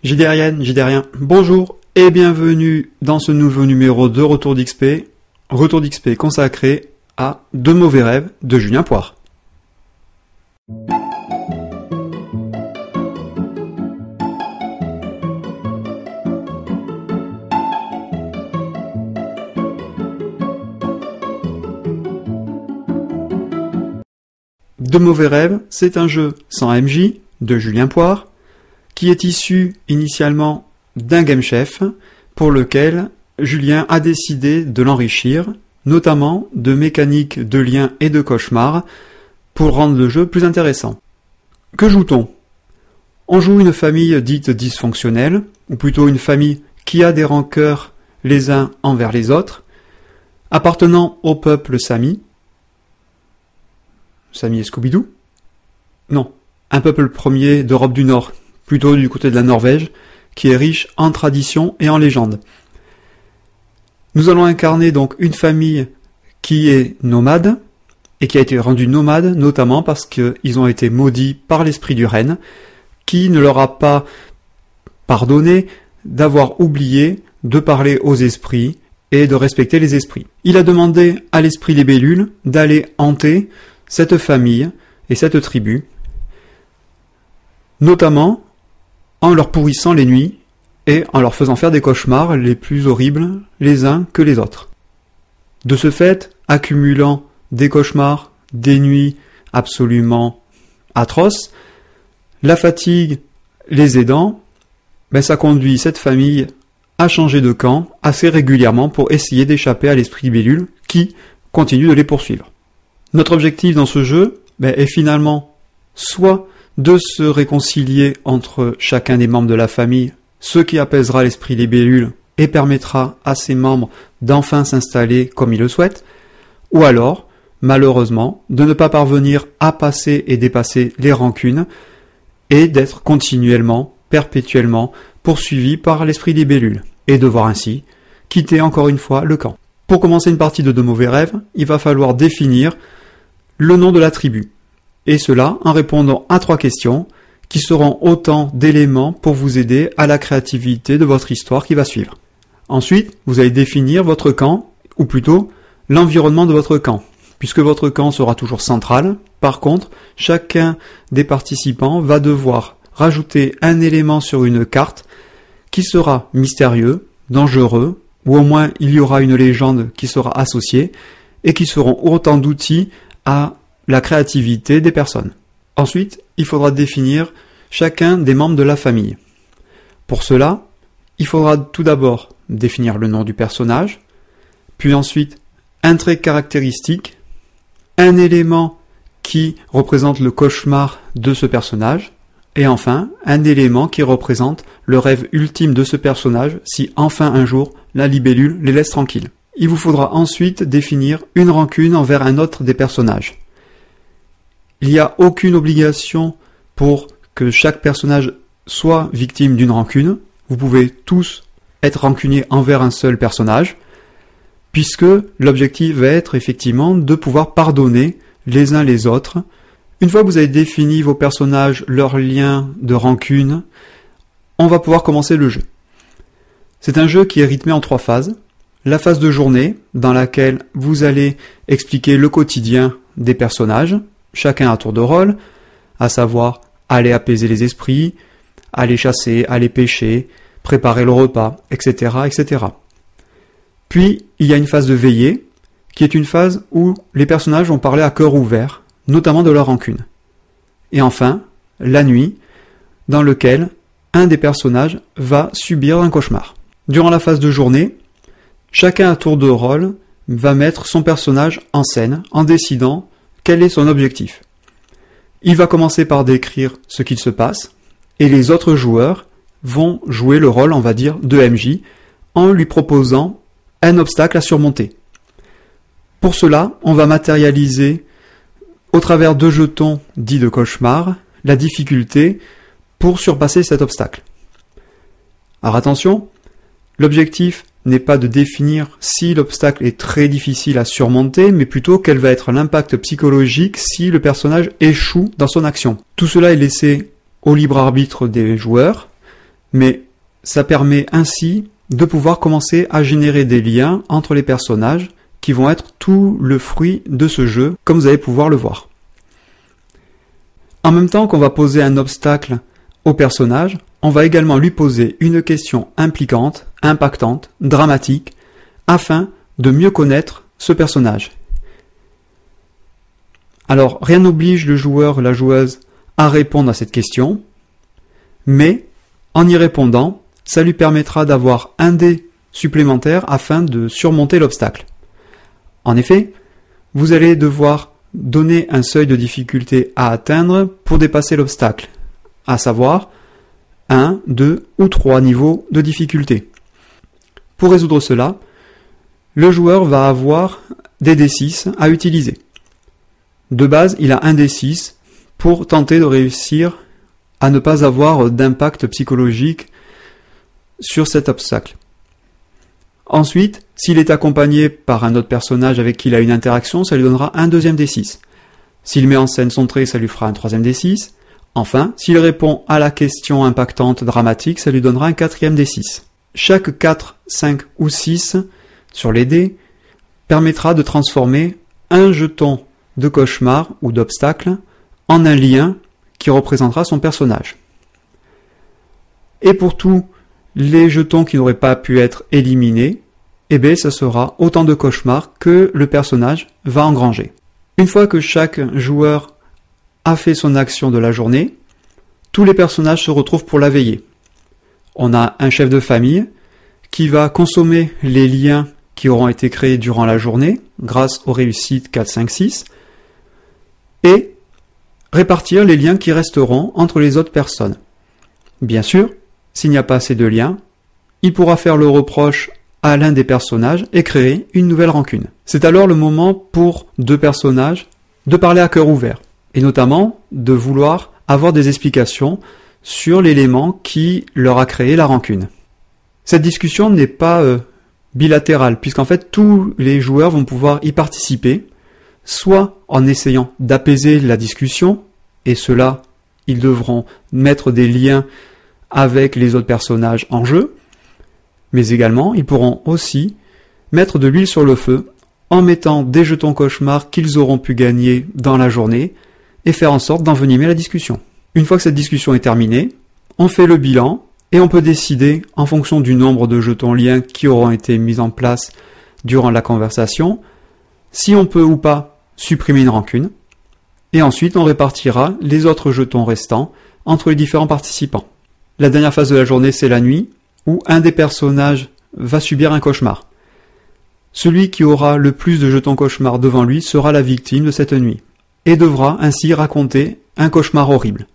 JDRien, bonjour et bienvenue dans ce nouveau numéro de Retour d'XP. Retour d'XP consacré à De mauvais rêves de Julien Poire. De mauvais rêves, c'est un jeu sans MJ de Julien Poire, qui est issu initialement d'un game chef pour lequel Julien a décidé de l'enrichir, notamment de mécaniques de liens et de cauchemars pour rendre le jeu plus intéressant. Que joue-t-on ? On joue une famille dite dysfonctionnelle, ou plutôt une famille qui a des rancœurs les uns envers les autres, appartenant au peuple Sami. Sami et Scooby-Doo ? Non, un peuple premier d'Europe du Nord, plutôt du côté de la Norvège, qui est riche en traditions et en légendes. Nous allons incarner donc une famille qui est nomade, et qui a été rendue nomade notamment parce qu'ils ont été maudits par l'esprit du renne, qui ne leur a pas pardonné d'avoir oublié de parler aux esprits et de respecter les esprits. Il a demandé à l'esprit Libellule d'aller hanter cette famille et cette tribu, notamment en leur pourrissant les nuits et en leur faisant faire des cauchemars les plus horribles les uns que les autres. De ce fait, accumulant des cauchemars, des nuits absolument atroces, la fatigue les aidant, ça conduit cette famille à changer de camp assez régulièrement pour essayer d'échapper à l'esprit libellule qui continue de les poursuivre. Notre objectif dans ce jeu est finalement soit de se réconcilier entre chacun des membres de la famille, ce qui apaisera l'esprit libellule et permettra à ses membres d'enfin s'installer comme ils le souhaitent, ou alors, malheureusement, de ne pas parvenir à passer et dépasser les rancunes et d'être continuellement, perpétuellement poursuivi par l'esprit libellule et devoir ainsi quitter encore une fois le camp. Pour commencer une partie de mauvais rêves, il va falloir définir le nom de la tribu. Et cela en répondant à 3 questions qui seront autant d'éléments pour vous aider à la créativité de votre histoire qui va suivre. Ensuite, vous allez définir votre camp, ou plutôt l'environnement de votre camp, puisque votre camp sera toujours central. Par contre, chacun des participants va devoir rajouter un élément sur une carte qui sera mystérieux, dangereux, ou au moins il y aura une légende qui sera associée, et qui seront autant d'outils à la créativité des personnes. Ensuite, il faudra définir chacun des membres de la famille. Pour cela, il faudra tout d'abord définir le nom du personnage, puis ensuite un trait caractéristique, un élément qui représente le cauchemar de ce personnage, et enfin un élément qui représente le rêve ultime de ce personnage si enfin un jour la libellule les laisse tranquilles. Il vous faudra ensuite définir une rancune envers un autre des personnages. Il n'y a aucune obligation pour que chaque personnage soit victime d'une rancune. Vous pouvez tous être rancuniers envers un seul personnage, puisque l'objectif va être effectivement de pouvoir pardonner les uns les autres. Une fois que vous avez défini vos personnages, leurs liens de rancune, on va pouvoir commencer le jeu. C'est un jeu qui est rythmé en 3 phases. La phase de journée, dans laquelle vous allez expliquer le quotidien des personnages, chacun à tour de rôle, à savoir aller apaiser les esprits, aller chasser, aller pêcher, préparer le repas, etc., etc. Puis, il y a une phase de veillée, qui est une phase où les personnages vont parler à cœur ouvert, notamment de leur rancune. Et enfin, la nuit, dans lequel un des personnages va subir un cauchemar. Durant la phase de journée, chacun à tour de rôle va mettre son personnage en scène en décidant quel est son objectif. Il va commencer par décrire ce qu'il se passe et les autres joueurs vont jouer le rôle, on va dire, de MJ en lui proposant un obstacle à surmonter. Pour cela, on va matérialiser au travers de jetons dits de cauchemar la difficulté pour surpasser cet obstacle. Alors attention, l'objectif n'est pas de définir si l'obstacle est très difficile à surmonter, mais plutôt quel va être l'impact psychologique si le personnage échoue dans son action. Tout cela est laissé au libre arbitre des joueurs, Mais ça permet ainsi de pouvoir commencer à générer des liens entre les personnages qui vont être tout le fruit de ce jeu, comme vous allez pouvoir le voir. En même temps qu'on va poser un obstacle au personnage, on va également lui poser une question impliquante, impactante, dramatique, afin de mieux connaître ce personnage. Alors, rien n'oblige le joueur, la joueuse, à répondre à cette question, mais en y répondant, ça lui permettra d'avoir un dé supplémentaire afin de surmonter l'obstacle. En effet, vous allez devoir donner un seuil de difficulté à atteindre pour dépasser l'obstacle, à savoir 1, 2 ou 3 niveaux de difficulté. Pour résoudre cela, le joueur va avoir des D6 à utiliser. De base, il a un D6 pour tenter de réussir à ne pas avoir d'impact psychologique sur cet obstacle. Ensuite, s'il est accompagné par un autre personnage avec qui il a une interaction, ça lui donnera un deuxième D6. S'il met en scène son trait, ça lui fera un troisième D6. Enfin, s'il répond à la question impactante dramatique, ça lui donnera un quatrième D6. Chaque 4, 5 ou 6 sur les dés permettra de transformer un jeton de cauchemar ou d'obstacle en un lien qui représentera son personnage. Et pour tous les jetons qui n'auraient pas pu être éliminés, eh bien, ça sera autant de cauchemars que le personnage va engranger. Une fois que chaque joueur a fait son action de la journée, tous les personnages se retrouvent pour la veillée. On a un chef de famille qui va consommer les liens qui auront été créés durant la journée, grâce aux réussites 4, 5, 6, et répartir les liens qui resteront entre les autres personnes. Bien sûr, s'il n'y a pas assez de liens, il pourra faire le reproche à l'un des personnages et créer une nouvelle rancune. C'est alors le moment pour deux personnages de parler à cœur ouvert, et notamment de vouloir avoir des explications sur l'élément qui leur a créé la rancune. Cette discussion n'est pas bilatérale, puisqu'en fait tous les joueurs vont pouvoir y participer, soit en essayant d'apaiser la discussion, et cela, ils devront mettre des liens avec les autres personnages en jeu, mais également, ils pourront aussi mettre de l'huile sur le feu en mettant des jetons cauchemars qu'ils auront pu gagner dans la journée et faire en sorte d'envenimer la discussion. Une fois que cette discussion est terminée, on fait le bilan et on peut décider, en fonction du nombre de jetons liens qui auront été mis en place durant la conversation, si on peut ou pas supprimer une rancune, et ensuite on répartira les autres jetons restants entre les différents participants. La dernière phase de la journée, c'est la nuit, où un des personnages va subir un cauchemar. Celui qui aura le plus de jetons cauchemars devant lui sera la victime de cette nuit, et devra ainsi raconter un cauchemar horrible.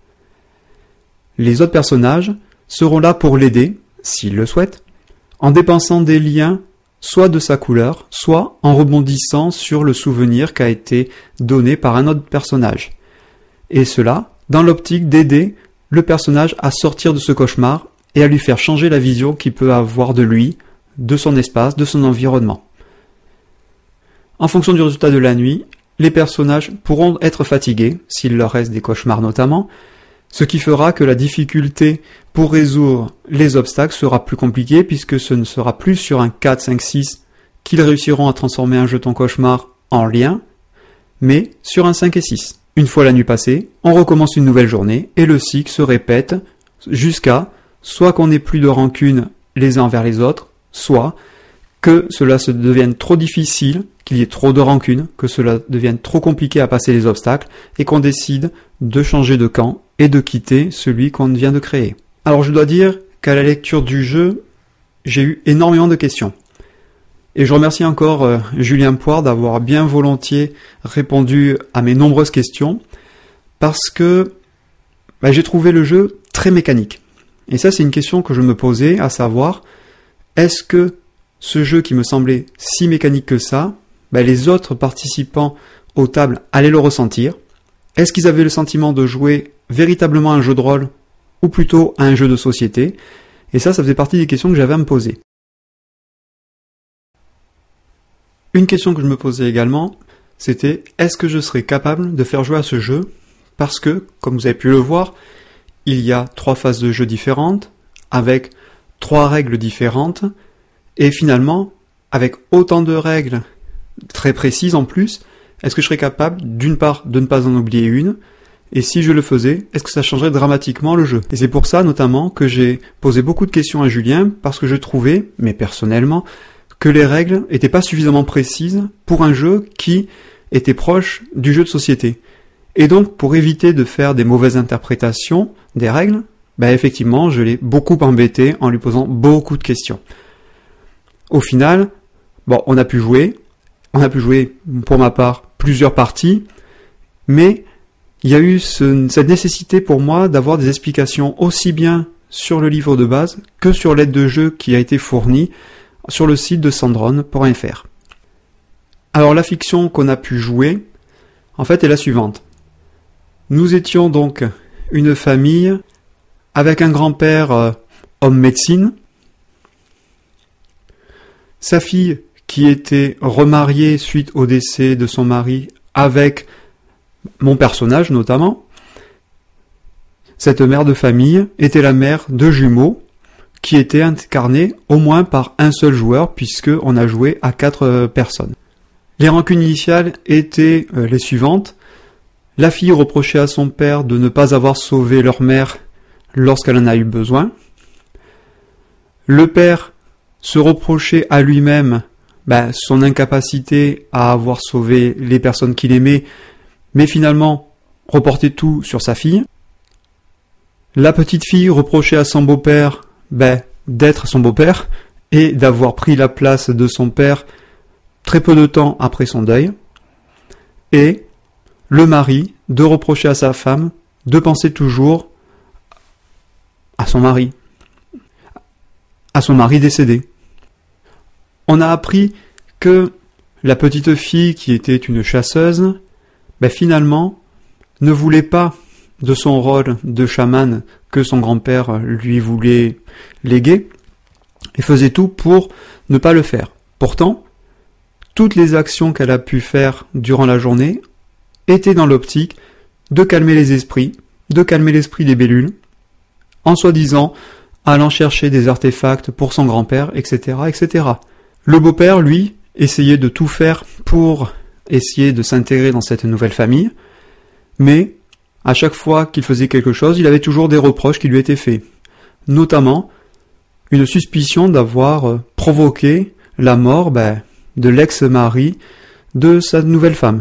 Les autres personnages seront là pour l'aider, s'ils le souhaitent, en dépensant des liens soit de sa couleur, soit en rebondissant sur le souvenir qui a été donné par un autre personnage. Et cela, dans l'optique d'aider le personnage à sortir de ce cauchemar et à lui faire changer la vision qu'il peut avoir de lui, de son espace, de son environnement. En fonction du résultat de la nuit, les personnages pourront être fatigués, s'il leur reste des cauchemars notamment, ce qui fera que la difficulté pour résoudre les obstacles sera plus compliquée puisque ce ne sera plus sur un 4, 5, 6 qu'ils réussiront à transformer un jeton cauchemar en lien, mais sur un 5 et 6. Une fois la nuit passée, on recommence une nouvelle journée et le cycle se répète jusqu'à soit qu'on n'ait plus de rancune les uns envers les autres, soit que cela se devienne trop difficile, qu'il y ait trop de rancune, que cela devienne trop compliqué à passer les obstacles, et qu'on décide de changer de camp et de quitter celui qu'on vient de créer. Alors je dois dire qu'à la lecture du jeu, j'ai eu énormément de questions. Et je remercie encore Julien Poire d'avoir bien volontiers répondu à mes nombreuses questions, parce que j'ai trouvé le jeu très mécanique. Et ça, c'est une question que je me posais, à savoir, est-ce que ce jeu qui me semblait si mécanique que ça, les autres participants aux tables allaient le ressentir? Est-ce qu'ils avaient le sentiment de jouer véritablement à un jeu de rôle ou plutôt à un jeu de société? Et ça faisait partie des questions que j'avais à me poser. Une question que je me posais également, c'était est-ce que je serais capable de faire jouer à ce jeu? Parce que, comme vous avez pu le voir, il y a 3 phases de jeu différentes, avec 3 règles différentes, et finalement, avec autant de règles très précises en plus, est-ce que je serais capable, d'une part, de ne pas en oublier une, et si je le faisais, est-ce que ça changerait dramatiquement le jeu? Et c'est pour ça, notamment, que j'ai posé beaucoup de questions à Julien, parce que je trouvais, mais personnellement, que les règles étaient pas suffisamment précises pour un jeu qui était proche du jeu de société. Et donc, pour éviter de faire des mauvaises interprétations des règles, effectivement, je l'ai beaucoup embêté en lui posant beaucoup de questions. Au final, on a pu jouer, pour ma part, plusieurs parties, mais il y a eu cette nécessité pour moi d'avoir des explications aussi bien sur le livre de base que sur l'aide de jeu qui a été fournie sur le site de Sandron.fr. Alors la fiction qu'on a pu jouer, en fait, est la suivante. Nous étions donc une famille avec un grand-père homme médecine, sa fille qui était remariée suite au décès de son mari avec mon personnage notamment. Cette mère de famille était la mère de jumeaux qui étaient incarnés au moins par un seul joueur puisque on a joué à 4 personnes. Les rancunes initiales étaient les suivantes. La fille reprochait à son père de ne pas avoir sauvé leur mère lorsqu'elle en a eu besoin. Le père se reprochait à lui-même son incapacité à avoir sauvé les personnes qu'il aimait, mais finalement reportait tout sur sa fille. La petite fille reprochait à son beau-père d'être son beau-père et d'avoir pris la place de son père très peu de temps après son deuil. Et le mari de reprocher à sa femme de penser toujours à son mari décédé. On a appris que la petite fille qui était une chasseuse, finalement, ne voulait pas de son rôle de chamane que son grand-père lui voulait léguer et faisait tout pour ne pas le faire. Pourtant, toutes les actions qu'elle a pu faire durant la journée étaient dans l'optique de calmer les esprits, de calmer l'esprit des bellules, en soi-disant allant chercher des artefacts pour son grand-père, etc., etc. Le beau-père, lui, essayait de tout faire pour essayer de s'intégrer dans cette nouvelle famille, mais à chaque fois qu'il faisait quelque chose, il avait toujours des reproches qui lui étaient faits, notamment une suspicion d'avoir provoqué la mort de l'ex-mari de sa nouvelle femme.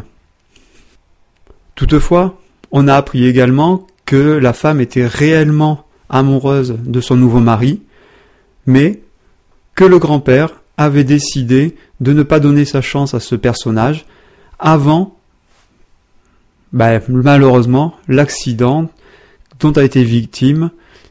Toutefois, on a appris également que la femme était réellement amoureuse de son nouveau mari, mais que le grand-père avait décidé de ne pas donner sa chance à ce personnage avant, malheureusement, l'accident dont a été victime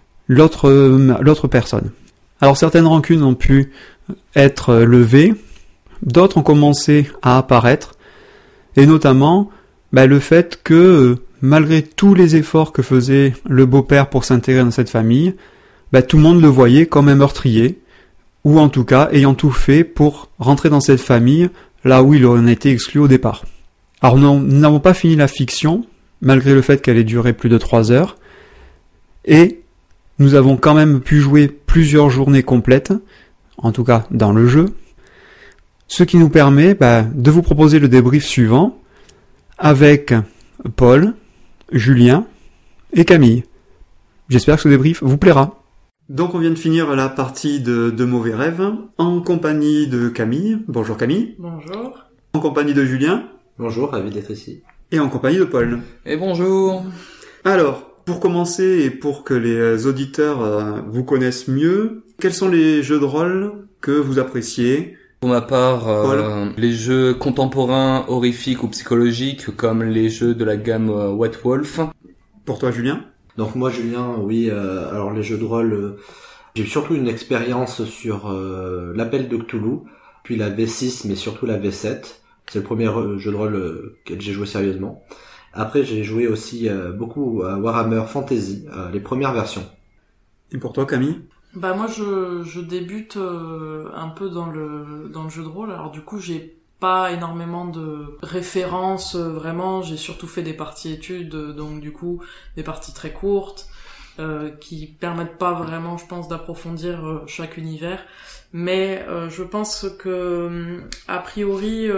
l'autre personne. Alors certaines rancunes ont pu être levées, d'autres ont commencé à apparaître, et notamment le fait que malgré tous les efforts que faisait le beau-père pour s'intégrer dans cette famille, tout le monde le voyait comme un meurtrier, ou en tout cas ayant tout fait pour rentrer dans cette famille là où il en était exclu au départ. Alors nous n'avons pas fini la fiction, malgré le fait qu'elle ait duré plus de 3 heures, et nous avons quand même pu jouer plusieurs journées complètes, en tout cas dans le jeu, ce qui nous permet de vous proposer le débrief suivant, avec Paul, Julien et Camille. J'espère que ce débrief vous plaira. Donc on vient de finir la partie de Mauvais Rêves en compagnie de Camille. Bonjour Camille. Bonjour. En compagnie de Julien. Bonjour, ravi d'être ici. Et en compagnie de Paul. Et bonjour. Alors, pour commencer et pour que les auditeurs vous connaissent mieux, quels sont les jeux de rôle que vous appréciez ? Pour ma part, les jeux contemporains, horrifiques ou psychologiques, comme les jeux de la gamme White Wolf. Pour toi, Julien ? Donc moi, Julien, oui, alors les jeux de rôle, j'ai eu surtout une expérience sur l'appel de Cthulhu, puis la V6, mais surtout la V7. C'est le premier jeu de rôle que j'ai joué sérieusement. Après, j'ai joué aussi beaucoup à Warhammer Fantasy, les premières versions. Et pour toi, Camille ? Moi je débute un peu dans le jeu de rôle, alors du coup j'ai pas énormément de références vraiment, j'ai surtout fait des parties études, donc du coup des parties très courtes, qui permettent pas vraiment, je pense, d'approfondir chaque univers. Mais je pense que a priori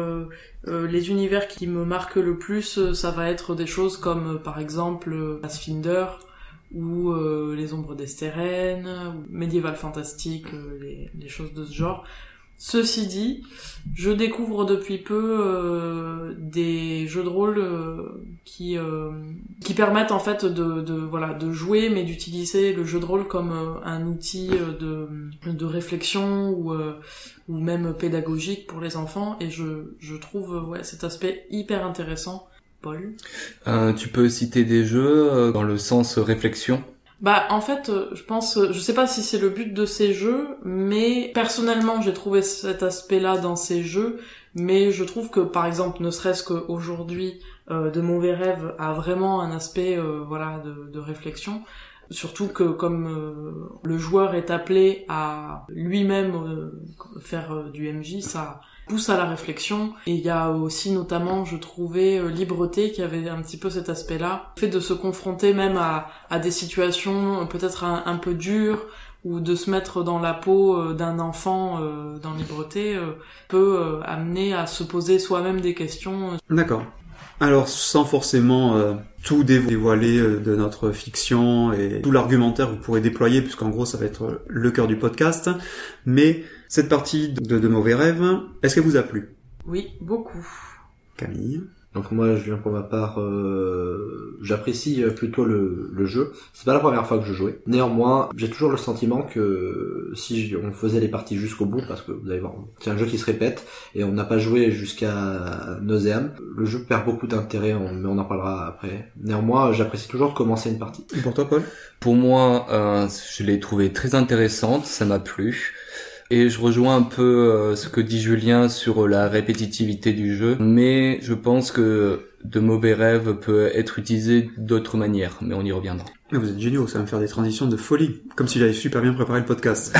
les univers qui me marquent le plus, ça va être des choses comme par exemple Pathfinder ou les Ombres d'Esteren, ou Medieval Fantastic, les choses de ce genre. Ceci dit, je découvre depuis peu des jeux de rôle qui permettent en fait de jouer, mais d'utiliser le jeu de rôle comme un outil de réflexion ou même pédagogique pour les enfants, et je trouve cet aspect hyper intéressant. Paul, tu peux citer des jeux dans le sens réflexion? En fait, je sais pas si c'est le but de ces jeux, mais personnellement, j'ai trouvé cet aspect-là dans ces jeux, mais je trouve que, par exemple, ne serait-ce qu'aujourd'hui, De Mauvais Rêves a vraiment un aspect, de réflexion. Surtout que comme le joueur est appelé à lui-même faire du MJ, ça pousse à la réflexion. Et il y a aussi notamment, je trouvais, Libreté qui avait un petit peu cet aspect-là. Le fait de se confronter même à des situations peut-être un peu dures, ou de se mettre dans la peau d'un enfant dans Libreté peut amener à se poser soi-même des questions. D'accord. Alors, sans forcément tout dévoiler de notre fiction et tout l'argumentaire que vous pourrez déployer, puisqu'en gros, ça va être le cœur du podcast, mais cette partie de Mauvais Rêves, est-ce qu'elle vous a plu? Oui, beaucoup. Camille? Donc moi, Julien, pour ma part, j'apprécie plutôt le jeu. C'est pas la première fois que je jouais. Néanmoins, j'ai toujours le sentiment que si on faisait les parties jusqu'au bout, parce que vous allez voir, c'est un jeu qui se répète, et on n'a pas joué jusqu'à nauséam, le jeu perd beaucoup d'intérêt, mais on en parlera après. Néanmoins, j'apprécie toujours de commencer une partie. Et pour toi, Paul? Pour moi, je l'ai trouvé très intéressante, ça m'a plu. Et je rejoins un peu ce que dit Julien sur la répétitivité du jeu, mais je pense que De Mauvais Rêves peut être utilisé d'autres manières, mais on y reviendra. Mais vous êtes géniaux, ça va me faire des transitions de folie, comme si j'avais super bien préparé le podcast.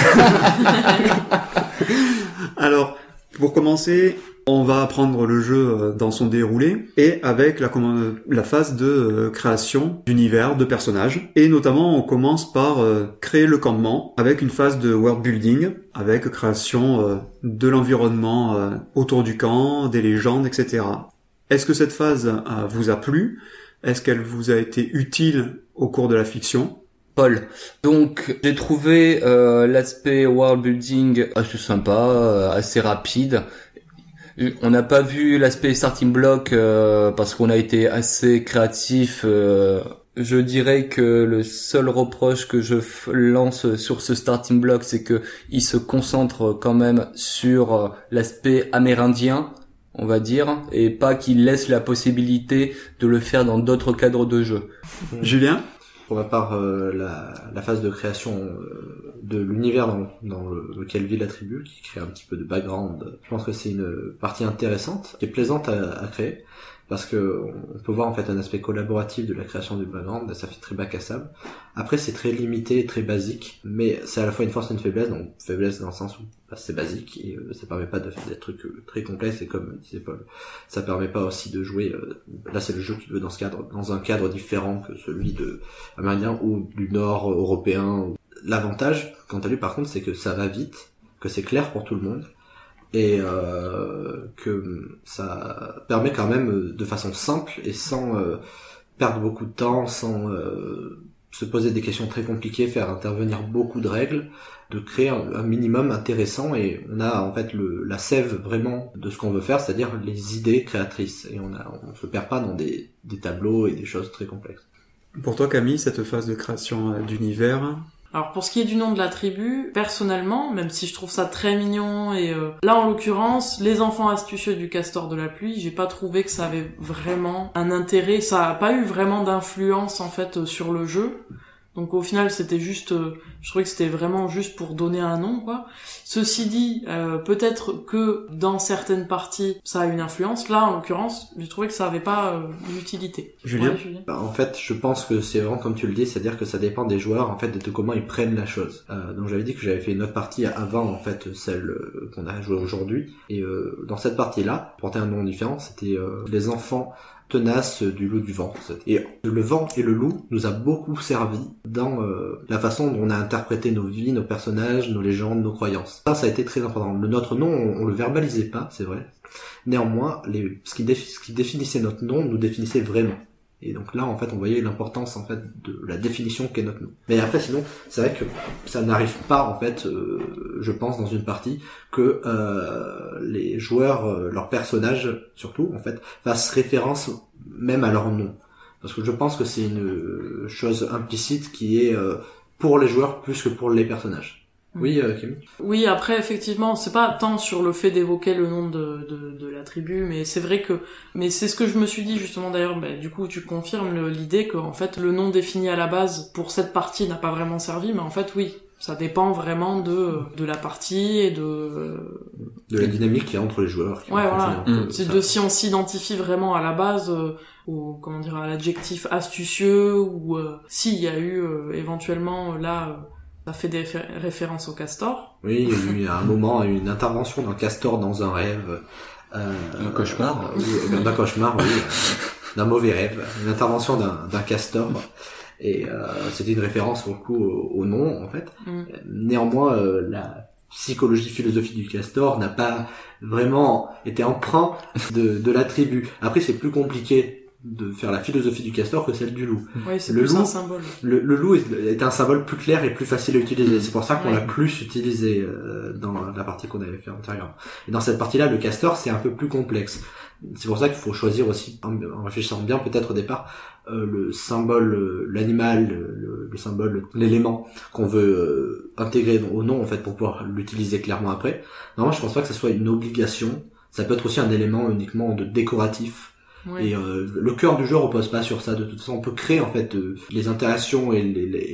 Alors, pour commencer, on va apprendre le jeu dans son déroulé et avec la phase de création d'univers, de personnages. Et notamment, on commence par créer le campement avec une phase de world building, avec création de l'environnement autour du camp, des légendes, etc. Est-ce que cette phase vous a plu? Est-ce qu'elle vous a été utile au cours de la fiction? Paul. Donc, j'ai trouvé l'aspect world building assez sympa, assez rapide. On n'a pas vu l'aspect starting block parce qu'on a été assez créatif. Je dirais que le seul reproche que je lance sur ce starting block, c'est que il se concentre quand même sur l'aspect amérindien, on va dire, et pas qu'il laisse la possibilité de le faire dans d'autres cadres de jeu. Julien? Pour ma part, la phase de création de l'univers dans lequel vit la tribu, qui crée un petit peu de background, je pense que c'est une partie intéressante, qui est plaisante à créer, parce que on peut voir en fait un aspect collaboratif de la création du background, ça fait très bac à sable. Après, c'est très limité et très basique, mais c'est à la fois une force et une faiblesse, donc faiblesse dans le sens où c'est basique et ça permet pas de faire des trucs très complexes, et comme disait Paul, ça permet pas aussi de jouer là c'est le jeu qui veut dans un cadre différent que celui de amérindien ou du nord européen. L'avantage quant à lui par contre, c'est que ça va vite, que c'est clair pour tout le monde et que ça permet quand même de façon simple et sans perdre beaucoup de temps, sans se poser des questions très compliquées, faire intervenir beaucoup de règles, de créer un minimum intéressant, et on a en fait la sève vraiment de ce qu'on veut faire, c'est-à-dire les idées créatrices, et on se perd pas dans des tableaux et des choses très complexes. Pour toi, Camille, cette phase de création d'univers? Alors pour ce qui est du nom de la tribu, personnellement, même si je trouve ça très mignon, et là en l'occurrence, les enfants astucieux du castor de la pluie, j'ai pas trouvé que ça avait vraiment un intérêt, ça a pas eu vraiment d'influence en fait sur le jeu. Donc au final c'était juste, je trouvais que c'était vraiment juste pour donner un nom quoi. Ceci dit, peut-être que dans certaines parties ça a une influence. Là en l'occurrence, j'ai trouvé que ça avait pas d'utilité. Julien, ouais, Julien. En fait, je pense que c'est vraiment comme tu le dis, c'est-à-dire que ça dépend des joueurs en fait de comment ils prennent la chose. Donc j'avais dit que j'avais fait une autre partie avant en fait celle qu'on a jouée aujourd'hui, et dans cette partie-là, porter un nom différent, c'était les enfants tenace du loup du vent. Et le vent et le loup nous a beaucoup servi dans la façon dont on a interprété nos vies, nos personnages, nos légendes, nos croyances. Ça a été très important. Notre nom, on le verbalisait pas, c'est vrai. Néanmoins, ce qui définissait notre nom nous définissait vraiment. Et donc là, en fait, on voyait l'importance, en fait, de la définition qu'est notre nom. Mais après, sinon, c'est vrai que ça n'arrive pas, en fait, je pense, dans une partie, que les joueurs, leurs personnages, surtout, en fait, fassent référence même à leur nom. Parce que je pense que c'est une chose implicite qui est pour les joueurs plus que pour les personnages. Oui, Kim. Oui, après, effectivement, c'est pas tant sur le fait d'évoquer le nom de la tribu, mais c'est vrai que, mais c'est ce que je me suis dit, justement, d'ailleurs, du coup, tu confirmes l'idée que, en fait, le nom défini à la base, pour cette partie, n'a pas vraiment servi, mais en fait, oui, ça dépend vraiment de la partie et de la dynamique qu'il y a entre les joueurs. Ouais, voilà. C'est de si on s'identifie vraiment à la base, comment dire, à l'adjectif astucieux, ou s'il y a eu, éventuellement, là, ça fait des références au castor. Oui, il y a eu à un moment une intervention d'un castor dans un rêve. Un cauchemar. D'un cauchemar, oui. D'un mauvais rêve. Une intervention d'un castor. Et c'était une référence pour le coup au nom, en fait. Néanmoins, la psychologie philosophique du castor n'a pas vraiment été emprunt de la tribu. Après, c'est plus compliqué de faire la philosophie du castor que celle du loup. Oui, c'est plus un symbole. Le loup est un symbole plus clair et plus facile à utiliser. C'est pour ça qu'on l'a plus utilisé dans la partie qu'on avait fait antérieurement. Et dans cette partie-là, le castor, c'est un peu plus complexe. C'est pour ça qu'il faut choisir aussi, en réfléchissant bien peut-être au départ, le symbole, l'animal, le symbole, l'élément qu'on veut intégrer au nom, en fait, pour pouvoir l'utiliser clairement après. Non, je pense pas que ça soit une obligation. Ça peut être aussi un élément uniquement de décoratif. Oui. Et le cœur du jeu repose pas sur ça. De toute façon, on peut créer en fait les interactions et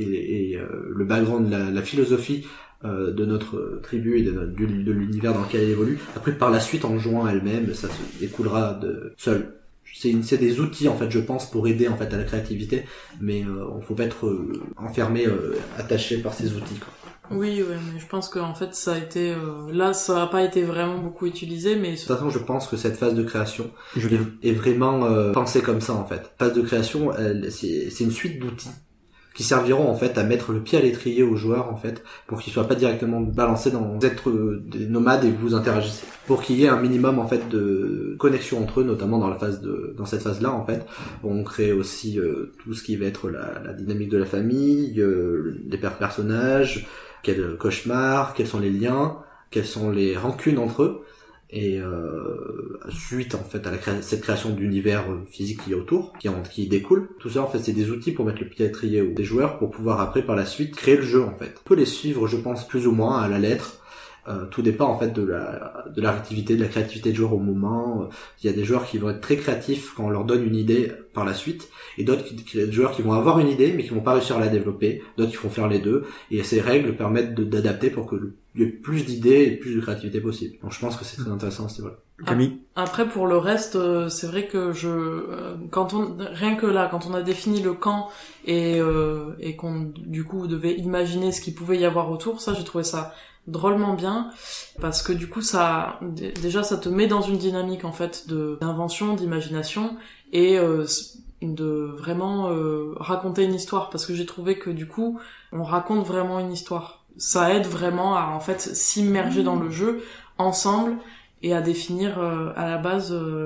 le background, la philosophie de notre tribu et de l'univers dans lequel elle évolue. Après, par la suite, en jouant elle-même, ça se découlera de seul. C'est des outils en fait, je pense, pour aider en fait à la créativité, mais on faut pas être enfermé, attaché par ces outils, quoi. Oui, mais je pense qu'en fait ça a été là ça a pas été vraiment beaucoup utilisé, mais de toute façon je pense que cette phase de création est vraiment pensée comme ça en fait. Phase de création, c'est une suite d'outils qui serviront en fait à mettre le pied à l'étrier aux joueurs en fait pour qu'ils soient pas directement balancés dans être des nomades et que vous interagissez, pour qu'il y ait un minimum en fait de connexion entre eux, notamment dans cette phase là en fait. On crée aussi tout ce qui va être la dynamique de la famille, les personnages, quel cauchemar, quels sont les liens, quelles sont les rancunes entre eux, et suite en fait à cette création d'univers physique qui est autour, qui découle. Tout ça en fait c'est des outils pour mettre le pied à l'étrier des joueurs pour pouvoir après par la suite créer le jeu en fait. On peut les suivre je pense plus ou moins à la lettre. Tout dépend en fait de la réactivité, de la créativité de joueurs au moment. Il y a des joueurs qui vont être très créatifs quand on leur donne une idée par la suite, et d'autres des joueurs qui vont avoir une idée mais qui vont pas réussir à la développer, d'autres qui vont faire les deux, et ces règles permettent d'adapter pour que il y ait plus d'idées et plus de créativité possible. Donc je pense que c'est très intéressant à ce niveau-là. Camille ? Après pour le reste, c'est vrai que quand on a défini le camp et qu'on du coup devait imaginer ce qu'il pouvait y avoir autour, ça j'ai trouvé ça drôlement bien, parce que du coup ça te met dans une dynamique en fait d'invention, d'imagination, et de vraiment raconter une histoire, parce que j'ai trouvé que du coup on raconte vraiment une histoire. Ça aide vraiment à en fait s'immerger dans le jeu ensemble et à définir à la base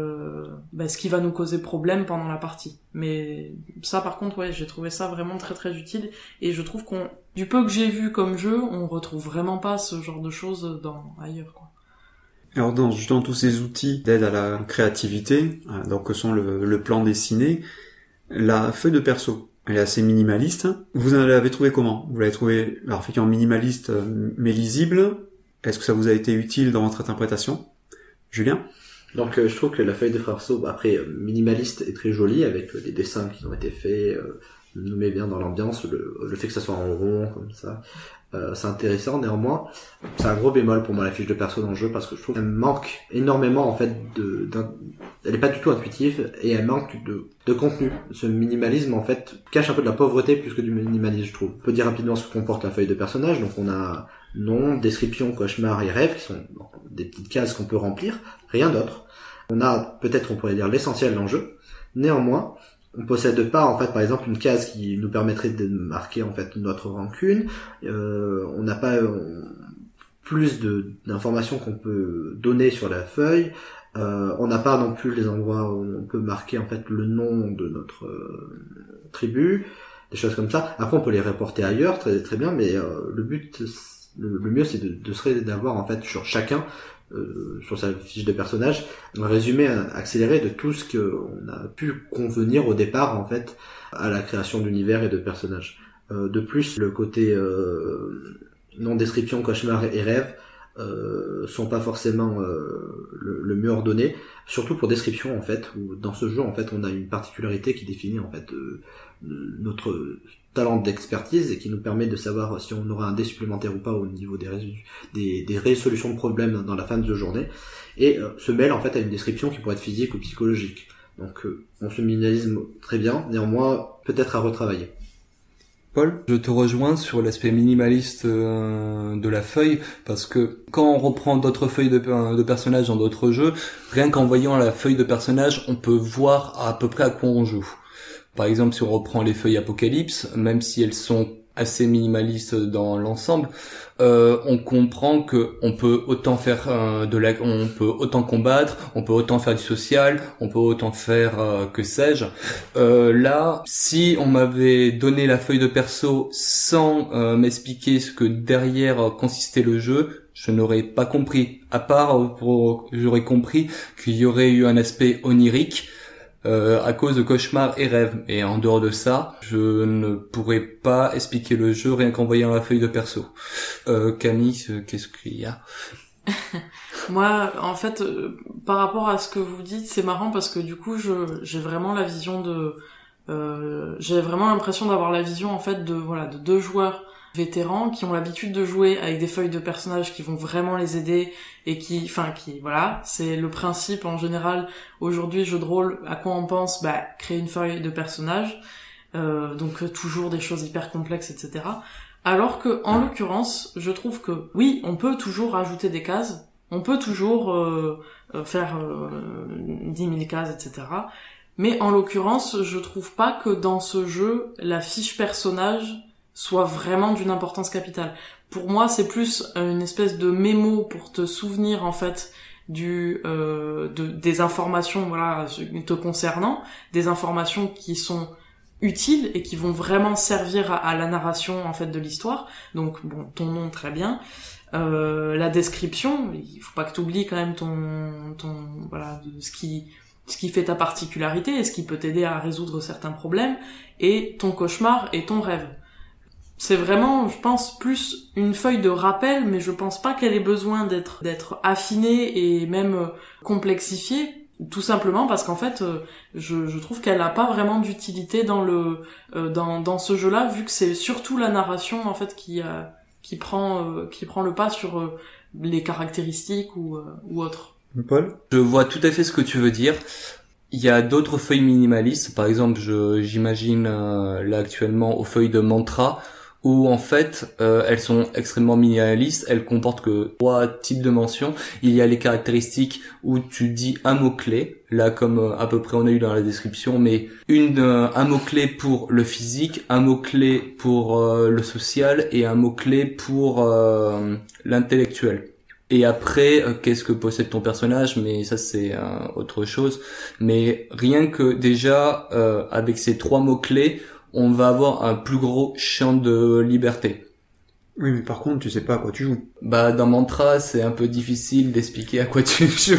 ce qui va nous causer problème pendant la partie. Mais ça par contre j'ai trouvé ça vraiment très très utile, et je trouve du peu que j'ai vu comme jeu, on retrouve vraiment pas ce genre de choses ailleurs, quoi. Alors dans tous ces outils d'aide à la créativité, donc que sont le plan dessiné, la feuille de perso, elle est assez minimaliste. Vous l'avez trouvé comment ? Vous l'avez trouvé effectivement minimaliste mais lisible. Est-ce que ça vous a été utile dans votre interprétation ? Julien ? Donc je trouve que la feuille de perso, après minimaliste, est très jolie avec les dessins qui ont été faits, nous met bien dans l'ambiance, le fait que ça soit en rond comme ça, c'est intéressant. Néanmoins, c'est un gros bémol pour moi la fiche de perso dans le jeu, parce que je trouve qu'elle manque énormément en fait elle est pas du tout intuitive et elle manque de contenu. Ce minimalisme en fait cache un peu de la pauvreté plus que du minimalisme, je trouve. On peut dire rapidement ce que comporte la feuille de personnage. Donc on a nom, description, cauchemar et rêve qui sont des petites cases qu'on peut remplir, rien d'autre. On a peut-être, on pourrait dire, l'essentiel dans le jeu, Néanmoins, on possède pas en fait par exemple une case qui nous permettrait de marquer en fait notre rancune. On n'a pas plus d'informations qu'on peut donner sur la feuille. On n'a pas non plus les endroits où on peut marquer en fait le nom de notre tribu, des choses comme ça. Après on peut les reporter ailleurs, très très bien, mais le but, le mieux c'est serait d'avoir en fait sur chacun, sur sa fiche de personnage, un résumé accéléré de tout ce qu'on a pu convenir au départ en fait à la création d'univers et de personnages. De plus, le côté non description, cauchemar et rêve sont pas forcément le mieux ordonné, surtout pour description en fait, où dans ce jeu en fait on a une particularité qui définit en fait notre talent d'expertise et qui nous permet de savoir si on aura un dé supplémentaire ou pas au niveau des résolutions de problèmes dans la fin de journée, et se mêle en fait à une description qui pourrait être physique ou psychologique. Donc on se minimalise très bien, néanmoins peut-être à retravailler. Paul, je te rejoins sur l'aspect minimaliste de la feuille, parce que quand on reprend d'autres feuilles de personnages dans d'autres jeux, rien qu'en voyant la feuille de personnage, on peut voir à peu près à quoi on joue. Par exemple, si on reprend les feuilles Apocalypse, même si elles sont assez minimalistes dans l'ensemble, on comprend que on peut autant faire on peut autant combattre, on peut autant faire du social, on peut autant faire que sais-je. Là, si on m'avait donné la feuille de perso sans m'expliquer ce que derrière consistait le jeu, je n'aurais pas compris. À part j'aurais compris qu'il y aurait eu un aspect onirique à cause de cauchemars et rêves. Et en dehors de ça, je ne pourrais pas expliquer le jeu rien qu'en voyant la feuille de perso. Camille, qu'est-ce qu'il y a? Moi, en fait, par rapport à ce que vous dites, c'est marrant parce que du coup, j'ai vraiment la vision j'ai vraiment l'impression d'avoir la vision en fait de deux joueurs vétérans qui ont l'habitude de jouer avec des feuilles de personnages qui vont vraiment les aider et qui voilà, c'est le principe en général aujourd'hui jeu de rôle, à quoi on pense, créer une feuille de personnage, donc toujours des choses hyper complexes, etc. Alors que en l'occurrence, je trouve que oui, on peut toujours rajouter des cases, on peut toujours faire 10 000 cases, etc. Mais en l'occurrence, je trouve pas que dans ce jeu, la fiche personnage soit vraiment d'une importance capitale. Pour moi, c'est plus une espèce de mémo pour te souvenir en fait des informations te concernant, des informations qui sont utiles et qui vont vraiment servir à la narration en fait de l'histoire. Donc bon, ton nom très bien. La description, il faut pas que tu oublies quand même ce qui fait ta particularité et ce qui peut t'aider à résoudre certains problèmes, et ton cauchemar et ton rêve. C'est vraiment, je pense, plus une feuille de rappel, mais je pense pas qu'elle ait besoin d'être affinée et même complexifiée, tout simplement parce qu'en fait, je trouve qu'elle a pas vraiment d'utilité dans ce jeu-là, vu que c'est surtout la narration en fait qui prend le pas sur les caractéristiques ou autres. Paul ? Je vois tout à fait ce que tu veux dire. Il y a d'autres feuilles minimalistes, par exemple, j'imagine là actuellement aux feuilles de Mantra, où en fait elles sont extrêmement minimalistes, elles comportent que 3 types de mentions. Il y a les caractéristiques où tu dis un mot-clé, là comme à peu près on a eu dans la description, mais un mot-clé pour le physique, un mot-clé pour le social et un mot-clé pour l'intellectuel. Et après, qu'est-ce que possède ton personnage, mais ça c'est autre chose. Mais rien que déjà, avec ces 3 mots-clés, on va avoir un plus gros champ de liberté. Oui, mais par contre, tu sais pas à quoi tu joues. Dans Mantra, c'est un peu difficile d'expliquer à quoi tu joues.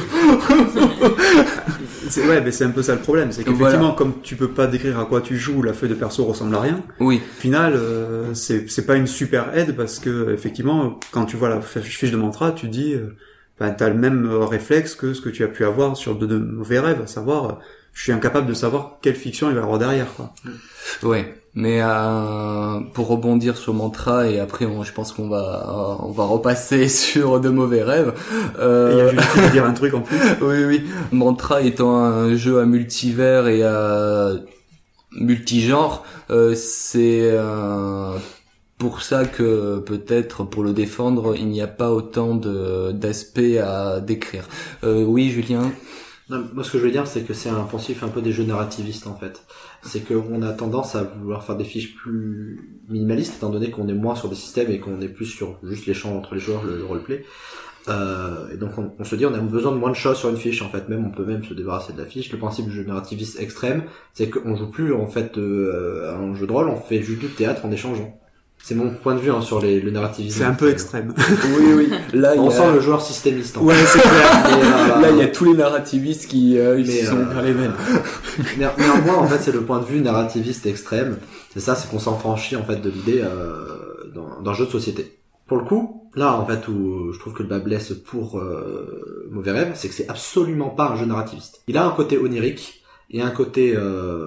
C'est un peu ça le problème, c'est qu'effectivement, comme tu peux pas décrire à quoi tu joues, la feuille de perso ressemble à rien. Oui. Au final, c'est pas une super aide parce que effectivement, quand tu vois la fiche de Mantra, tu dis, t'as le même réflexe que ce que tu as pu avoir sur de mauvais rêves, à savoir, je suis incapable de savoir quelle fiction il va y avoir derrière, quoi. Ouais. Mais pour rebondir sur Mantra, et après je pense qu'on va repasser sur de mauvais rêves. Et il y a juste qui veut dire un truc en plus. Oui. Mantra étant un jeu à multivers et à multigenre, c'est pour ça que peut-être pour le défendre, il n'y a pas autant d'aspects à décrire. Oui, Julien. Non, moi, ce que je veux dire, c'est que c'est un pensif un peu des jeux narrativistes, en fait. C'est qu'on a tendance à vouloir faire des fiches plus minimalistes, étant donné qu'on est moins sur des systèmes et qu'on est plus sur juste l'échange entre les joueurs, le roleplay. Et donc, on se dit, on a besoin de moins de choses sur une fiche, en fait. Même, on peut même se débarrasser de la fiche. Le principe du jeu narrativiste extrême, c'est qu'on joue plus, en fait, à un jeu de rôle, on fait juste du théâtre en échangeant. C'est mon point de vue hein, sur le narrativisme. C'est un peu extrême. Oui. Là, on sent le joueur systémiste. Ouais, c'est clair. Là, il y a tous les narrativistes qui sont vers les veines. Néanmoins, en fait, c'est le point de vue narrativiste extrême. C'est ça, c'est qu'on s'enfranchit en fait de l'idée d'un jeu de société. Pour le coup, là, en fait, où je trouve que le bas blesse pour Mauvais Rêve, c'est que c'est absolument pas un jeu narrativiste. Il a un côté onirique et un côté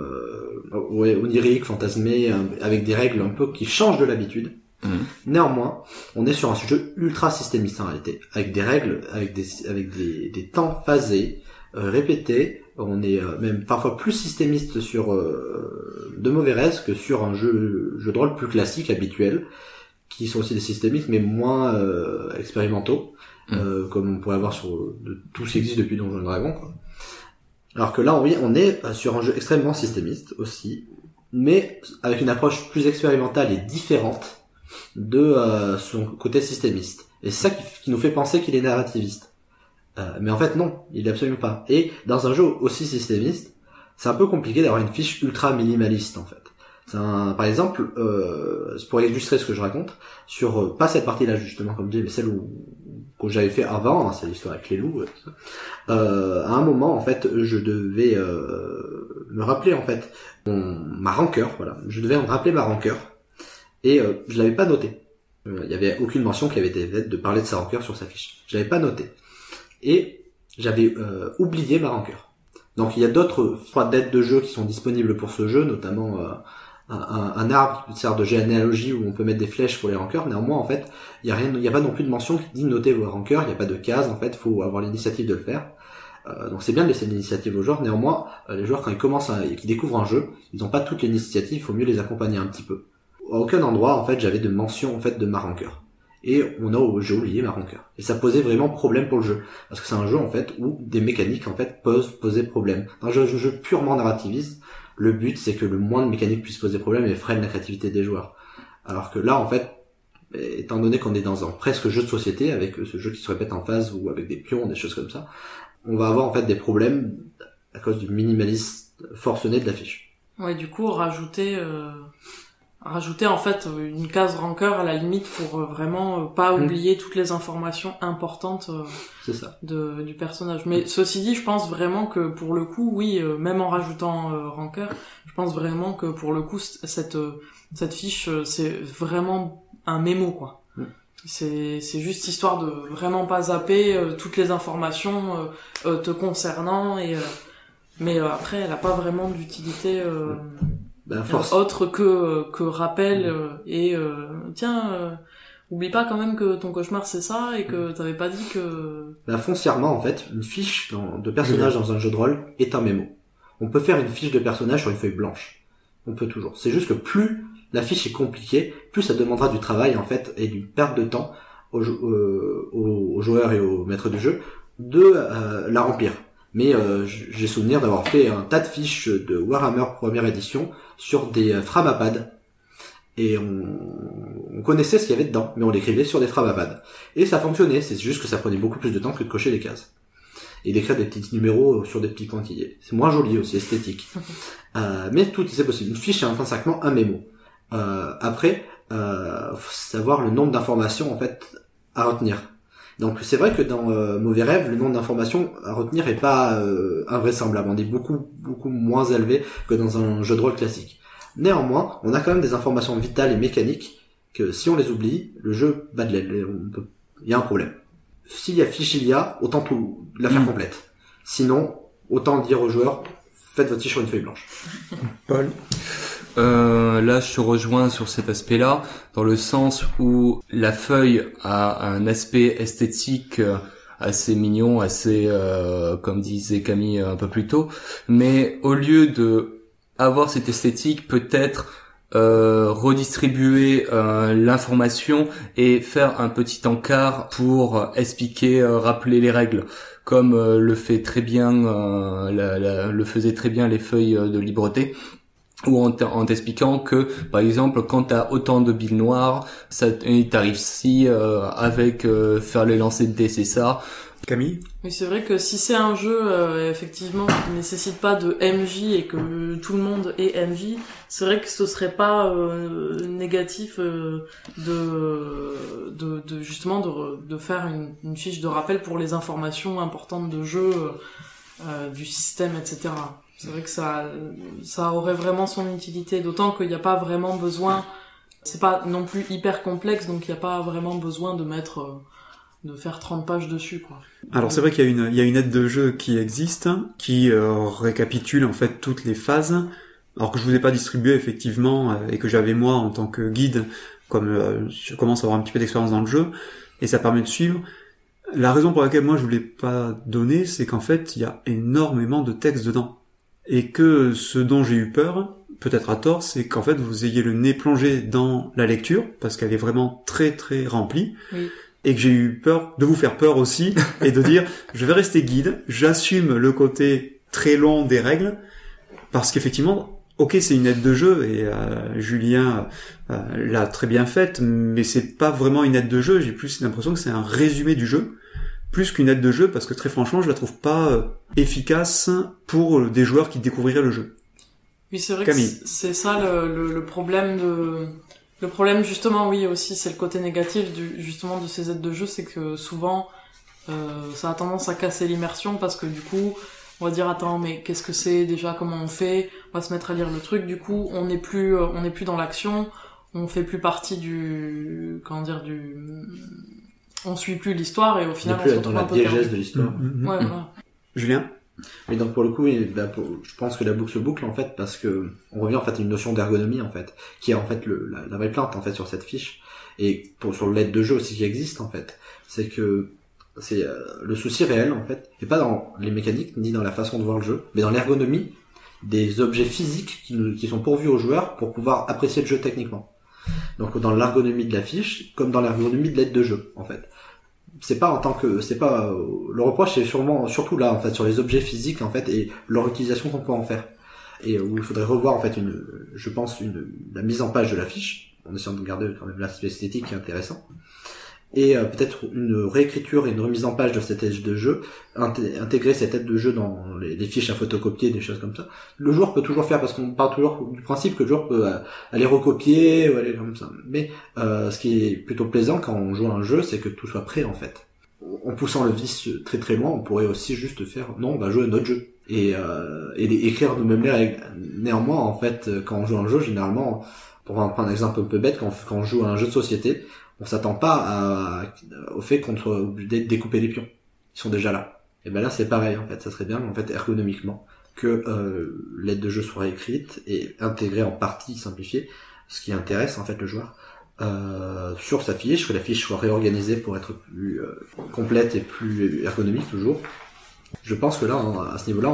onirique, fantasmé, avec des règles un peu qui changent de l'habitude. Néanmoins, on est sur un jeu ultra systémiste en réalité, avec des règles, avec des temps phasés, répétés. On est même parfois plus systémiste sur de Mauvais Rêve que sur un jeu de rôle plus classique, habituel, qui sont aussi des systémiques mais moins expérimentaux, comme on pourrait avoir sur tout ce qui existe depuis Donjons & Dragons, quoi. Alors que là, oui, on est sur un jeu extrêmement systémiste aussi, mais avec une approche plus expérimentale et différente de son côté systémiste. Et c'est ça qui nous fait penser qu'il est narrativiste. Mais en fait, non, il est absolument pas. Et dans un jeu aussi systémiste, c'est un peu compliqué d'avoir une fiche ultra minimaliste, en fait. Par exemple, pour illustrer ce que je raconte, sur pas cette partie-là justement, comme je dis, mais celle que j'avais fait avant, hein, c'est l'histoire avec les loups, tout ça. À un moment, en fait, je devais me rappeler en fait ma rancœur, voilà. Je devais me rappeler ma rancœur et je l'avais pas noté. Il y avait aucune mention qui avait été faite de parler de sa rancœur sur sa fiche. Je l'avais pas noté et j'avais oublié ma rancœur. Donc il y a d'autres d'aides de jeu qui sont disponibles pour ce jeu, notamment un arbre qui sert de généalogie où on peut mettre des flèches pour les rancœurs. Néanmoins, en fait, il y a pas non plus de mention qui dit noter vos rancœurs. Il n'y a pas de case. En fait, faut avoir l'initiative de le faire. Donc c'est bien de laisser l'initiative aux joueurs. Néanmoins, les joueurs quand ils commencent et qu'ils découvrent un jeu, ils n'ont pas toute l'initiative. Il faut mieux les accompagner un petit peu. À aucun endroit, en fait, j'avais de mention en fait de ma rancœur. Et j'ai oublié ma rancœur. Et ça posait vraiment problème pour le jeu. Parce que c'est un jeu, en fait, où des mécaniques, en fait, peuvent poser problème. Dans un jeu purement narrativiste, le but, c'est que le moins de mécaniques puisse poser problème et freine la créativité des joueurs. Alors que là, en fait, étant donné qu'on est dans un presque jeu de société, avec ce jeu qui se répète en phase ou avec des pions, des choses comme ça, on va avoir, en fait, des problèmes à cause du minimalisme forcené de la fiche. Ouais, du coup, rajouter en fait une case rancœur à la limite pour vraiment pas oublier toutes les informations importantes c'est ça. Du personnage. Mais ceci dit, je pense vraiment que pour le coup, oui, même en rajoutant rancœur, je pense vraiment que pour le coup cette fiche c'est vraiment un mémo quoi. C'est juste histoire de vraiment pas zapper toutes les informations te concernant mais après elle a pas vraiment d'utilité autre que rappel oublie pas quand même que ton cauchemar c'est ça et que t'avais pas dit que... Foncièrement en fait, une fiche de personnage dans un jeu de rôle est un mémo. On peut faire une fiche de personnage sur une feuille blanche. On peut toujours. C'est juste que plus la fiche est compliquée, plus ça demandera du travail en fait et d'une perte de temps aux joueurs et aux maîtres du jeu de la remplir. Mais j'ai souvenir d'avoir fait un tas de fiches de Warhammer première édition sur des Framapads et on connaissait ce qu'il y avait dedans, mais on l'écrivait sur des Framapads et ça fonctionnait. C'est juste que ça prenait beaucoup plus de temps que de cocher des cases et d'écrire des petits numéros sur des petits pointillés. C'est moins joli aussi, esthétique. Mais tout c'est possible. Une fiche est intrinsèquement un mémo. Après, faut savoir le nombre d'informations en fait à retenir. Donc c'est vrai que dans Mauvais Rêve, le nombre d'informations à retenir est pas invraisemblable. On est beaucoup moins élevé que dans un jeu de rôle classique. Néanmoins, on a quand même des informations vitales et mécaniques que si on les oublie, le jeu bat de l'aile. Il y a un problème. S'il y a fiche, autant tout la faire complète. Sinon, autant dire aux joueurs, faites votre fiche sur une feuille blanche. Paul. Là, je te rejoins sur cet aspect-là, dans le sens où la feuille a un aspect esthétique assez mignon, assez, comme disait Camille un peu plus tôt, mais au lieu de avoir cette esthétique, peut-être redistribuer l'information et faire un petit encart pour expliquer, rappeler les règles, comme le fait très bien, le faisaient très bien les feuilles de libreté, ou en t'expliquant que, par exemple, quand t'as autant de billes noires, il t'arrive si avec faire les lancers de dés, c'est ça. Camille ? Oui, c'est vrai que si c'est un jeu effectivement qui nécessite pas de MJ et que tout le monde est MJ, c'est vrai que ce serait pas négatif de justement de faire une fiche de rappel pour les informations importantes de jeu, du système, etc. C'est vrai que ça aurait vraiment son utilité, d'autant qu'il n'y a pas vraiment besoin, c'est pas non plus hyper complexe, donc il n'y a pas vraiment besoin de de faire 30 pages dessus, quoi. Alors c'est vrai qu'il y a une aide de jeu qui existe, qui récapitule en fait toutes les phases, alors que je vous ai pas distribué effectivement, et que j'avais moi en tant que guide, comme je commence à avoir un petit peu d'expérience dans le jeu, et ça permet de suivre. La raison pour laquelle moi je vous l'ai pas donné, c'est qu'en fait il y a énormément de texte dedans. Et que ce dont j'ai eu peur, peut-être à tort, c'est qu'en fait vous ayez le nez plongé dans la lecture, parce qu'elle est vraiment très très remplie, Oui. Et que j'ai eu peur de vous faire peur aussi, et de dire je vais rester guide, j'assume le côté très long des règles, parce qu'effectivement, ok c'est une aide de jeu, et Julien l'a très bien faite, mais c'est pas vraiment une aide de jeu, j'ai plus l'impression que c'est un résumé du jeu, plus qu'une aide de jeu, parce que très franchement je la trouve pas efficace pour des joueurs qui découvriraient le jeu. Oui, c'est vrai Camille. que c'est ça le problème le problème justement, oui, aussi, c'est le côté négatif justement de ces aides de jeu, c'est que souvent ça a tendance à casser l'immersion, parce que du coup on va dire attends, mais qu'est-ce que c'est déjà, comment on fait, on va se mettre à lire le truc, du coup on n'est plus dans l'action, on fait plus partie on suit plus l'histoire, et au final on se retrouve un peu perdu. De l'histoire. Ouais, voilà. Julien ? Mais donc pour le coup, je pense que la boucle se boucle en fait, parce que on revient en fait à une notion d'ergonomie en fait, qui est en fait la vraie plainte en fait sur cette fiche, et sur l'aide de jeu aussi qui existe en fait, c'est que c'est le souci réel en fait, et pas dans les mécaniques ni dans la façon de voir le jeu, mais dans l'ergonomie des objets physiques qui sont pourvus aux joueurs pour pouvoir apprécier le jeu techniquement. Donc dans l'ergonomie de la fiche, comme dans l'ergonomie de l'aide de jeu en fait. Le reproche c'est surtout là en fait sur les objets physiques en fait et leur utilisation qu'on peut en faire, et où il faudrait revoir en fait la mise en page de la fiche en essayant de garder quand même l'aspect esthétique qui est intéressant, et peut-être une réécriture et une remise en page de cette aide de jeu, intégrer cette aide de jeu dans les fiches à photocopier, des choses comme ça. Le joueur peut toujours faire, parce qu'on part toujours du principe que le joueur peut aller recopier ou aller comme ça. Mais ce qui est plutôt plaisant quand on joue à un jeu, c'est que tout soit prêt en fait. En poussant le vice très très loin, on pourrait aussi juste faire non, on va jouer à notre jeu et écrire nous-mêmes les règles. Néanmoins, en fait, quand on joue à un jeu, généralement, pour prendre un exemple un peu bête, quand on joue à un jeu de société, on s'attend pas au fait qu'on soit obligé de découper les pions. Ils sont déjà là. Et ben là, c'est pareil, en fait. Ça serait bien, en fait, ergonomiquement, que l'aide de jeu soit écrite et intégrée en partie simplifiée, ce qui intéresse, en fait, le joueur, sur sa fiche, que la fiche soit réorganisée pour être plus complète et plus ergonomique, toujours. Je pense que là, à ce niveau-là,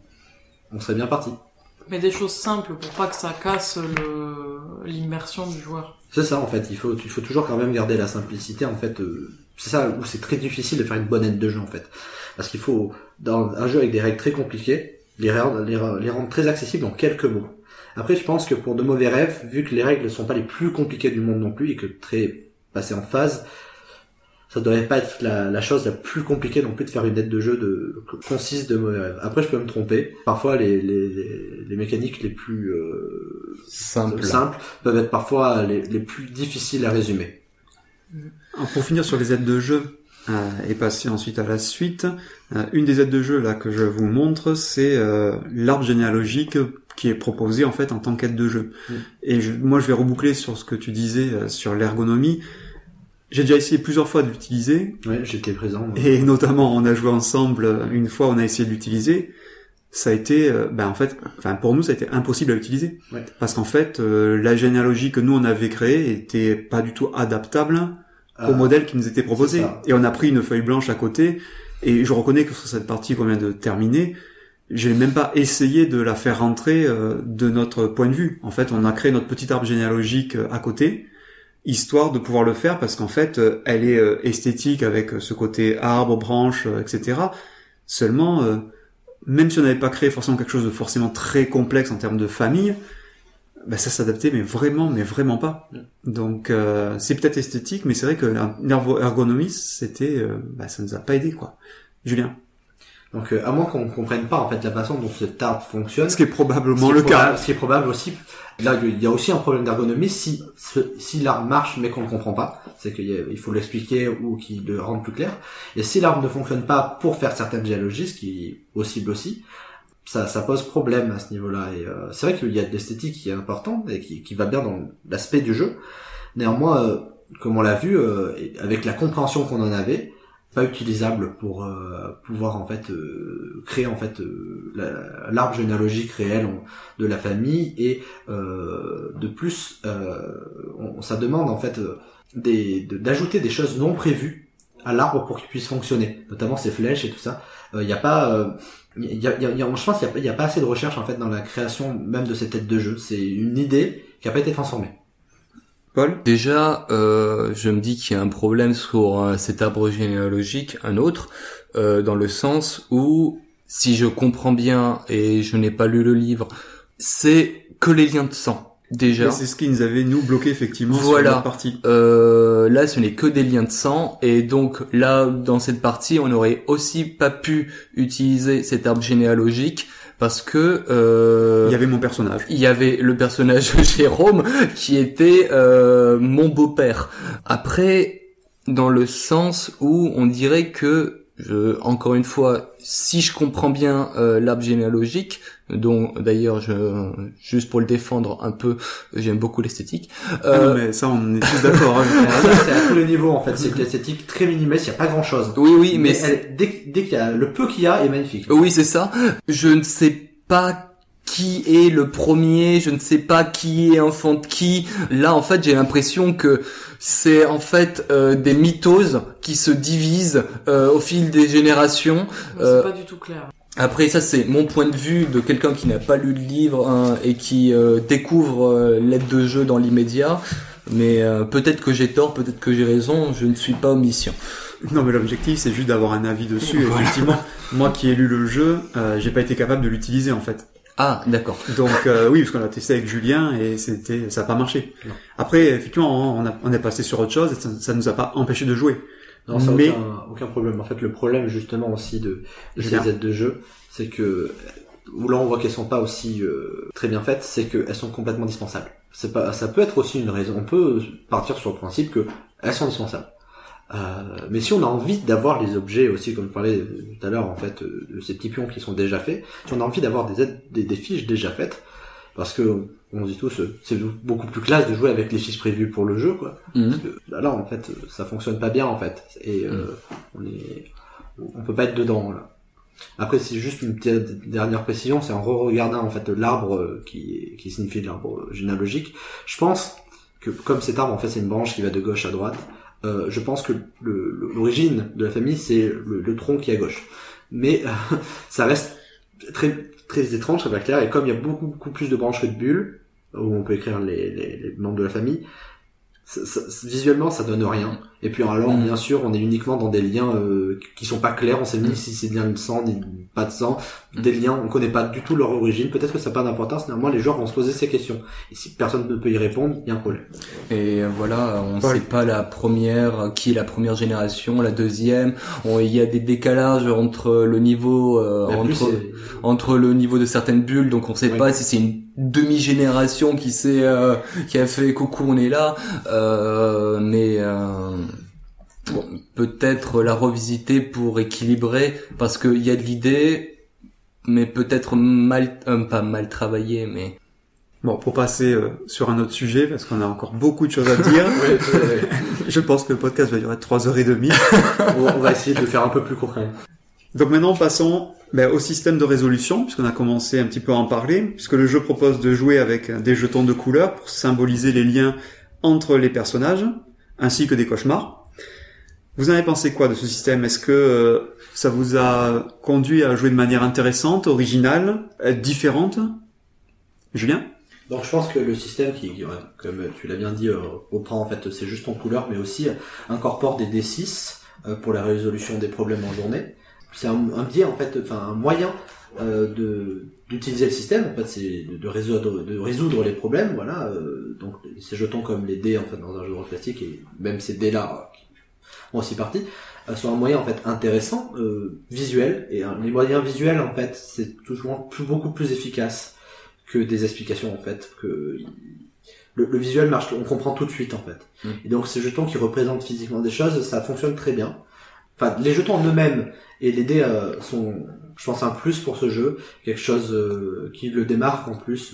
on serait bien parti. Mais des choses simples pour pas que ça casse l'immersion du joueur. C'est ça en fait, il faut toujours quand même garder la simplicité en fait. C'est ça où c'est très difficile de faire une bonne aide de jeu en fait, parce qu'il faut dans un jeu avec des règles très compliquées les rendre très accessibles en quelques mots. Après je pense que pour De Mauvais Rêves, vu que les règles ne sont pas les plus compliquées du monde non plus et que passer en phase, ça devrait pas être la chose la plus compliquée non plus de faire une aide de jeu concise de Mauvais Rêves. Après je peux me tromper, parfois les mécaniques les plus simples peuvent être parfois les plus difficiles à résumer. Alors, pour finir sur les aides de jeu et passer ensuite à la suite, une des aides de jeu là que je vous montre, c'est l'arbre généalogique qui est proposé en fait en tant qu'aide de jeu. Et moi je vais reboucler sur ce que tu disais sur l'ergonomie. J'ai déjà essayé plusieurs fois de l'utiliser. Ouais, j'étais présent. Ouais. Et notamment, on a joué ensemble une fois, on a essayé de l'utiliser. Ça a été, pour nous, ça a été impossible à utiliser. Ouais. Parce qu'en fait, la généalogie que nous on avait créée était pas du tout adaptable au modèle qui nous était proposé. Et on a pris une feuille blanche à côté. Et je reconnais que sur cette partie qu'on vient de terminer, j'ai même pas essayé de la faire rentrer de notre point de vue. En fait, on a créé notre petit arbre généalogique à côté, histoire de pouvoir le faire, parce qu'en fait, elle est esthétique avec ce côté arbre, branche, etc. Seulement, même si on n'avait pas créé forcément quelque chose de forcément très complexe en termes de famille, bah ça s'adaptait mais vraiment pas. Donc c'est peut-être esthétique, mais c'est vrai que l'ergonomie, c'était ça nous a pas aidé, quoi. Julien. Donc à moins qu'on comprenne pas en fait la façon dont cet arbre fonctionne, ce qui est probablement le cas. Ce qui est probable aussi. Là, il y a aussi un problème d'ergonomie si l'arbre marche mais qu'on ne comprend pas, c'est qu'il faut l'expliquer ou qu'il le rende plus clair. Et si l'arbre ne fonctionne pas pour faire certaines généalogies, ce qui est possible aussi, ça pose problème à ce niveau-là. Et c'est vrai qu'il y a de l'esthétique qui est important et qui va bien dans l'aspect du jeu. Néanmoins, comme on l'a vu, avec la compréhension qu'on en avait, pas utilisable pour pouvoir en fait créer en fait l'arbre généalogique réel de la famille. Et de plus ça demande en fait d'ajouter des choses non prévues à l'arbre pour qu'il puisse fonctionner, notamment ses flèches et tout ça. Je pense qu'il y a pas assez de recherche en fait dans la création même de cette tête de jeu. C'est une idée qui a pas été transformée. Paul ? Déjà, je me dis qu'il y a un problème sur cet arbre généalogique, un autre, dans le sens où, si je comprends bien, et je n'ai pas lu le livre, c'est que les liens de sang. Déjà. Mais c'est ce qui nous avait, nous, bloqué, effectivement, voilà. Sur notre partie. Là, ce n'est que des liens de sang, et donc, là, dans cette partie, on n'aurait aussi pas pu utiliser cet arbre généalogique, parce que il y avait mon personnage. Il y avait le personnage Jérôme qui était mon beau-père. Après, dans le sens où on dirait que encore une fois, si je comprends bien l'arbre généalogique, dont d'ailleurs juste pour le défendre un peu, j'aime beaucoup l'esthétique. Non mais ça on est tous d'accord. Hein. C'est à tous les niveaux en fait, c'est que l'esthétique très minimaliste, il y a pas grand chose. Oui, mais dès qu'il y a le peu qu'il y a est magnifique. Oui, c'est ça. Je ne sais pas qui est le premier, je ne sais pas qui est enfant de qui. Là, en fait, j'ai l'impression que c'est en fait des mythoses qui se divisent au fil des générations. C'est pas du tout clair. Après, ça, c'est mon point de vue de quelqu'un qui n'a pas lu le livre et qui découvre l'aide de jeu dans l'immédiat. Mais peut-être que j'ai tort, peut-être que j'ai raison, je ne suis pas omniscient. Non, mais l'objectif, c'est juste d'avoir un avis dessus. Voilà. Effectivement, moi qui ai lu le jeu, j'ai pas été capable de l'utiliser, en fait. Ah, d'accord. Donc, oui, parce qu'on a testé avec Julien et ça a pas marché. Non. Après, effectivement, on est passé sur autre chose et ça nous a pas empêché de jouer. Non, ça mais aucun problème. En fait, le problème, justement, aussi de ces aides de jeu, c'est que, où là, on voit qu'elles sont pas aussi très bien faites, c'est qu'elles sont complètement dispensables. Ça peut être aussi une raison. On peut partir sur le principe que elles sont dispensables. Mais si on a envie d'avoir les objets aussi, comme je parlais tout à l'heure, en fait, de ces petits pions qui sont déjà faits, si on a envie d'avoir des fiches déjà faites, parce que on dit tous, c'est beaucoup plus classe de jouer avec les fiches prévues pour le jeu, quoi. Parce que là, en fait, ça fonctionne pas bien, en fait, et on peut pas être dedans, là. Après, c'est juste une petite dernière précision, c'est en re-regardant en fait l'arbre qui signifie l'arbre généalogique. Je pense que comme cet arbre, en fait, c'est une branche qui va de gauche à droite. Je pense que l'origine de la famille, c'est le tronc qui est à gauche. Mais ça reste très très étrange, très clair. Et comme il y a beaucoup plus de branches que de bulles, où on peut écrire les membres de la famille, visuellement ça donne rien. Et puis alors bien sûr on est uniquement dans des liens qui sont pas clairs, on sait ni si c'est bien de sang ni pas de sang, des liens on connaît pas du tout leur origine, peut-être que ça n'a pas d'importance, néanmoins les joueurs vont se poser ces questions et si personne ne peut y répondre, il y a un problème. Et voilà, on sait pas qui est la première génération, la deuxième, il y a des décalages entre le niveau entre le niveau de certaines bulles, donc on sait pas si c'est une demi-génération qui a fait coucou on est là, mais bon, peut-être la revisiter pour équilibrer, parce qu'il y a de l'idée, mais peut-être pas mal travaillé, mais... Bon, pour passer sur un autre sujet, parce qu'on a encore beaucoup de choses à dire, je pense que le podcast va durer 3h30. On va essayer de le faire un peu plus court. Donc maintenant, passons au système de résolution, puisqu'on a commencé un petit peu à en parler, puisque le jeu propose de jouer avec des jetons de couleurs pour symboliser les liens entre les personnages, ainsi que des cauchemars. Vous en avez pensé quoi de ce système? Est-ce que ça vous a conduit à jouer de manière intéressante, originale, différente? Julien? Donc je pense que le système qui comme tu l'as bien dit, reprend en fait ces jetons de couleur, mais aussi incorpore des D6 pour la résolution des problèmes en journée. C'est un biais en fait, enfin un moyen d'utiliser le système. En fait, c'est de résoudre les problèmes. Voilà. Donc ces jetons comme les dés en fait dans un jeu de rôle classique, et même ces dés là qui font aussi partie, sont un moyen en fait intéressant, visuel. Et les moyens visuels en fait, c'est toujours beaucoup plus efficace que des explications en fait, que le visuel marche, on comprend tout de suite en fait. Et donc ces jetons qui représentent physiquement des choses, ça fonctionne très bien. Enfin, les jetons en eux-mêmes et les dés sont, je pense, un plus pour ce jeu, quelque chose qui le démarque en plus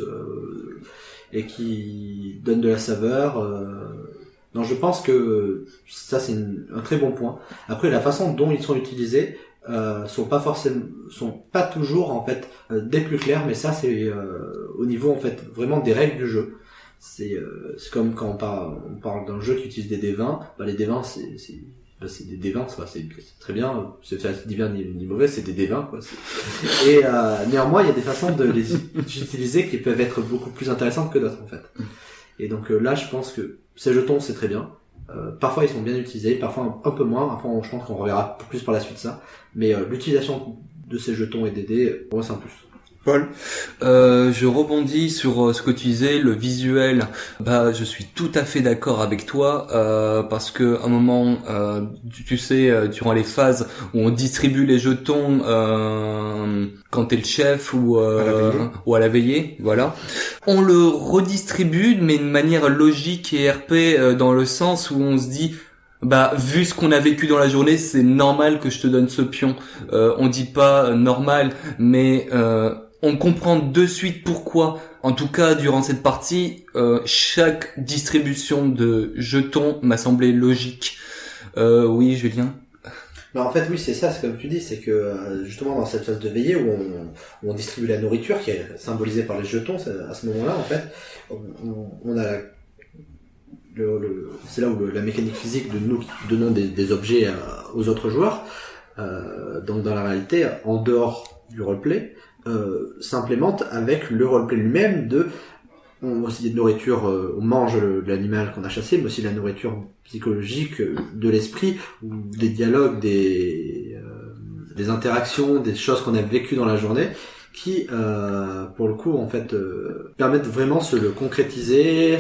et qui donne de la saveur. Donc je pense que ça c'est un très bon point. Après, la façon dont ils sont utilisés sont pas toujours en fait des plus clairs, mais ça c'est au niveau en fait vraiment des règles du jeu. C'est comme quand on parle d'un jeu qui utilise des D20, les D20 c'est des D20, c'est très bien, c'est ni bien ni mauvais, c'est des D20 quoi. Et néanmoins il y a des façons de les utiliser qui peuvent être beaucoup plus intéressantes que d'autres en fait. Et donc là je pense que ces jetons c'est très bien. Parfois ils sont bien utilisés, parfois un peu moins. Après je pense qu'on reverra plus par la suite ça. Mais l'utilisation de ces jetons et des dés, pour moi c'est un plus. Paul? Je rebondis sur ce que tu disais, le visuel. Je suis tout à fait d'accord avec toi, parce que à un moment, tu sais, durant les phases où on distribue les jetons, quand t'es le chef ou à la veillée, voilà, on le redistribue mais de manière logique et RP, dans le sens où on se dit, vu ce qu'on a vécu dans la journée, c'est normal que je te donne ce pion. On dit pas normal, mais on comprend de suite pourquoi. En tout cas, durant cette partie, chaque distribution de jetons m'a semblé logique. Oui, Julien? En fait, oui, c'est ça, c'est comme tu dis, c'est que justement dans cette phase de veillée où on distribue la nourriture, qui est symbolisée par les jetons, à ce moment-là, en fait, on a c'est là où la mécanique physique de nous qui donnons des objets aux autres joueurs, donc dans la réalité, en dehors du roleplay, s'implémente avec le roleplay lui-même on aussi des nourritures, on mange l'animal qu'on a chassé, mais aussi la nourriture psychologique de l'esprit, ou des dialogues, des interactions, des choses qu'on a vécues dans la journée, qui, pour le coup, en fait, permettent vraiment se le concrétiser,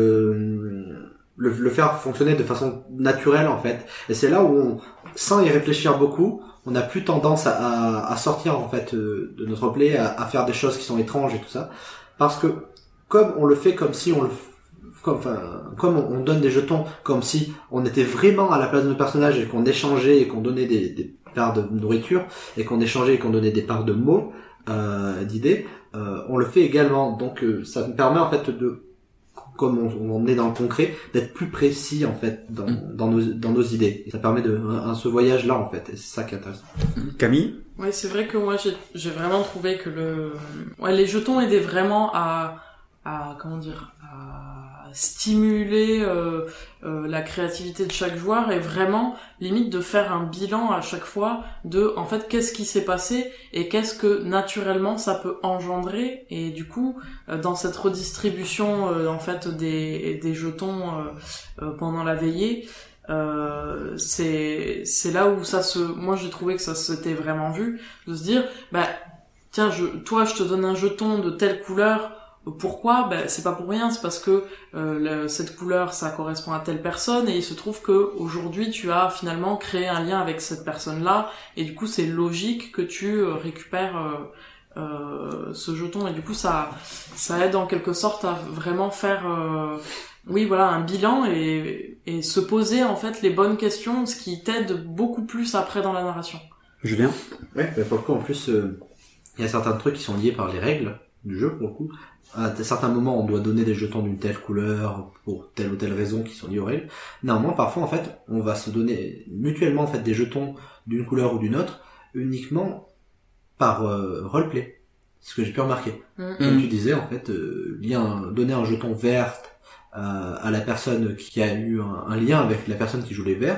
le faire fonctionner de façon naturelle, en fait. Et c'est là où sans y réfléchir beaucoup, on a plus tendance à sortir, en fait, de notre play, à faire des choses qui sont étranges et tout ça. Parce que, comme on le fait comme si comme on donne des jetons, comme si on était vraiment à la place de nos personnages et qu'on échangeait et qu'on donnait des parts de nourriture, et qu'on échangeait et qu'on donnait des parts de mots, d'idées, on le fait également. Donc ça nous permet en fait comme on est dans le concret, d'être plus précis en fait dans nos idées. Et ça permet ce voyage là en fait, et c'est ça qui est intéressant. Camille? Oui, c'est vrai que moi j'ai vraiment trouvé que les jetons aidaient vraiment à stimuler la créativité de chaque joueur, et vraiment limite de faire un bilan à chaque fois de en fait qu'est-ce qui s'est passé et qu'est-ce que naturellement ça peut engendrer. Et du coup dans cette redistribution en fait des jetons pendant la veillée, c'est là où moi j'ai trouvé que ça s'était vraiment vu, de se dire tiens, toi je te donne un jeton de telle couleur. Pourquoi? C'est pas pour rien, c'est parce que cette couleur ça correspond à telle personne, et il se trouve que aujourd'hui tu as finalement créé un lien avec cette personne-là, et du coup c'est logique que tu récupères ce jeton, et du coup ça aide en quelque sorte à vraiment faire un bilan et se poser en fait les bonnes questions, ce qui t'aide beaucoup plus après dans la narration. Julien? Ouais, pour le coup en plus il y a certains trucs qui sont liés par les règles du jeu pour le coup. À certains moments, on doit donner des jetons d'une telle couleur pour telle ou telle raison qui sont liées aux règles. Néanmoins, parfois, en fait, on va se donner mutuellement en fait des jetons d'une couleur ou d'une autre uniquement par roleplay. C'est ce que j'ai pu remarquer. Comme tu disais, en fait, donner un jeton vert à la personne qui a eu un lien avec la personne qui joue les verts,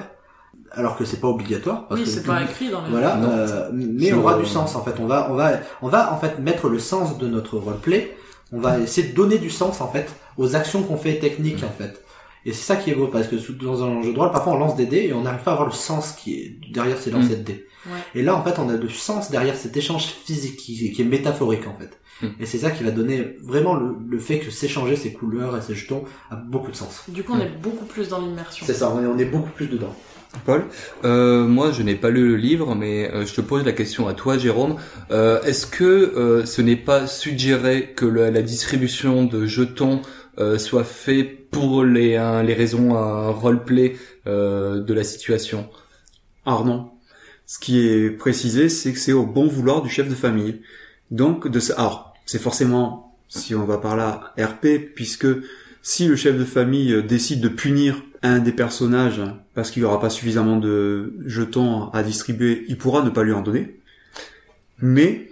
alors que c'est pas obligatoire. Parce oui, que c'est pas écrit dans les voilà, mais Je- aura du sens en fait. On va en fait mettre le sens de notre roleplay. On va essayer de donner du sens en fait aux actions qu'on fait techniques en fait. Et c'est ça qui est beau parce que dans un jeu de rôle, parfois on lance des dés et on n'arrive pas à avoir le sens qui est derrière ces lancers de dés. Ouais. Et là en fait on a du sens derrière cet échange physique qui est métaphorique en fait. Et c'est ça qui va donner vraiment le fait que s'échanger ces couleurs et ces jetons a beaucoup de sens. Du coup, on est beaucoup plus dans l'immersion. C'est ça, on est beaucoup plus dedans. Paul? Moi, je n'ai pas lu le livre, mais je te pose la question à toi, Jérôme. Est-ce que ce n'est pas suggéré que la distribution de jetons soit fait pour les raisons roleplay de la situation? Alors non. Ce qui est précisé, c'est que c'est au bon vouloir du chef de famille. Donc, alors, c'est forcément, si on va par là, RP, puisque si le chef de famille décide de punir un des personnages parce qu'il n'y aura pas suffisamment de jetons à distribuer, il pourra ne pas lui en donner. Mais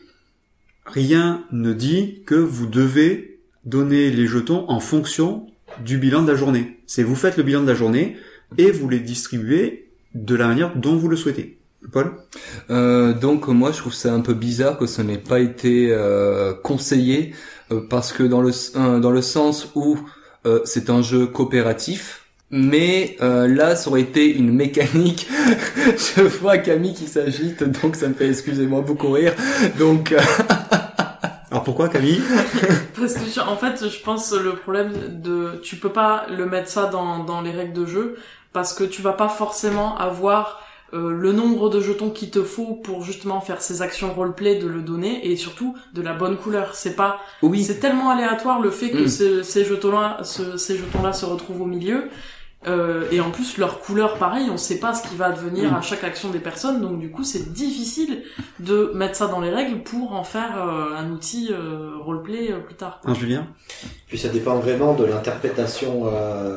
rien ne dit que vous devez donner les jetons en fonction du bilan de la journée. C'est vous faites le bilan de la journée et vous les distribuez de la manière dont vous le souhaitez. Paul? Donc moi je trouve ça un peu bizarre que ça n'ait pas été conseillé parce que dans le sens où c'est un jeu coopératif, mais là ça aurait été une mécanique. Je vois Camille qui s'agite, donc ça me fait, excusez-moi, beaucoup rire. Donc Alors pourquoi, Camille? Parce que en fait, je pense le problème tu peux pas le mettre ça dans les règles de jeu parce que tu vas pas forcément avoir le nombre de jetons qu'il te faut pour justement faire ces actions roleplay, de le donner, et surtout de la bonne couleur. C'est pas, oui, c'est tellement aléatoire le fait que ces jetons-là se retrouvent au milieu, et en plus leur couleur, pareil, on sait pas ce qui va advenir à chaque action des personnes, donc du coup c'est difficile de mettre ça dans les règles pour en faire un outil roleplay plus tard. Julien? Puis ça dépend vraiment de l'interprétation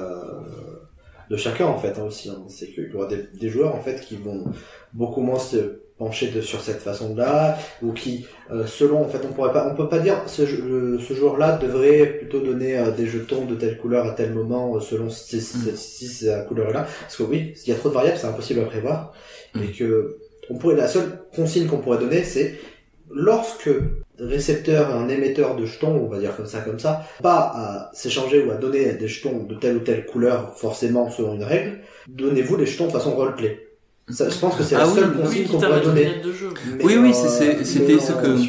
de chacun en fait aussi. C'est qu'il y aura des joueurs en fait qui vont beaucoup moins se pencher sur cette façon-là, ou qui selon en fait on peut pas dire ce joueur-là devrait plutôt donner des jetons de telle couleur à tel moment selon si la couleur est là, parce que oui, il y a trop de variables, c'est impossible à prévoir, et que la seule consigne qu'on pourrait donner, c'est lorsque récepteur et un émetteur de jetons, on va dire comme ça, pas à s'échanger ou à donner des jetons de telle ou telle couleur, forcément selon une règle, donnez-vous les jetons de façon roleplay. Ça, je pense que c'est la seule consigne qu'on pourrait donner. Oui, c'était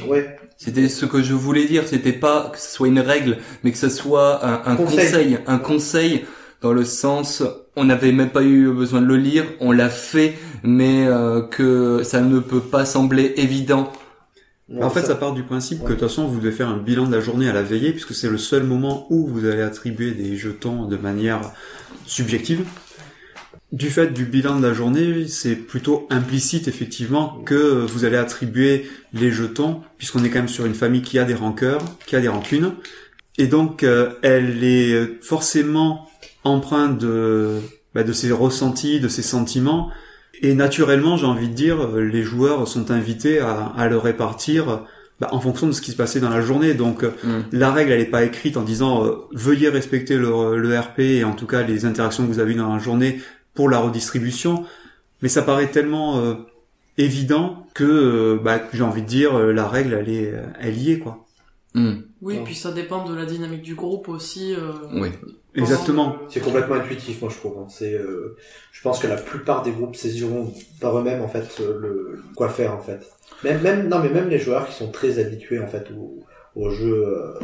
ce que je voulais dire. C'était pas que ce soit une règle, mais que ce soit un conseil dans le sens, on n'avait même pas eu besoin de le lire, on l'a fait, mais que ça ne peut pas sembler évident. Ouais, en fait, ça part du principe que de toute façon, vous devez faire un bilan de la journée à la veillée, puisque c'est le seul moment où vous allez attribuer des jetons de manière subjective. Du fait du bilan de la journée, c'est plutôt implicite, effectivement, que vous allez attribuer les jetons, puisqu'on est quand même sur une famille qui a des rancœurs, qui a des rancunes. Et donc, elle est forcément empreinte de ses ressentis, de ses sentiments. Et naturellement, j'ai envie de dire, les joueurs sont invités à le répartir en fonction de ce qui se passait dans la journée. Donc, la règle, elle n'est pas écrite en disant veuillez respecter le RP et en tout cas les interactions que vous avez eues dans la journée pour la redistribution. Mais ça paraît tellement évident que j'ai envie de dire, la règle, elle y est, quoi. Oui, puis ça dépend de la dynamique du groupe aussi. Oui. Exactement. C'est complètement intuitif, moi je trouve. Je pense que la plupart des groupes saisiront par eux-mêmes en fait quoi faire en fait. Même les joueurs qui sont très habitués en fait au jeu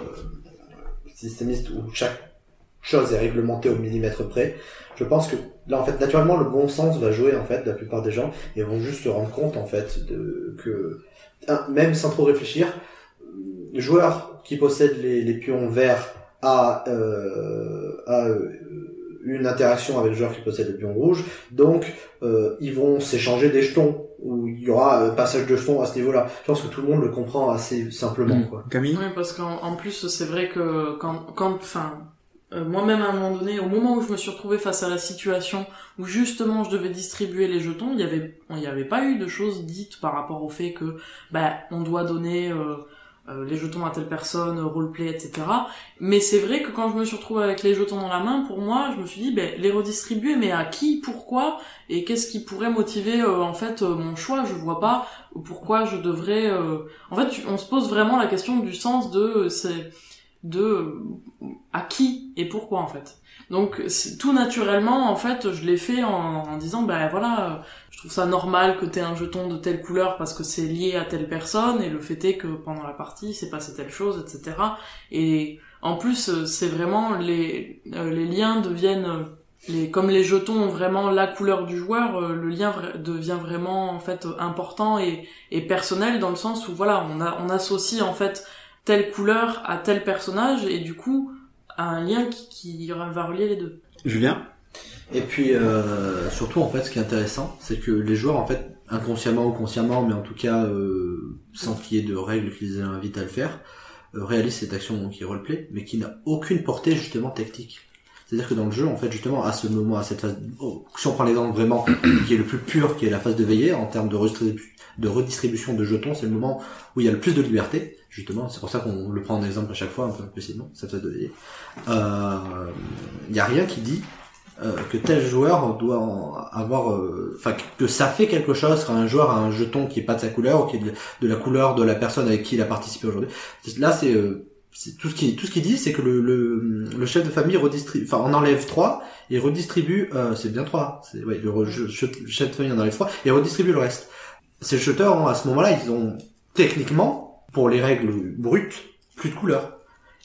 systémiste où chaque chose est réglementée au millimètre près. Je pense que là en fait naturellement le bon sens va jouer en fait la plupart des gens et vont juste se rendre compte en fait même sans trop réfléchir, joueur qui possède les pions verts a une interaction avec le joueur qui possède les pions rouges, donc ils vont s'échanger des jetons, où il y aura passage de jetons à ce niveau-là. Je pense que tout le monde le comprend assez simplement, quoi. Camille? Oui, parce qu'en plus, c'est vrai que moi-même à un moment donné, au moment où je me suis retrouvée face à la situation où justement je devais distribuer les jetons, il y avait pas eu de choses dites par rapport au fait que on doit donner les jetons à telle personne, roleplay, etc. Mais c'est vrai que quand je me suis retrouvée avec les jetons dans la main, pour moi, je me suis dit, les redistribuer, mais à qui, pourquoi, et qu'est-ce qui pourrait motiver mon choix. Je vois pas pourquoi je devrais. En fait, on se pose vraiment la question du sens de à qui et pourquoi en fait. Donc tout naturellement en fait je l'ai fait en disant je trouve ça normal que t'aies un jeton de telle couleur parce que c'est lié à telle personne et le fait est que pendant la partie il s'est passé telle chose, etc. Et en plus c'est vraiment les liens deviennent comme les jetons ont vraiment la couleur du joueur, le lien devient vraiment en fait important et personnel dans le sens où on associe en fait telle couleur à tel personnage et du coup à un lien qui va relier les deux. Julien ? Et puis surtout en fait ce qui est intéressant c'est que les joueurs en fait inconsciemment ou consciemment mais en tout cas sans qu'il y ait de règles qui les invitent à le faire réalisent cette action qui est roleplay mais qui n'a aucune portée justement tactique. C'est-à-dire que dans le jeu en fait justement à ce moment, à cette phase, si on prend l'exemple vraiment qui est le plus pur, qui est la phase de veillée en termes de redistribution de jetons, c'est le moment où il y a le plus de liberté. Justement, c'est pour ça qu'on le prend en exemple à chaque fois, un peu précisément, cette phase de veillée. Il y a rien qui dit que tel joueur doit avoir, que ça fait quelque chose quand un joueur a un jeton qui est pas de sa couleur ou qui est de la couleur de la personne avec qui il a participé aujourd'hui. Là, c'est tout ce qui dit, c'est que le chef de famille redistribue, on enlève 3 et redistribue, c'est bien 3. Le chef de famille en enlève 3 et redistribue le reste. Ces jeteurs, à ce moment-là, ils ont techniquement pour les règles brutes, plus de couleurs.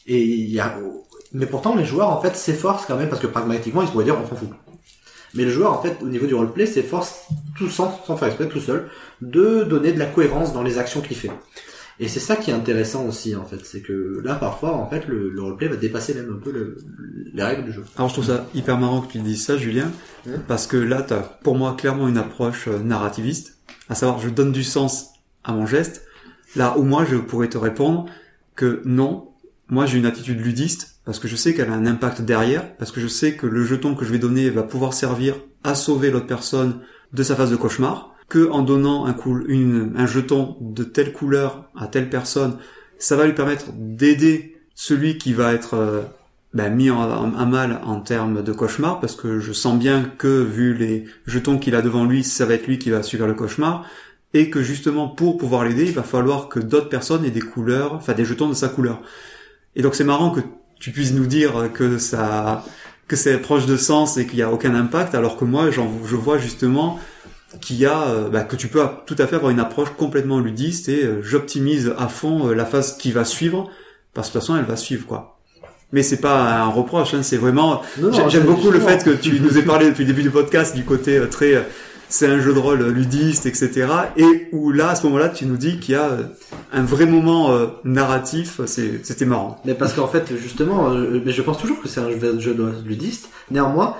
Mais pourtant, les joueurs, en fait, s'efforcent quand même, parce que pragmatiquement, ils se pourraient dire, on s'en fout. Mais le joueur, en fait, au niveau du roleplay, s'efforce, tout sans faire exprès, tout seul, de donner de la cohérence dans les actions qu'il fait. Et c'est ça qui est intéressant aussi, en fait. C'est que là, parfois, en fait, le roleplay va dépasser même un peu les règles du jeu. Alors, je trouve ça hyper marrant que tu dises ça, Julien, parce que là, t'as, pour moi, clairement une approche narrativiste. À savoir, je donne du sens à mon geste. Là où moi je pourrais te répondre que non, moi j'ai une attitude ludiste parce que je sais qu'elle a un impact derrière, parce que je sais que le jeton que je vais donner va pouvoir servir à sauver l'autre personne de sa phase de cauchemar, que en donnant un jeton de telle couleur à telle personne, ça va lui permettre d'aider celui qui va être mis à mal en termes de cauchemar, parce que je sens bien que vu les jetons qu'il a devant lui, ça va être lui qui va subir le cauchemar. Et que justement, pour pouvoir l'aider, il va falloir que d'autres personnes aient des couleurs, des jetons de sa couleur. Et donc c'est marrant que tu puisses nous dire que c'est proche de sens et qu'il y a aucun impact, alors que moi, je vois justement qu'il y a, que tu peux tout à fait avoir une approche complètement ludiste et j'optimise à fond la phase qui va suivre, parce que de toute façon, elle va suivre, quoi. Mais c'est pas un reproche, c'est vraiment, j'aime beaucoup le fait que tu nous aies parlé depuis le début du podcast du côté très, c'est un jeu de rôle ludiste, etc. Et où là, à ce moment-là, tu nous dis qu'il y a un vrai moment narratif. C'était marrant. Mais parce qu'en fait, justement, mais je pense toujours que c'est un jeu de rôle ludiste. Néanmoins,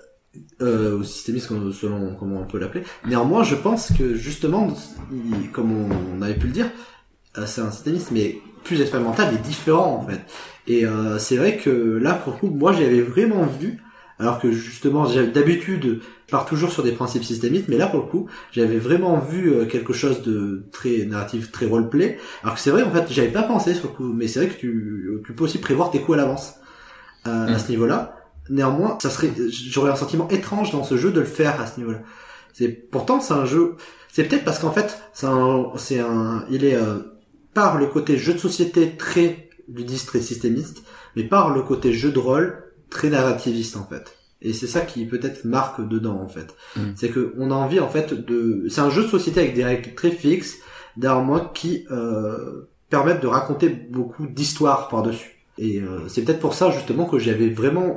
ou systémiste, selon comment on peut l'appeler. Néanmoins, je pense que justement, comme on avait pu le dire, c'est un systémiste, mais plus expérimental et différent en fait. Et c'est vrai que là, pour le coup, moi, j'avais vraiment vu. Alors que justement, d'habitude, je pars toujours sur des principes systémiques, mais là pour le coup, j'avais vraiment vu quelque chose de très narratif, très roleplay. Alors que c'est vrai, en fait, j'avais pas pensé sur le coup, mais c'est vrai que tu peux aussi prévoir tes coups à l'avance à ce niveau-là. Néanmoins, j'aurais un sentiment étrange dans ce jeu de le faire à ce niveau-là. Pourtant c'est un jeu. C'est peut-être parce qu'en fait, il est par le côté jeu de société très ludiste, très systémiste, mais par le côté jeu de rôle très narrativiste en fait. Et c'est ça qui peut-être marque dedans en fait. C'est que on a envie en fait c'est un jeu de société avec des règles très fixes, derrière moi qui permettent de raconter beaucoup d'histoires par-dessus. Et c'est peut-être pour ça justement que j'avais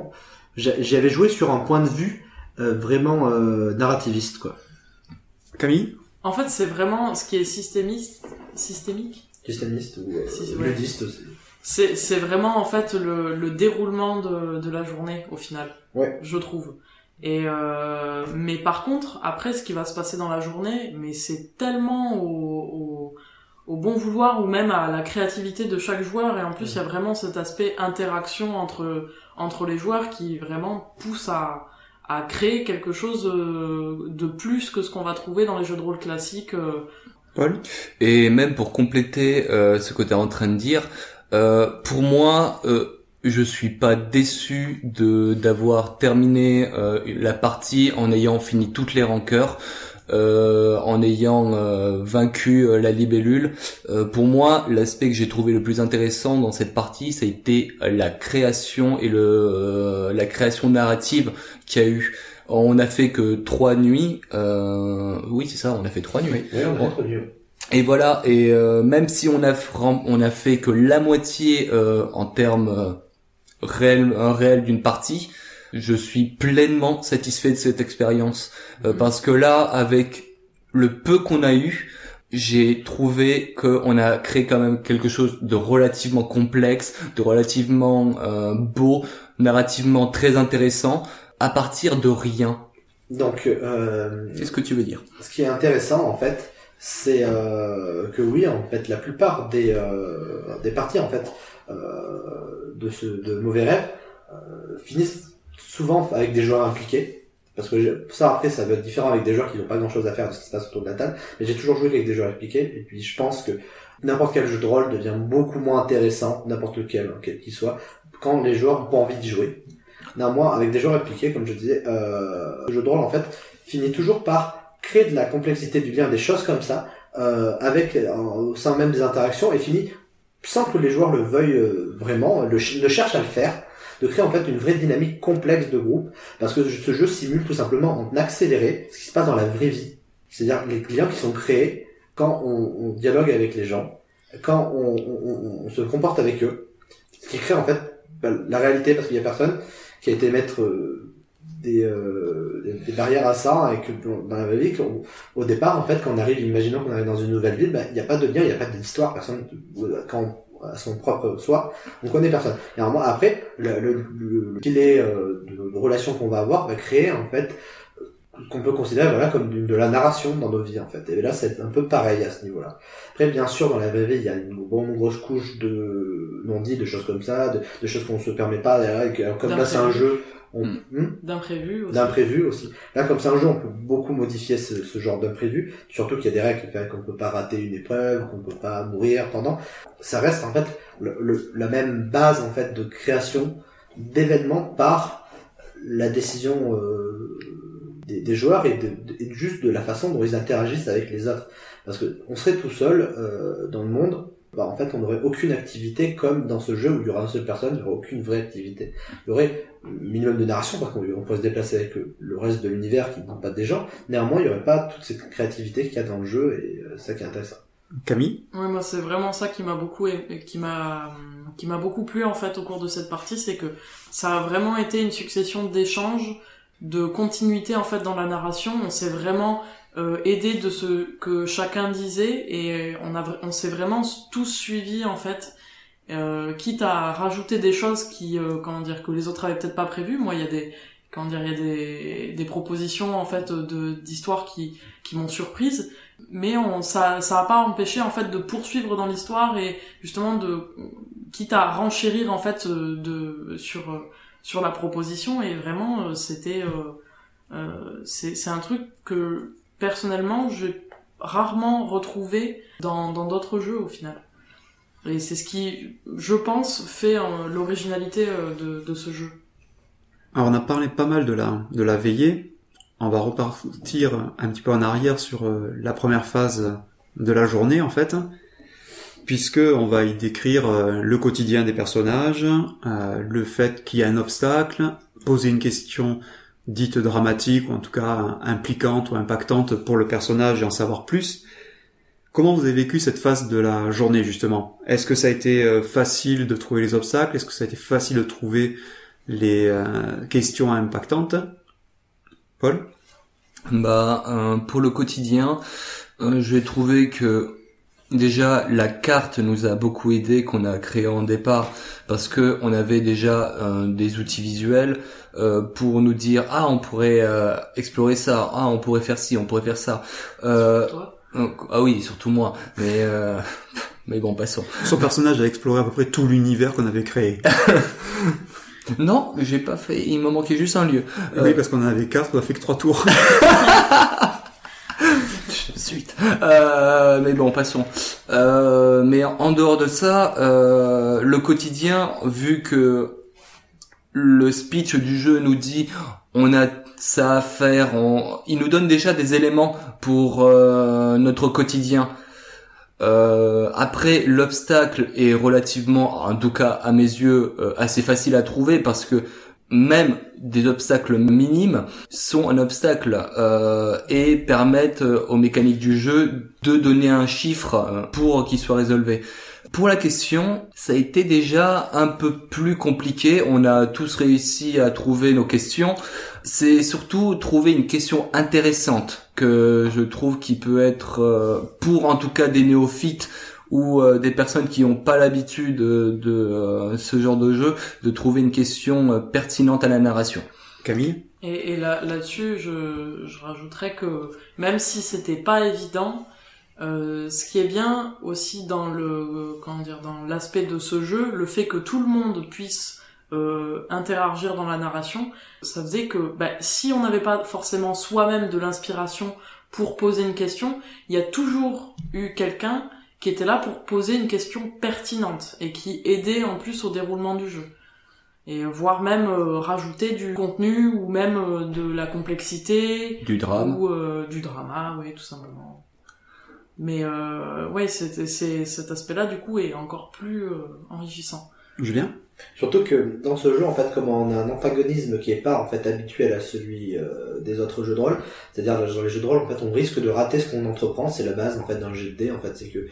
joué sur un point de vue vraiment narrativiste quoi. Camille ? En fait, c'est vraiment ce qui est systémique. Systémiste ou ludiste aussi. C'est vraiment en fait le déroulement de la journée au final. Ouais. Je trouve. Et mais par contre, après ce qui va se passer dans la journée, mais c'est tellement au bon vouloir ou même à la créativité de chaque joueur, et en plus il y a vraiment cet aspect interaction entre les joueurs qui vraiment pousse à créer quelque chose de plus que ce qu'on va trouver dans les jeux de rôle classiques. Paul? Et même pour compléter ce que tu es en train de dire, pour moi, je suis pas déçu d'avoir terminé la partie en ayant fini toutes les rankeurs, en ayant vaincu la libellule. Pour moi, l'aspect que j'ai trouvé le plus intéressant dans cette partie, ça a été la création et la création narrative qu'il y a eu. On a fait que 3 nuits. Oui, c'est ça, on a fait 3 nuits. Oui, on a fait 3 nuits. Et voilà, et même si on a fait que la moitié en termes réels d'une partie, je suis pleinement satisfait de cette expérience parce que là, avec le peu qu'on a eu, j'ai trouvé qu'on a créé quand même quelque chose de relativement complexe, de relativement beau, narrativement très intéressant, à partir de rien. Donc, qu'est-ce que tu veux dire? Ce qui est intéressant, en fait, c'est que oui, en fait, la plupart des parties, en fait, de Mauvais Rêve finissent souvent avec des joueurs impliqués. Parce que ça, après, ça va être différent avec des joueurs qui n'ont pas grand-chose à faire de ce qui se passe autour de la table. Mais j'ai toujours joué avec des joueurs impliqués. Et puis, je pense que n'importe quel jeu de rôle devient beaucoup moins intéressant, n'importe lequel, quel qu'il soit, quand les joueurs n'ont pas envie d'y jouer. Néanmoins, avec des joueurs impliqués, comme je disais, le jeu de rôle, en fait, finit toujours par créer de la complexité du lien, des choses comme ça, au sein même des interactions, et finit, sans que les joueurs le veuillent vraiment, ne cherchent à le faire, de créer en fait une vraie dynamique complexe de groupe, parce que ce jeu simule tout simplement en accéléré ce qui se passe dans la vraie vie. C'est-à-dire les liens qui sont créés quand on dialogue avec les gens, quand on se comporte avec eux, ce qui crée en fait la réalité, parce qu'il y a personne qui a été mettre des barrières à ça, et que dans la vraie vie, au départ, en fait, quand on arrive, imaginons qu'on arrive dans une nouvelle ville, il n'y a pas de lien, il n'y a pas d'histoire, personne, quand à son propre soi, on connaît personne. Et alors, après, le filet de relations qu'on va avoir va créer, en fait, ce qu'on peut considérer, voilà, comme de la narration dans nos vies, en fait. Et là, c'est un peu pareil à ce niveau-là. Après, bien sûr, dans la vraie vie, il y a une grosse couche de non-dits, de choses comme ça, de choses qu'on se permet pas, comme là, c'est un jeu, d'imprévu aussi. Là, comme c'est un jeu, on peut beaucoup modifier ce genre d'imprévu, surtout qu'il y a des règles qui font qu'on peut pas rater une épreuve, qu'on peut pas mourir pendant. Ça reste, en fait, la même base, en fait, de création d'événements par la décision, des joueurs et juste de la façon dont ils interagissent avec les autres. Parce que on serait tout seul dans le monde, en fait on n'aurait aucune activité comme dans ce jeu où il y aura une seule personne, il n'y aurait aucune vraie activité. Il y aurait un minimum de narration parce qu'on pourrait se déplacer avec le reste de l'univers qui n'est pas des gens. Néanmoins il n'y aurait pas toute cette créativité qu'il y a dans le jeu et c'est ça qui est intéressant. Camille? Ouais, moi c'est vraiment ça qui m'a beaucoup plu en fait au cours de cette partie, c'est que ça a vraiment été une succession d'échanges, de continuité en fait dans la narration. On s'est vraiment aidé de ce que chacun disait et on s'est vraiment tous suivis en fait, quitte à rajouter des choses qui que les autres avaient peut-être pas prévues. Moi il y a des propositions en fait d'histoires qui m'ont surprise, mais ça a pas empêché en fait de poursuivre dans l'histoire et justement quitte à renchérir en fait sur la proposition. Et vraiment c'est un truc que personnellement j'ai rarement retrouvé dans d'autres jeux au final, et c'est ce qui je pense fait l'originalité de ce jeu. Alors on a parlé pas mal de la veillée. On va repartir un petit peu en arrière sur la première phase de la journée en fait, puisque on va y décrire le quotidien des personnages, le fait qu'il y a un obstacle, poser une question dite dramatique ou en tout cas impliquante ou impactante pour le personnage et en savoir plus. Comment vous avez vécu cette phase de la journée justement? Est-ce que ça a été facile de trouver les obstacles? Est-ce que ça a été facile de trouver les questions impactantes? Paul? Pour le quotidien, j'ai trouvé que déjà la carte nous a beaucoup aidé, qu'on a créé en départ, parce que on avait déjà des outils visuels pour nous dire on pourrait explorer ça, on pourrait faire ci, on pourrait faire ça. Toi Ah oui, surtout moi, mais bon, passons. Son personnage a exploré à peu près tout l'univers qu'on avait créé. Non, j'ai pas fait, il m'a manqué juste un lieu. Oui, parce qu'on en avait 4, on a fait que 3 tours. suite. Mais bon, passons. Mais en dehors de ça, le quotidien, vu que le speech du jeu nous dit on a ça à faire, il nous donne déjà des éléments pour notre quotidien. Après, l'obstacle est relativement, en tout cas à mes yeux, assez facile à trouver parce que même des obstacles minimes sont un obstacle et permettent aux mécaniques du jeu de donner un chiffre pour qu'il soit résolu. Pour la question, ça a été déjà un peu plus compliqué. On a tous réussi à trouver nos questions. C'est surtout trouver une question intéressante que je trouve qui peut être, pour en tout cas des néophytes ou des personnes qui n'ont pas l'habitude de ce genre de jeu, de trouver une question pertinente à la narration. Camille ? Et là-dessus, je rajouterais que même si c'était pas évident, ce qui est bien aussi dans dans l'aspect de ce jeu, le fait que tout le monde puisse interagir dans la narration, ça faisait que si on n'avait pas forcément soi-même de l'inspiration pour poser une question, il y a toujours eu quelqu'un qui était là pour poser une question pertinente et qui aidait en plus au déroulement du jeu. Et voire même rajouter du contenu ou même de la complexité. Du drame. Ou du drama, oui, tout simplement. Mais ouais, c'est cet aspect-là, du coup, est encore plus enrichissant. Julien ? Surtout que dans ce jeu, en fait, comme on a un antagonisme qui est pas en fait habituel à celui des autres jeux de rôle, c'est-à-dire dans les jeux de rôle, en fait, on risque de rater ce qu'on entreprend. C'est la base en fait d'un jet de dés. En fait, c'est que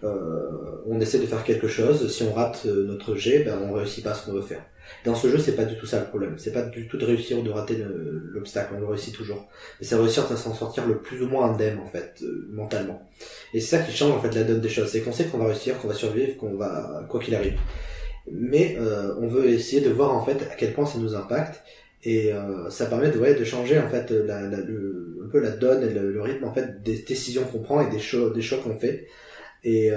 on essaie de faire quelque chose. Si on rate notre jet, on réussit pas ce qu'on veut faire. Dans ce jeu, c'est pas du tout ça le problème. C'est pas du tout de réussir ou de rater l'obstacle. On le réussit toujours. Mais c'est réussir à s'en sortir le plus ou moins indemne, en fait, mentalement. Et c'est ça qui change, en fait, la donne des choses. C'est qu'on sait qu'on va réussir, qu'on va survivre, qu'on va, quoi qu'il arrive. Mais, on veut essayer de voir, en fait, à quel point ça nous impacte. Et, ça permet de changer, en fait, un peu la donne et le rythme, en fait, des décisions qu'on prend et des choix qu'on fait. Et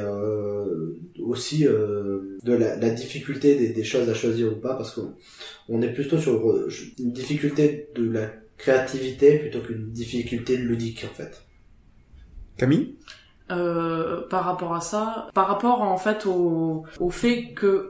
aussi de la difficulté des choses à choisir ou pas, parce qu'on est plutôt sur une difficulté de la créativité plutôt qu'une difficulté ludique en fait. Camille ? Par rapport à ça, par rapport en fait au fait que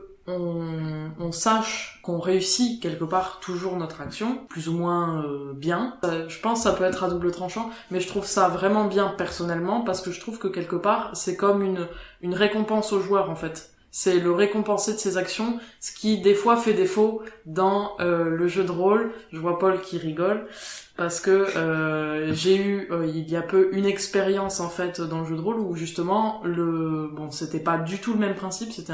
on sache qu'on réussit quelque part toujours notre action, plus ou moins bien. Je pense que ça peut être à double tranchant, mais je trouve ça vraiment bien personnellement, parce que je trouve que quelque part, c'est comme une récompense au joueur en fait. C'est le récompenser de ses actions, ce qui des fois fait défaut dans le jeu de rôle. Je vois Paul qui rigole, parce que j'ai eu il y a peu une expérience en fait dans le jeu de rôle où justement c'était pas du tout le même principe, c'était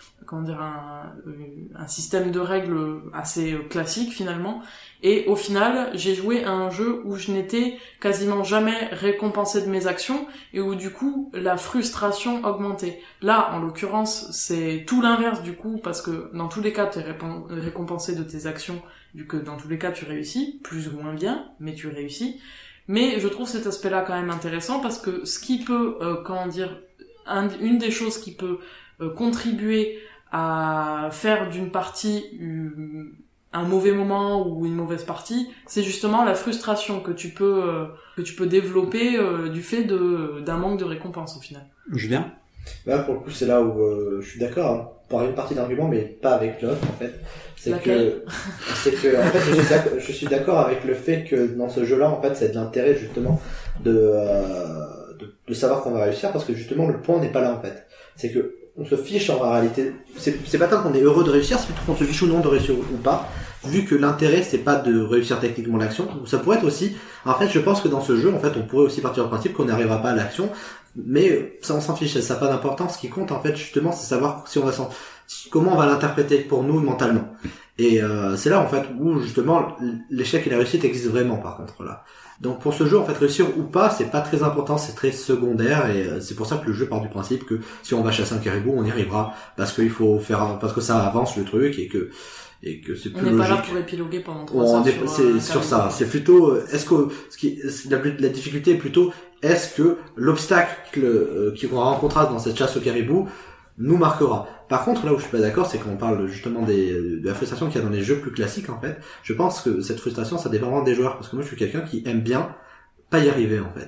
un système de règles assez classique finalement, et au final j'ai joué à un jeu où je n'étais quasiment jamais récompensé de mes actions et où du coup la frustration augmentait. Là en l'occurrence c'est tout l'inverse du coup, parce que dans tous les cas tu es récompensé de tes actions, vu que dans tous les cas tu réussis, plus ou moins bien, mais tu réussis. Mais je trouve cet aspect-là quand même intéressant, parce que ce qui peut une des choses qui peut contribuer à faire d'une partie un mauvais moment ou une mauvaise partie, c'est justement la frustration que tu peux développer du fait d'un manque de récompense au final. Julien ? Là pour le coup c'est là où je suis d'accord par une partie d'argument, mais pas avec l'autre en fait. C'est en fait je suis d'accord avec le fait que dans ce jeu-là en fait c'est de l'intérêt justement de savoir qu'on va réussir, parce que justement le point n'est pas là en fait. C'est que on se fiche en réalité, c'est pas tant qu'on est heureux de réussir, c'est plutôt qu'on se fiche ou non de réussir ou pas, vu que l'intérêt c'est pas de réussir techniquement l'action. Ça pourrait être aussi, en fait je pense que dans ce jeu en fait on pourrait aussi partir du principe qu'on n'arrivera pas à l'action, mais ça on s'en fiche, ça n'a pas d'importance. Ce qui compte en fait justement c'est savoir si comment on va l'interpréter pour nous mentalement. Et c'est là en fait où justement l'échec et la réussite existent vraiment par contre là. Donc pour ce jeu en fait réussir ou pas c'est pas très important, c'est très secondaire, et c'est pour ça que le jeu part du principe que si on va chasser un caribou on y arrivera, parce qu'il faut parce que ça avance le truc et que c'est plus logique. On n'est pas là pour épiloguer pendant 3 heures sur ça. C'est plutôt la difficulté est plutôt est-ce que l'obstacle qu'on rencontrera dans cette chasse au caribou nous marquera. Par contre, là où je suis pas d'accord, c'est quand on parle justement de la frustration qu'il y a dans les jeux plus classiques, en fait. Je pense que cette frustration, ça dépend vraiment des joueurs, parce que moi, je suis quelqu'un qui aime bien pas y arriver, en fait.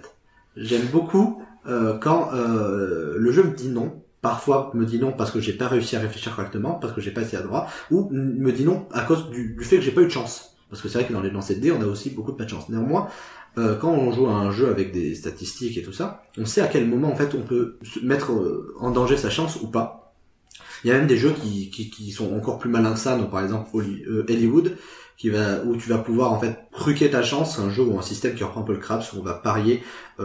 J'aime beaucoup quand le jeu me dit non. Parfois me dit non parce que j'ai pas réussi à réfléchir correctement, parce que j'ai pas essayé à droit, ou me dit non à cause du fait que j'ai pas eu de chance. Parce que c'est vrai que dans les lancers de dés, on a aussi beaucoup de pas de chance. Néanmoins, quand on joue à un jeu avec des statistiques et tout ça, on sait à quel moment en fait on peut mettre en danger sa chance ou pas. Il y a même des jeux qui sont encore plus malins que ça, donc par exemple Hollywood, où tu vas pouvoir en fait truquer ta chance, un jeu ou un système qui reprend un peu le Craps, où on va parier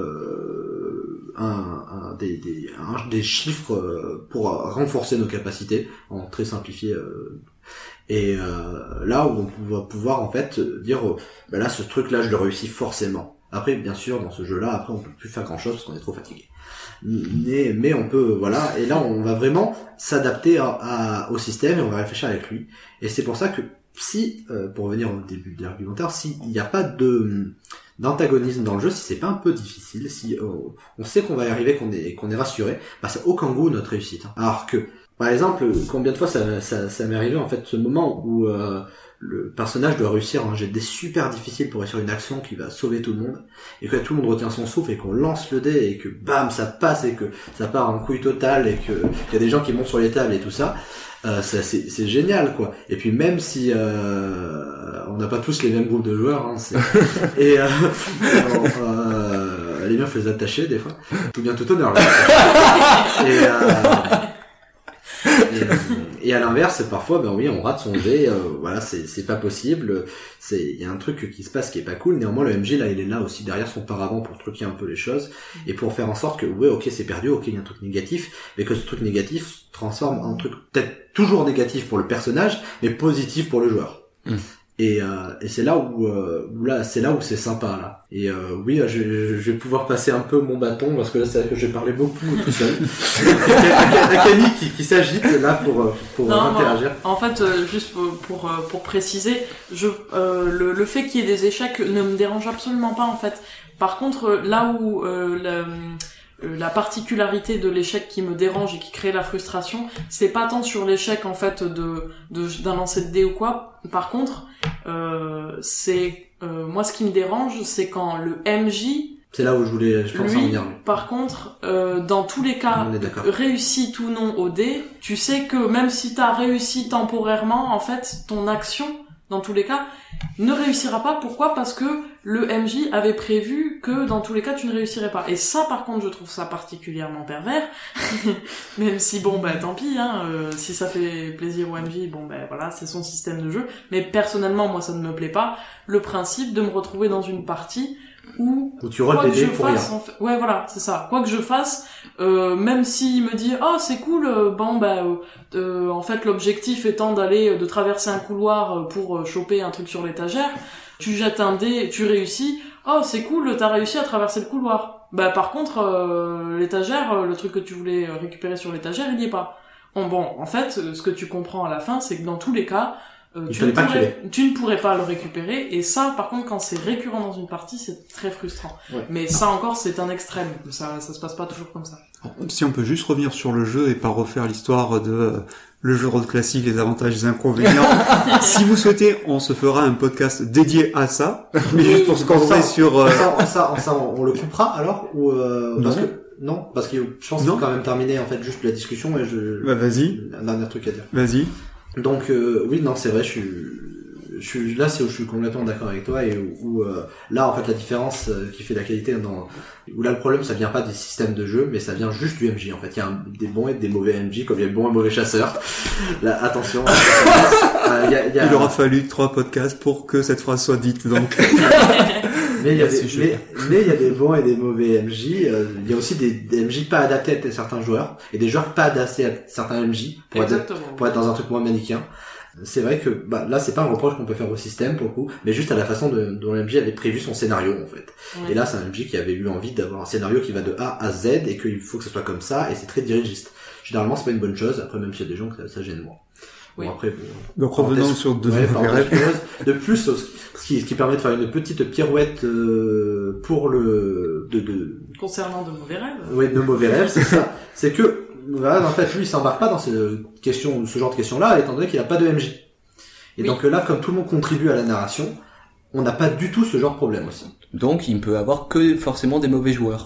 des chiffres pour renforcer nos capacités, en très simplifié. Et là où on va pouvoir en fait dire ben là ce truc là je le réussis forcément. Après bien sûr dans ce jeu là après on peut plus faire grand chose parce qu'on est trop fatigué. Mais on peut voilà, et là on va vraiment s'adapter au système et on va réfléchir avec lui. Et c'est pour ça que si pour revenir au début de l'argumentaire, s'il n'y a pas d'antagonisme dans le jeu, si c'est pas un peu difficile, si on sait qu'on va y arriver, qu'on est rassuré, bah ça a aucun goût notre réussite. Alors que par exemple, combien de fois ça m'est arrivé en fait ce moment où le personnage doit réussir un jet de dés super difficile pour réussir une action qui va sauver tout le monde, et que tout le monde retient son souffle et qu'on lance le dé et que bam ça passe et que ça part en couille totale et que qu'il y a des gens qui montent sur les tables et tout ça, c'est génial quoi. Et puis même si on n'a pas tous les mêmes groupes de joueurs, hein, et les miens faut les attacher des fois, tout bien tout honneur. Et à l'inverse, parfois, ben oui, on rate son jet, voilà, c'est pas possible, il y a un truc qui se passe qui est pas cool. Néanmoins, le MJ, là, il est là aussi derrière son paravent pour truquer un peu les choses, et pour faire en sorte que, ouais, ok, c'est perdu, ok, il y a un truc négatif, mais que ce truc négatif se transforme en un truc peut-être toujours négatif pour le personnage, mais positif pour le joueur. Et c'est là où c'est sympa là. Et oui, je vais pouvoir passer un peu mon bâton parce que là c'est vrai que je parlais beaucoup tout seul. à Camille qui s'agite là pour interagir. En fait, juste pour préciser, le fait qu'il y ait des échecs ne me dérange absolument pas en fait. Par contre, là où la particularité de l'échec qui me dérange et qui crée la frustration, c'est pas tant sur l'échec en fait d'un lancer de dés ou quoi. Par contre, moi ce qui me dérange, c'est quand le MJ, c'est là où je pense en venir. Par contre, dans tous les cas, réussite ou non au dé, tu sais que même si t'as réussi temporairement, en fait, ton action, dans tous les cas, ne réussira pas. Pourquoi ? Parce que le MJ avait prévu que dans tous les cas tu ne réussirais pas. Et ça par contre je trouve ça particulièrement pervers. Même si bon bah tant pis hein, si ça fait plaisir au MJ, bon bah voilà, c'est son système de jeu. Mais personnellement moi ça ne me plaît pas. Le principe de me retrouver dans une partie où tu quoi que je fasse ouais voilà c'est ça, quoi que je fasse, même s'il me dit oh c'est cool, en fait l'objectif étant de traverser un couloir pour choper un truc sur l'étagère, tu jettes un dé, tu réussis, oh c'est cool, t'as réussi à traverser le couloir. Bah par contre l'étagère, le truc que tu voulais récupérer sur l'étagère il y est pas. Bon en fait ce que tu comprends à la fin c'est que dans tous les cas tu ne pourrais pas le récupérer, et ça par contre quand c'est récurrent dans une partie c'est très frustrant. Ouais. Mais ça encore c'est un extrême, ça se passe pas toujours comme ça. Si on peut juste revenir sur le jeu et pas refaire l'histoire de le jeu de rôle classique, les avantages et les inconvénients. Si vous souhaitez, on se fera un podcast dédié à ça, mais juste pour se concentrer sur ça on le coupera alors ou parce que je pense qu'il faut quand même terminer en fait juste la discussion et vas-y. Un dernier truc à dire. Vas-y. Donc oui, non, c'est vrai, je suis là, c'est où je suis complètement d'accord avec toi, et où là en fait la différence qui fait la qualité où là le problème ça vient pas des systèmes de jeu, mais ça vient juste du MJ. En fait, il y a des bons et des mauvais MJ, comme il y a des bons et mauvais chasseurs. Là, attention. Il aura fallu 3 podcasts pour que cette phrase soit dite, donc. Mais il y a des bons et des mauvais MJ. Il y a aussi des MJ pas adaptés à certains joueurs et des joueurs pas adaptés à certains MJ pour être dans un truc moins manichéen. C'est vrai que là c'est pas un reproche qu'on peut faire au système pour le coup, mais juste à la façon dont le MJ avait prévu son scénario en fait. Ouais. Et là c'est un MJ qui avait eu envie d'avoir un scénario qui va de A à Z et qu'il faut que ce soit comme ça, et c'est très dirigiste. Généralement c'est pas une bonne chose. Après même s'il y a des gens que ça gêne moins. Oui. Bon, après, donc revenons sur deux rêves. De plus, ce qui permet de faire une petite pirouette pour concernant de mauvais rêves. Oui, de mauvais rêves, c'est ça. C'est que voilà, en fait, lui, il s'embarque pas dans ce genre de questions-là, étant donné qu'il a pas de MJ. Et donc là, comme tout le monde contribue à la narration, on n'a pas du tout ce genre de problème aussi. Donc, il ne peut avoir que forcément des mauvais joueurs.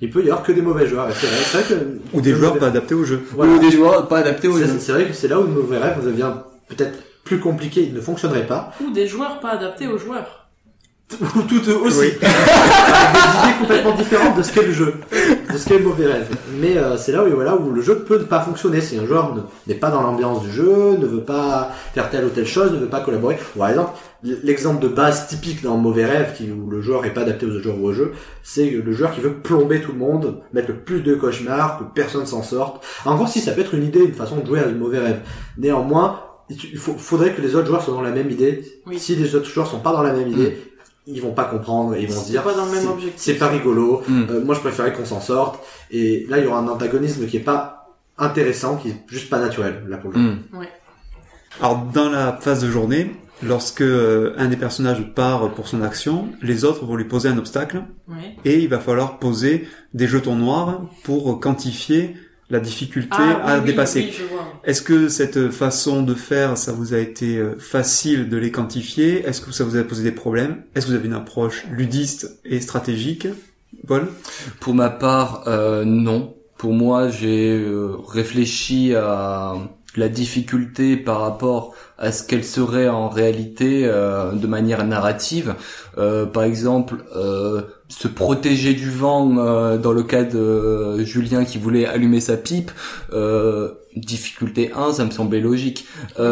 Il peut y avoir que des mauvais joueurs. Et c'est vrai que Ou des joueurs pas adaptés au jeu. Voilà. Ou des joueurs pas adaptés aux jeux. C'est vrai que c'est là où le mauvais rêve devient peut-être plus compliqué, il ne fonctionnerait pas. Ou des joueurs pas adaptés aux joueurs. Ou tout aussi. Oui. Avec des idées complètement différentes de ce qu'est le jeu, de ce qu'est le mauvais rêve. Mais c'est là où le jeu peut ne pas fonctionner. Si un joueur n'est pas dans l'ambiance du jeu, ne veut pas faire telle ou telle chose, ne veut pas collaborer. Par exemple, l'exemple de base typique dans mauvais rêve, où le joueur est pas adapté aux autres joueurs ou au jeu, c'est le joueur qui veut plomber tout le monde, mettre le plus de cauchemars, que personne s'en sorte. Encore si ça peut être une idée, une façon de jouer à le mauvais rêve. Néanmoins, il faudrait que les autres joueurs soient dans la même idée. Oui. Si les autres joueurs sont pas dans la même idée, ils vont pas comprendre et ils vont se dire pas dans le même objectif. c'est pas rigolo, moi je préférais qu'on s'en sorte, et là il y aura un antagonisme qui est pas intéressant, qui est juste pas naturel là pour le jeu. Alors dans la phase de journée, lorsque un des personnages part pour son action, les autres vont lui poser un obstacle et il va falloir poser des jetons noirs pour quantifier la difficulté à dépasser. Oui, je vois. Est-ce que cette façon de faire, ça vous a été facile de les quantifier? Est-ce que ça vous a posé des problèmes? Est-ce que vous avez une approche ludiste et stratégique, Paul? Pour ma part, non. Pour moi, j'ai réfléchi à la difficulté par rapport à ce qu'elle serait en réalité de manière narrative. Par exemple, se protéger du vent dans le cas de Julien qui voulait allumer sa pipe. Difficulté 1, ça me semblait logique.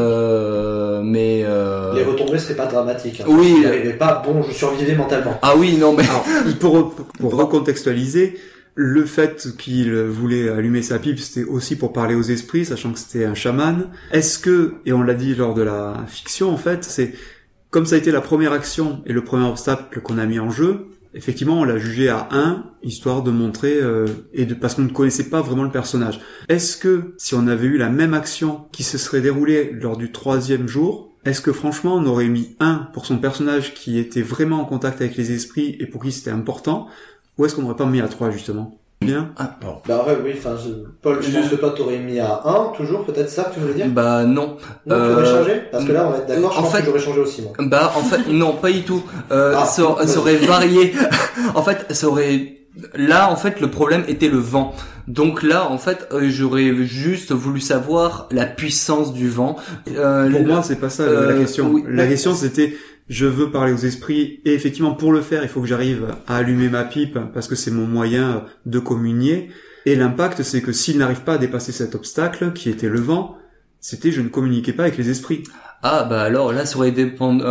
Mais Les retombées seraient pas dramatiques. Oui. Il n'arrivait pas, je survivais mentalement. Ah oui, non mais... Alors, pour recontextualiser, le fait qu'il voulait allumer sa pipe, c'était aussi pour parler aux esprits, sachant que c'était un chaman. Est-ce que, et on l'a dit lors de la fiction en fait, c'est comme ça a été la première action et le premier obstacle qu'on a mis en jeu, effectivement on l'a jugé à 1, histoire de montrer, parce qu'on ne connaissait pas vraiment le personnage. Est-ce que, si on avait eu la même action qui se serait déroulée lors du 3e jour, est-ce que franchement on aurait mis 1 pour son personnage qui était vraiment en contact avec les esprits et pour qui c'était important, ou est-ce qu'on n'aurait pas mis à 3 justement? Bien. Bah ouais, oui, Paul, je pense que toi t'aurais mis à 1, toujours, peut-être ça que tu voulais dire? Bah non. Non, tu aurais changé? Parce que là, on va être d'accord, je pense que j'aurais changé aussi, moi. Bah en fait, non, pas du tout. Ça aurait varié. En fait, ça aurait... Là, en fait, le problème était le vent. Donc là, en fait, j'aurais juste voulu savoir la puissance du vent. Pour moi, c'est pas ça la question. Oui. La question, c'était... Je veux parler aux esprits et effectivement pour le faire il faut que j'arrive à allumer ma pipe parce que c'est mon moyen de communier, et l'impact c'est que s'il n'arrive pas à dépasser cet obstacle qui était le vent, c'était je ne communiquais pas avec les esprits. Ah bah alors là ça aurait dépendu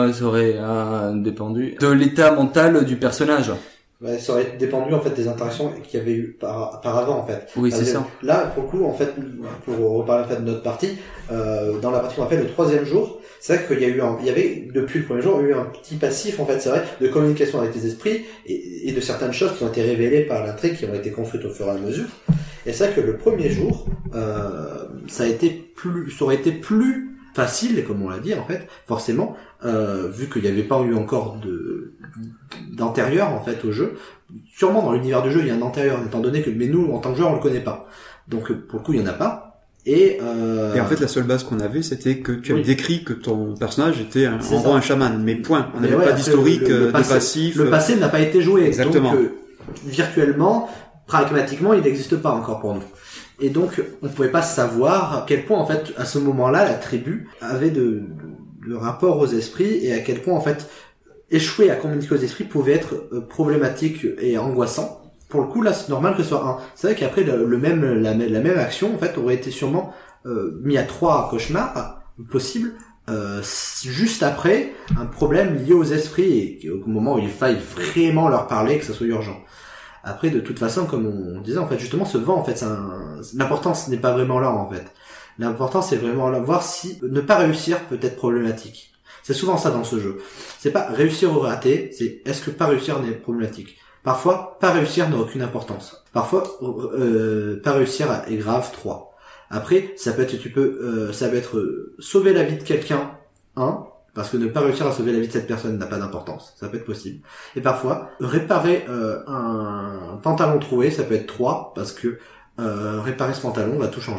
de l'état mental du personnage. Ouais, ça aurait dépendu en fait des interactions qu'il y avait eu par avant en fait. Oui, c'est ça. Là pour le coup en fait, pour reparler en fait de notre partie, dans la partie qu'on a fait le 3e jour, c'est vrai qu'il y avait depuis le 1er jour eu un petit passif en fait, c'est vrai, de communication avec les esprits et de certaines choses qui ont été révélées par l'intrigue, qui ont été construites au fur et à mesure. Et c'est vrai que le 1er jour, ça aurait été plus facile, comme on l'a dit en fait, forcément, vu qu'il n'y avait pas eu encore d'antérieur en fait au jeu. Sûrement dans l'univers du jeu il y a un antérieur, étant donné que mais nous en tant que joueur on le connaît pas. Donc pour le coup il y en a pas. Et en fait la seule base qu'on avait c'était que tu avais décrit que ton personnage était en gros un chaman, mais point. On n'avait pas d'historique, de passif. Le passé n'a pas été joué. Exactement. Donc virtuellement, pragmatiquement il n'existe pas encore pour nous. Et donc on pouvait pas savoir à quel point en fait à ce moment-là la tribu avait de rapport aux esprits, et à quel point en fait échouer à communiquer aux esprits pouvait être problématique et angoissant. Pour le coup là c'est normal que ce soit 1. C'est vrai qu'après la même action en fait aurait été sûrement mis à 3 cauchemars possibles, juste après un problème lié aux esprits, et au moment où il faille vraiment leur parler, que ça soit urgent. Après de toute façon comme on disait en fait justement ce vent en fait l'importance n'est pas vraiment là en fait. L'important c'est vraiment là, voir si ne pas réussir peut être problématique. C'est souvent ça dans ce jeu. C'est pas réussir ou rater, c'est est-ce que pas réussir n'est problématique. Parfois, pas réussir n'a aucune importance. Parfois, pas réussir est grave 3. Après, ça peut être sauver la vie de quelqu'un 1, parce que ne pas réussir à sauver la vie de cette personne n'a pas d'importance. Ça peut être possible. Et parfois, réparer un pantalon troué, ça peut être 3, parce que réparer ce pantalon va tout changer.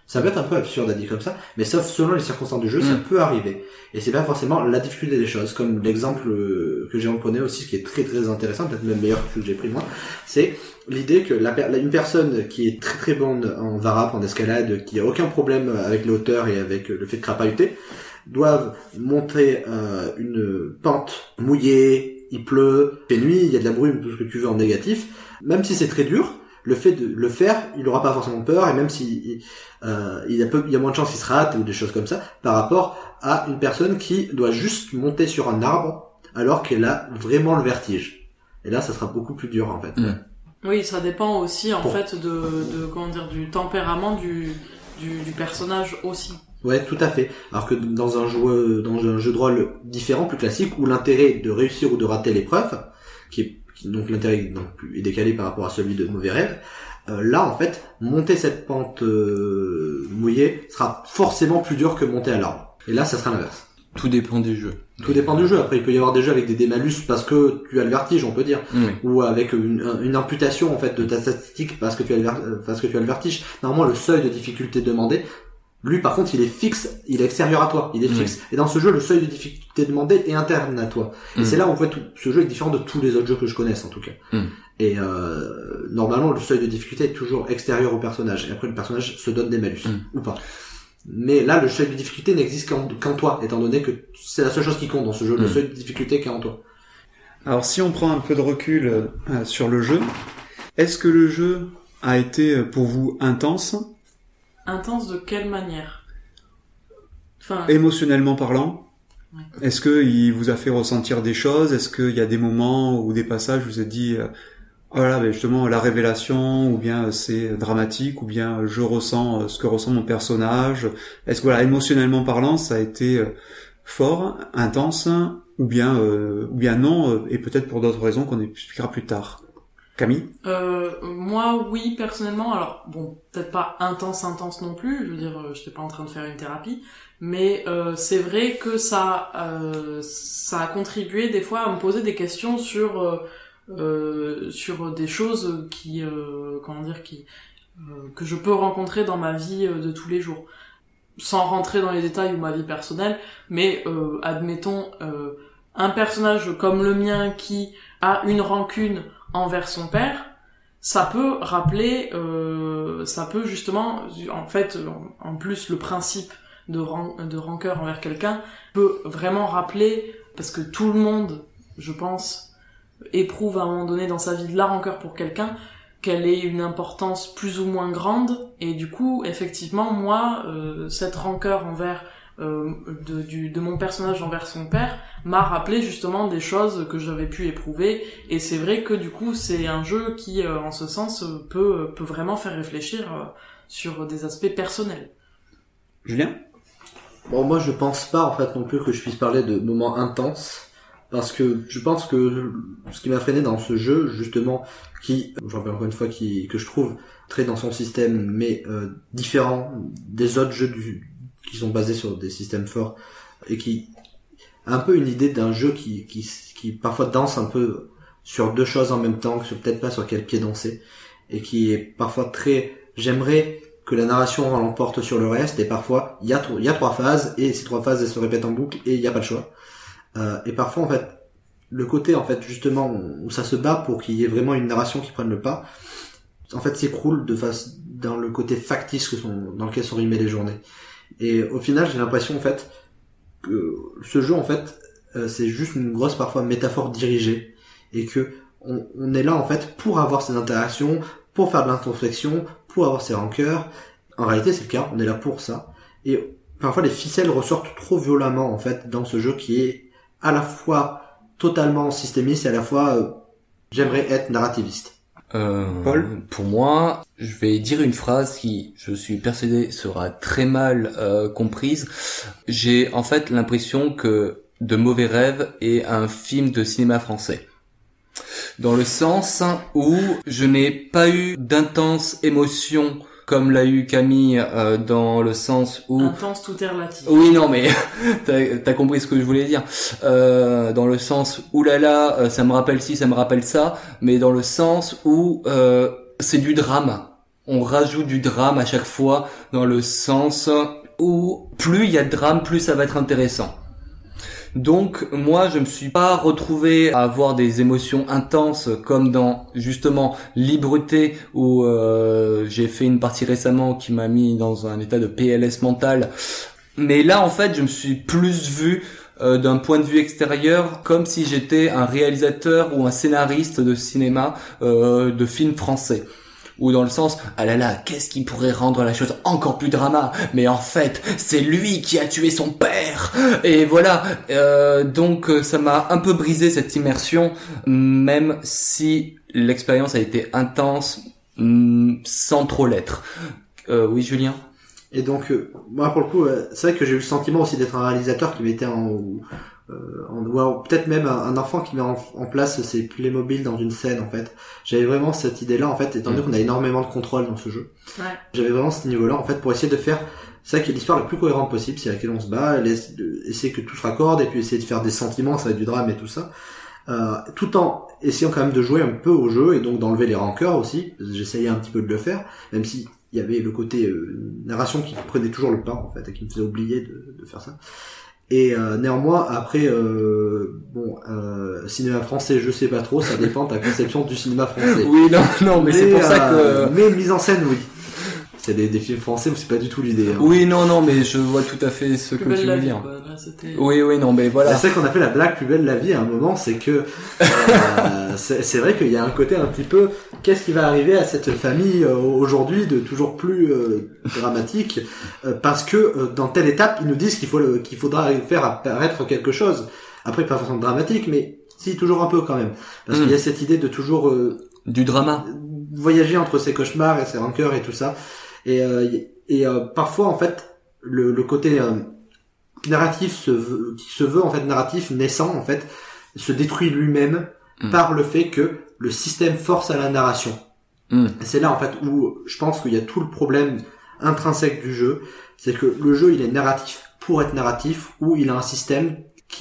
Ça peut être un peu absurde à dire comme ça, mais sauf selon les circonstances du jeu, ça peut arriver. Et c'est pas forcément la difficulté des choses, comme l'exemple que j'ai emprunté aussi, qui est très très intéressant, peut-être même meilleur que celui que j'ai pris moi, c'est l'idée que une personne qui est très très bonne en varap, en escalade, qui a aucun problème avec les hauteurs et avec le fait de crapahuter, doivent monter une pente mouillée, il pleut, il fait nuit, il y a de la brume, tout ce que tu veux en négatif, même si c'est très dur, le fait de le faire, il aura pas forcément peur, et même si il y a moins de chances qu'il se rate ou des choses comme ça, par rapport à une personne qui doit juste monter sur un arbre alors qu'elle a vraiment le vertige. Et là, ça sera beaucoup plus dur en fait. Oui, ça dépend aussi en fait de comment dire, du tempérament du personnage aussi. Ouais, tout à fait. Alors que dans un jeu de rôle différent, plus classique, où l'intérêt de réussir ou de rater l'épreuve, donc l'intérêt est décalé par rapport à celui de mauvais rêve, là en fait, monter cette pente mouillée sera forcément plus dur que monter à l'arbre. Et là, ça sera l'inverse. Tout dépend des jeux. Tout dépend du jeu. Après, il peut y avoir des jeux avec des démalus parce que tu as le vertige, on peut dire, ou avec une imputation en fait de ta statistique parce que tu as le vertige. Normalement, le seuil de difficulté demandé, lui, par contre, il est fixe, il est extérieur à toi, il est fixe. Et dans ce jeu, le seuil de difficulté demandé est interne à toi. Et c'est là où on voit ce jeu est différent de tous les autres jeux que je connaisse, en tout cas. Et normalement, le seuil de difficulté est toujours extérieur au personnage. Et après, le personnage se donne des malus, ou pas. Mais là, le seuil de difficulté n'existe qu'en toi, étant donné que c'est la seule chose qui compte dans ce jeu, le seuil de difficulté qui est en toi. Alors, si on prend un peu de recul sur le jeu, est-ce que le jeu a été pour vous intense ? Intense de quelle manière ? Enfin, émotionnellement parlant, est-ce que il vous a fait ressentir des choses ? Est-ce qu'il y a des moments ou des passages où vous êtes dit voilà, ben justement la révélation, ou bien c'est dramatique, ou bien je ressens ce que ressent mon personnage. Est-ce que voilà, émotionnellement parlant, ça a été fort, intense, ou bien non, et peut-être pour d'autres raisons qu'on expliquera plus tard. Camille ? Moi, oui, personnellement. Alors, bon, peut-être pas intense non plus. Je veux dire, j'étais pas en train de faire une thérapie, mais c'est vrai que ça a contribué des fois à me poser des questions sur des choses que je peux rencontrer dans ma vie de tous les jours, sans rentrer dans les détails ou ma vie personnelle, mais admettons un personnage comme le mien qui a une rancune envers son père, ça peut rappeler, ça peut justement, en fait, en plus le principe de rancœur envers quelqu'un peut vraiment rappeler, parce que tout le monde, je pense, éprouve à un moment donné dans sa vie de la rancœur pour quelqu'un, qu'elle ait une importance plus ou moins grande, et du coup, effectivement, moi, cette rancœur envers de mon personnage envers son père m'a rappelé justement des choses que j'avais pu éprouver, et c'est vrai que du coup c'est un jeu qui en ce sens peut vraiment faire réfléchir sur des aspects personnels. Julien ? Bon, moi je pense pas en fait non plus que je puisse parler de moments intenses, parce que je pense que ce qui m'a freiné dans ce jeu justement, qui, je rappelle encore une fois, que je trouve très dans son système mais différent des autres jeux qui sont basés sur des systèmes forts, et qui a un peu une idée d'un jeu qui parfois danse un peu sur deux choses en même temps, peut-être pas sur quel pied danser, et qui est parfois très, j'aimerais que la narration l'emporte sur le reste, et parfois il y a trois phases, et ces trois phases elles se répètent en boucle, et il n'y a pas le choix. Et parfois en fait, le côté en fait justement où ça se bat pour qu'il y ait vraiment une narration qui prenne le pas, en fait s'écroule dans le côté factice dans lequel sont rimées les journées. Et au final, j'ai l'impression en fait que ce jeu en fait c'est juste une grosse parfois métaphore dirigée, et que on est là en fait pour avoir ces interactions, pour faire de l'introspection, pour avoir ces rancœurs. En réalité, c'est le cas, on est là pour ça. Et parfois les ficelles ressortent trop violemment en fait dans ce jeu qui est à la fois totalement systémiste et à la fois j'aimerais être narrativiste. Paul ? Pour moi, je vais dire une phrase qui, je suis persuadé, sera très mal comprise. J'ai en fait l'impression que De Mauvais Rêves est un film de cinéma français. Dans le sens où je n'ai pas eu d'intense émotion comme l'a eu Camille, dans le sens où... Intense, tout est relatif. Oui, non, mais t'as compris ce que je voulais dire. Dans le sens où ça me rappelle ci, ça me rappelle ça, mais dans le sens où c'est du drame. on rajoute du drame à chaque fois, dans le sens où plus il y a de drame, plus ça va être intéressant. Donc moi je me suis pas retrouvé à avoir des émotions intenses comme dans justement Libreté où j'ai fait une partie récemment qui m'a mis dans un état de PLS mental. Mais là en fait je me suis plus vu d'un point de vue extérieur comme si j'étais un réalisateur ou un scénariste de cinéma de film français. Ou dans le sens, ah là là, qu'est-ce qui pourrait rendre la chose encore plus drama? Mais en fait, c'est lui qui a tué son père. Et voilà, donc ça m'a un peu brisé cette immersion, même si l'expérience a été intense, sans trop l'être. Oui, Julien? Et donc, moi pour le coup, c'est vrai que j'ai eu le sentiment aussi d'être un réalisateur qui mettait ou peut-être même un enfant qui met en place ses Playmobil dans une scène en fait. J'avais vraiment cette idée-là en fait, étant donné qu'on a énormément de contrôle dans ce jeu. Ouais. J'avais vraiment ce niveau-là en fait pour essayer de faire ça qui est l'histoire la plus cohérente possible, c'est à laquelle on se bat, essayer que tout se raccorde et puis essayer de faire des sentiments, ça va être du drame et tout ça. Tout en essayant quand même de jouer un peu au jeu et donc d'enlever les rancœurs aussi. J'essayais un petit peu de le faire, même si il y avait le côté narration qui prenait toujours le pas en fait et qui me faisait oublier de faire ça. Et néanmoins après cinéma français je sais pas trop, ça dépend de ta conception du cinéma français. Oui non mais c'est pour ça que mais mise en scène oui. C'est des films français où c'est pas du tout l'idée. Hein. Oui non mais je vois tout à fait ce que tu veux dire. Oui non mais voilà. C'est ça qu'on a fait la blague plus belle la vie à un moment, c'est que c'est vrai qu'il y a un côté un petit peu qu'est-ce qui va arriver à cette famille aujourd'hui de toujours plus dramatique parce que dans telle étape ils nous disent qu'il faudra faire apparaître quelque chose. Après pas forcément dramatique mais si toujours un peu quand même parce qu'il y a cette idée de toujours du drama voyager entre ses cauchemars et ses rancœurs et tout ça. Et parfois en fait le côté narratif qui se veut en fait narratif naissant en fait se détruit lui-même par le fait que le système force à la narration. Et c'est là en fait où je pense qu'il y a tout le problème intrinsèque du jeu, c'est que le jeu il est narratif pour être narratif ou il a un système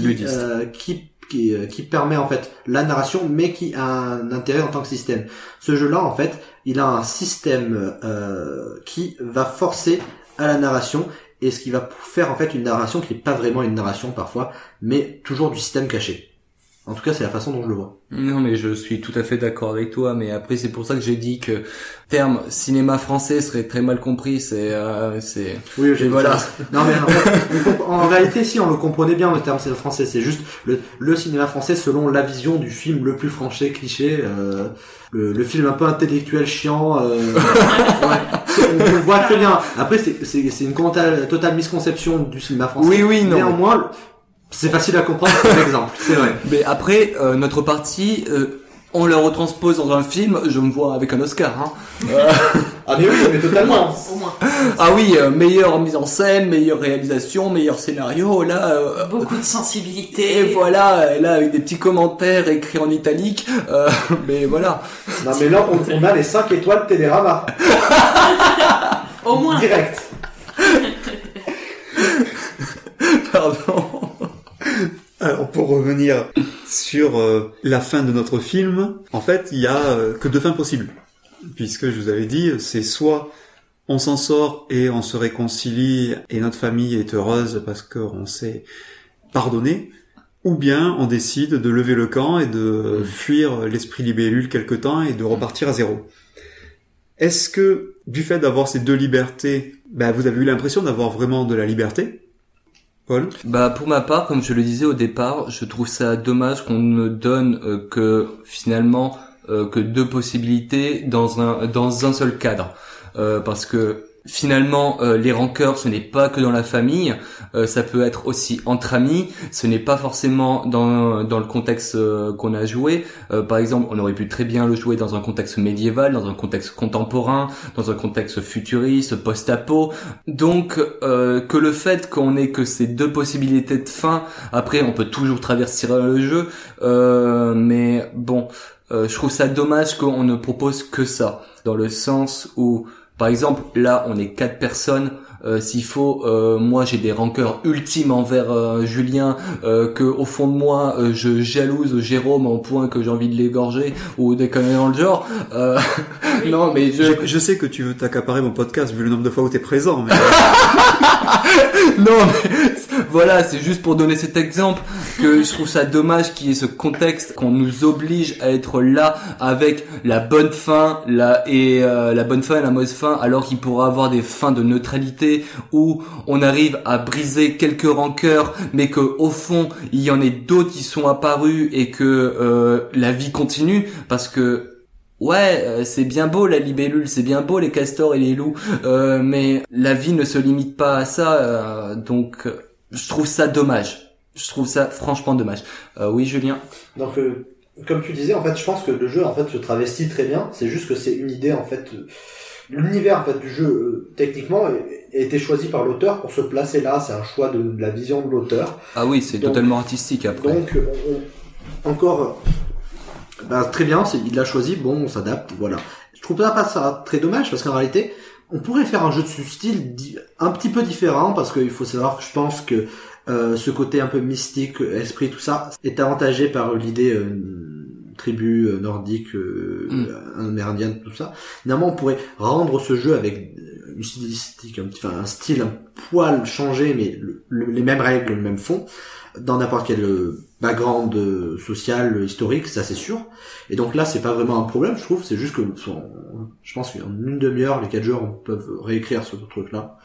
qui permet en fait la narration mais qui a un intérêt en tant que système. Ce jeu-là en fait, il a un système qui va forcer à la narration et ce qui va faire en fait une narration qui n'est pas vraiment une narration parfois, mais toujours du système caché. En tout cas, c'est la façon dont je le vois. Non, mais je suis tout à fait d'accord avec toi, mais après, c'est pour ça que j'ai dit que terme cinéma français serait très mal compris, Oui, j'ai voilà. Non, mais en réalité, si, on le comprenait bien, le terme cinéma français, c'est juste le cinéma français selon la vision du film le plus franché, cliché, le film un peu intellectuel, chiant, ouais. On le voit très bien. Après, c'est une totale misconception du cinéma français. Oui, non. Néanmoins, c'est facile à comprendre comme exemple, c'est vrai. Mais après, notre partie, on la retranspose dans un film, je me vois avec un Oscar. Hein. Ah mais oui, mais totalement. Au moins. Ah oui, meilleure mise en scène, meilleure réalisation, meilleur scénario, là... beaucoup de sensibilité. Et voilà, là, avec des petits commentaires écrits en italique, mais voilà. Non mais là, on a les 5 étoiles Télérama. Au moins. Direct. Pardon. Alors pour revenir sur la fin de notre film, en fait il y a que deux fins possibles, puisque je vous avais dit c'est soit on s'en sort et on se réconcilie et notre famille est heureuse parce qu'on s'est pardonné, ou bien on décide de lever le camp et de fuir l'esprit libellule quelque temps et de repartir à zéro. Est-ce que du fait d'avoir ces deux libertés, vous avez eu l'impression d'avoir vraiment de la liberté ? Paul ? Pour ma part, comme je le disais au départ, je trouve ça dommage qu'on ne donne que finalement que deux possibilités dans un seul cadre, parce que finalement les rancœurs ce n'est pas que dans la famille, ça peut être aussi entre amis, ce n'est pas forcément dans le contexte qu'on a joué. Par exemple, on aurait pu très bien le jouer dans un contexte médiéval, dans un contexte contemporain, dans un contexte futuriste, post-apo. Donc que le fait qu'on ait que ces deux possibilités de fin, après on peut toujours traverser le jeu, mais bon, je trouve ça dommage qu'on ne propose que ça, dans le sens où, par exemple, là, on est 4 personnes. S'il faut, moi j'ai des rancœurs ultimes envers Julien, que au fond de moi je jalouse Jérôme au point que j'ai envie de l'égorger ou des conneries dans le genre. Non, mais Je sais que tu veux t'accaparer mon podcast vu le nombre de fois où t'es présent, mais... non, mais voilà, c'est juste pour donner cet exemple que je trouve ça dommage qu'il y ait ce contexte, qu'on nous oblige à être là avec la bonne fin, la bonne fin et la mauvaise fin, alors qu'il pourra avoir des fins de neutralité où on arrive à briser quelques rancœurs, mais que au fond il y en ait d'autres qui sont apparus et que la vie continue, parce que ouais, c'est bien beau la libellule, c'est bien beau les castors et les loups, mais la vie ne se limite pas à ça, donc je trouve ça dommage. Je trouve ça franchement dommage. Oui, Julien. Donc, comme tu disais, en fait, je pense que le jeu, en fait, se travestit très bien. C'est juste que c'est une idée, en fait. L'univers, en fait, du jeu, techniquement, a été choisi par l'auteur pour se placer là. C'est un choix de la vision de l'auteur. Ah oui, c'est totalement artistique après. Donc, encore, très bien, il l'a choisi. Bon, on s'adapte, voilà. Je trouve pas ça très dommage parce qu'en réalité, on pourrait faire un jeu de ce style un petit peu différent, parce qu'il faut savoir que je pense que ce côté un peu mystique, esprit, tout ça, est avantagé par l'idée tribu nordique, amérindienne, tout ça. Finalement, on pourrait rendre ce jeu avec une stylistique, un style un poil changé, mais les mêmes règles, le même fond, dans n'importe quel background social, historique, ça c'est sûr. Et donc là, c'est pas vraiment un problème, je trouve. C'est juste que, je pense qu'en une demi-heure, les 4 joueurs peuvent réécrire ce truc-là.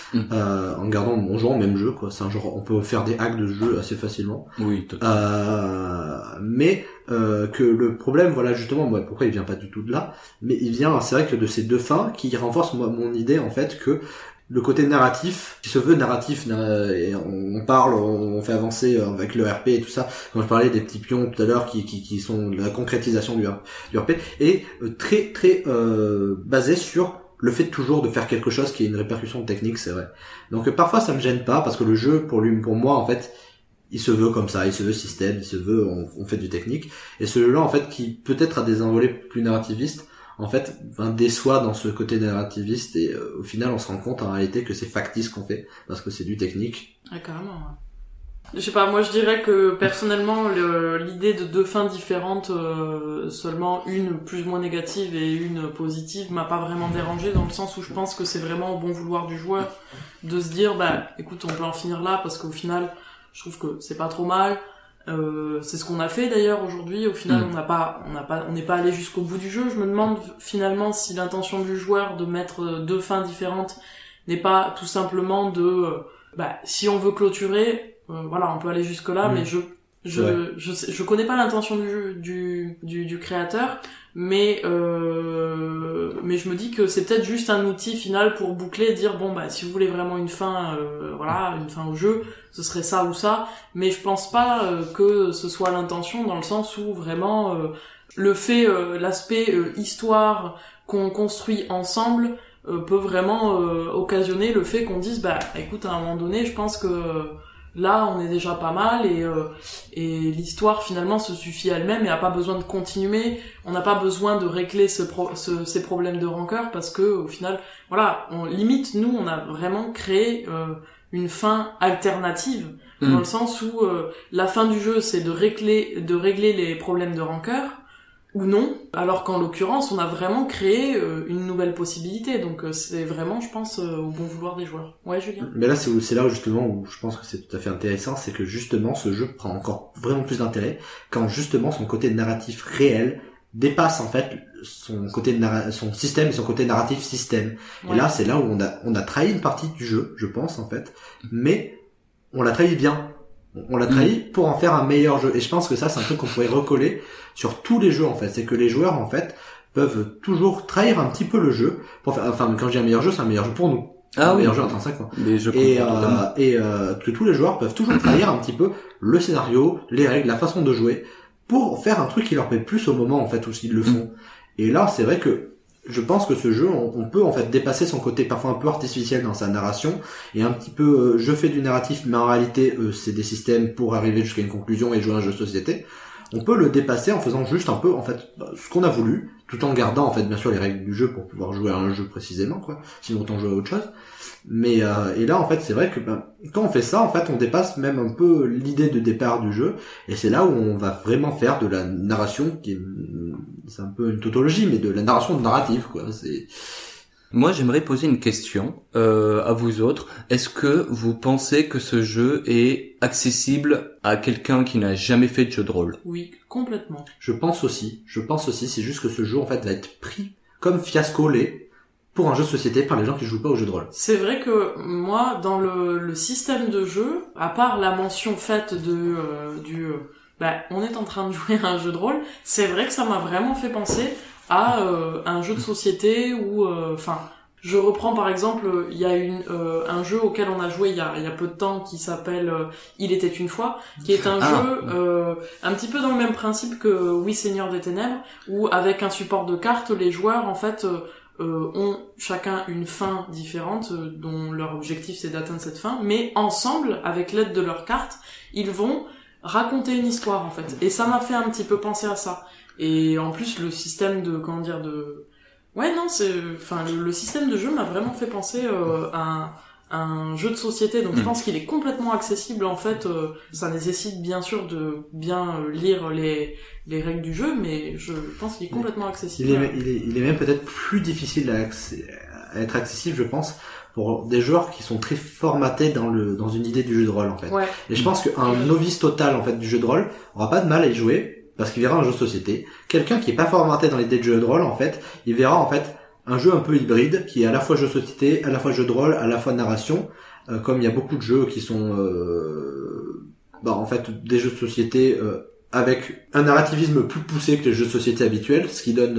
En jouant au même jeu, quoi. C'est un genre, on peut faire des hacks de jeu assez facilement. Oui, totalement. Mais que le problème, voilà, justement, moi, pourquoi il vient pas du tout de là, mais il vient, c'est vrai que de ces deux fins qui renforcent mon idée, en fait, que le côté narratif, qui se veut narratif, et on parle, on fait avancer avec le RP et tout ça. Quand je parlais des petits pions tout à l'heure qui sont la concrétisation du RP, et très très basé sur le fait toujours de faire quelque chose qui ait une répercussion technique, c'est vrai. Donc parfois ça me gêne pas, parce que le jeu pour moi en fait, il se veut comme ça, il se veut système, il se veut on fait du technique, et ce jeu-là en fait qui peut-être a des envolées plus narrativistes, en fait déçoit dans ce côté narrativiste, et au final on se rend compte en réalité que c'est factice qu'on fait, parce que c'est du technique. Ah, carrément, ouais. Je sais pas, moi je dirais que personnellement l'idée de 2 fins différentes, seulement une plus ou moins négative et une positive, m'a pas vraiment dérangé, dans le sens où je pense que c'est vraiment au bon vouloir du joueur de se dire écoute, on peut en finir là, parce qu'au final je trouve que c'est pas trop mal. C'est ce qu'on a fait d'ailleurs aujourd'hui. Au final, on n'est pas allé jusqu'au bout du jeu. Je me demande finalement si l'intention du joueur de mettre 2 fins différentes n'est pas tout simplement de si on veut clôturer, voilà, on peut aller jusque là, mais je connais pas l'intention du créateur, mais je me dis que c'est peut-être juste un outil final pour boucler et dire si vous voulez vraiment une fin, une fin au jeu, ce serait ça ou ça, mais je pense pas que ce soit l'intention, dans le sens où vraiment le fait, l'aspect histoire qu'on construit ensemble peut vraiment occasionner le fait qu'on dise écoute, à un moment donné, je pense que là on est déjà pas mal, et l'histoire finalement se suffit elle-même et a pas besoin de continuer. On n'a pas besoin de régler ces problèmes de rancœur, parce que au final voilà, nous on a vraiment créé une fin alternative, dans le sens où la fin du jeu c'est de régler les problèmes de rancœur ou non, alors qu'en l'occurrence on a vraiment créé une nouvelle possibilité, donc c'est vraiment, je pense, au bon vouloir des joueurs. Ouais, Julien. Mais là c'est là justement où je pense que c'est tout à fait intéressant, c'est que justement ce jeu prend encore vraiment plus d'intérêt quand justement son côté narratif réel dépasse en fait son système et son côté narratif système. Ouais. Et là c'est là où on a trahi une partie du jeu, je pense en fait, mais on l'a trahi bien. On l'a trahi pour en faire un meilleur jeu. Et je pense que ça, c'est un truc qu'on pourrait recoller sur tous les jeux, en fait. C'est que les joueurs, en fait, peuvent toujours trahir un petit peu le jeu. Quand je dis un meilleur jeu, c'est un meilleur jeu pour nous. Un meilleur jeu intrinsèquement. Et que tous les joueurs peuvent toujours trahir un petit peu le scénario, les règles, la façon de jouer, pour faire un truc qui leur plaît plus au moment, en fait, où ils le font. Et là, c'est vrai que je pense que ce jeu, on peut en fait dépasser son côté parfois un peu artificiel dans sa narration, et un petit peu je fais du narratif, mais en réalité c'est des systèmes pour arriver jusqu'à une conclusion et jouer à un jeu de société. on peut le dépasser en faisant juste un peu, en fait, ce qu'on a voulu, tout en gardant, en fait, bien sûr, les règles du jeu pour pouvoir jouer à un jeu précisément, quoi. Sinon, autant jouer à autre chose. Mais et là, en fait, c'est vrai que quand on fait ça, en fait, on dépasse même un peu l'idée de départ du jeu, et c'est là où on va vraiment faire de la narration, c'est un peu une tautologie, mais de la narration narrative, quoi. Moi, j'aimerais poser une question à vous autres. Est-ce que vous pensez que ce jeu est accessible à quelqu'un qui n'a jamais fait de jeu de rôle? Oui, complètement. Je pense aussi, c'est juste que ce jeu, en fait, va être pris comme fiasco pour un jeu de société par les gens qui jouent pas au jeu de rôle. C'est vrai que moi, dans le système de jeu, à part la mention faite on est en train de jouer à un jeu de rôle, c'est vrai que ça m'a vraiment fait penser à un jeu de société où, je reprends par exemple, il y a un jeu auquel on a joué il y a peu de temps qui s'appelle Il était une fois, qui est un jeu un petit peu dans le même principe que Oui Seigneur des Ténèbres, où avec un support de cartes, les joueurs en fait ont chacun une fin différente dont leur objectif c'est d'atteindre cette fin, mais ensemble, avec l'aide de leurs cartes, ils vont raconter une histoire en fait. Et ça m'a fait un petit peu penser à ça. Et en plus le système le système de jeu m'a vraiment fait penser à un jeu de société, donc je pense qu'il est complètement accessible en fait. Ça nécessite bien sûr de bien lire les règles du jeu, mais je pense qu'il est complètement accessible. Il est même peut-être plus difficile à être accessible, je pense, pour des joueurs qui sont très formatés dans une idée du jeu de rôle en fait. Ouais. Et je pense qu'un novice total en fait du jeu de rôle aura pas de mal à y jouer parce qu'il verra un jeu de société. Quelqu'un qui est pas formaté dans l'idée de jeu de rôle en fait, il verra en fait un jeu un peu hybride qui est à la fois jeu de société, à la fois jeu de rôle, à la fois narration, comme il y a beaucoup de jeux qui sont en fait des jeux de société avec un narrativisme plus poussé que les jeux de société habituels, ce qui donne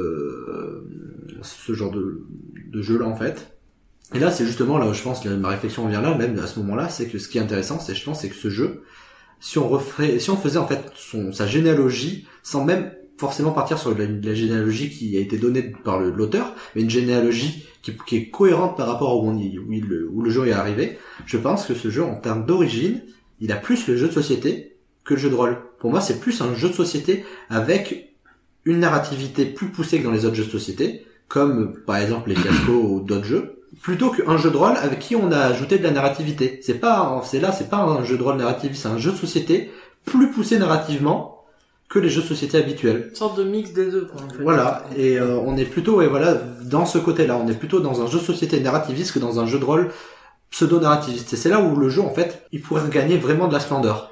ce genre de jeu là en fait. Et là c'est justement là où je pense que ma réflexion vient là, même à ce moment-là, c'est que ce qui est intéressant, c'est que ce jeu, si on faisait en fait sa généalogie sans même forcément partir sur la généalogie qui a été donnée par l'auteur, mais une généalogie qui est cohérente par rapport où le jeu est arrivé, je pense que ce jeu, en termes d'origine, il a plus le jeu de société que le jeu de rôle. Pour moi, c'est plus un jeu de société avec une narrativité plus poussée que dans les autres jeux de société, comme par exemple les fiascos ou d'autres jeux, plutôt qu'un jeu de rôle avec qui on a ajouté de la narrativité. C'est pas un jeu de rôle narratif, c'est un jeu de société plus poussé narrativement que les jeux de société habituels. Une sorte de mix des deux, quoi, en fait. Voilà. Et on est plutôt, dans ce côté-là, on est plutôt dans un jeu de société narrativiste que dans un jeu de rôle pseudo-narrativiste. Et c'est là où le jeu, en fait, il pourrait gagner vraiment de la splendeur.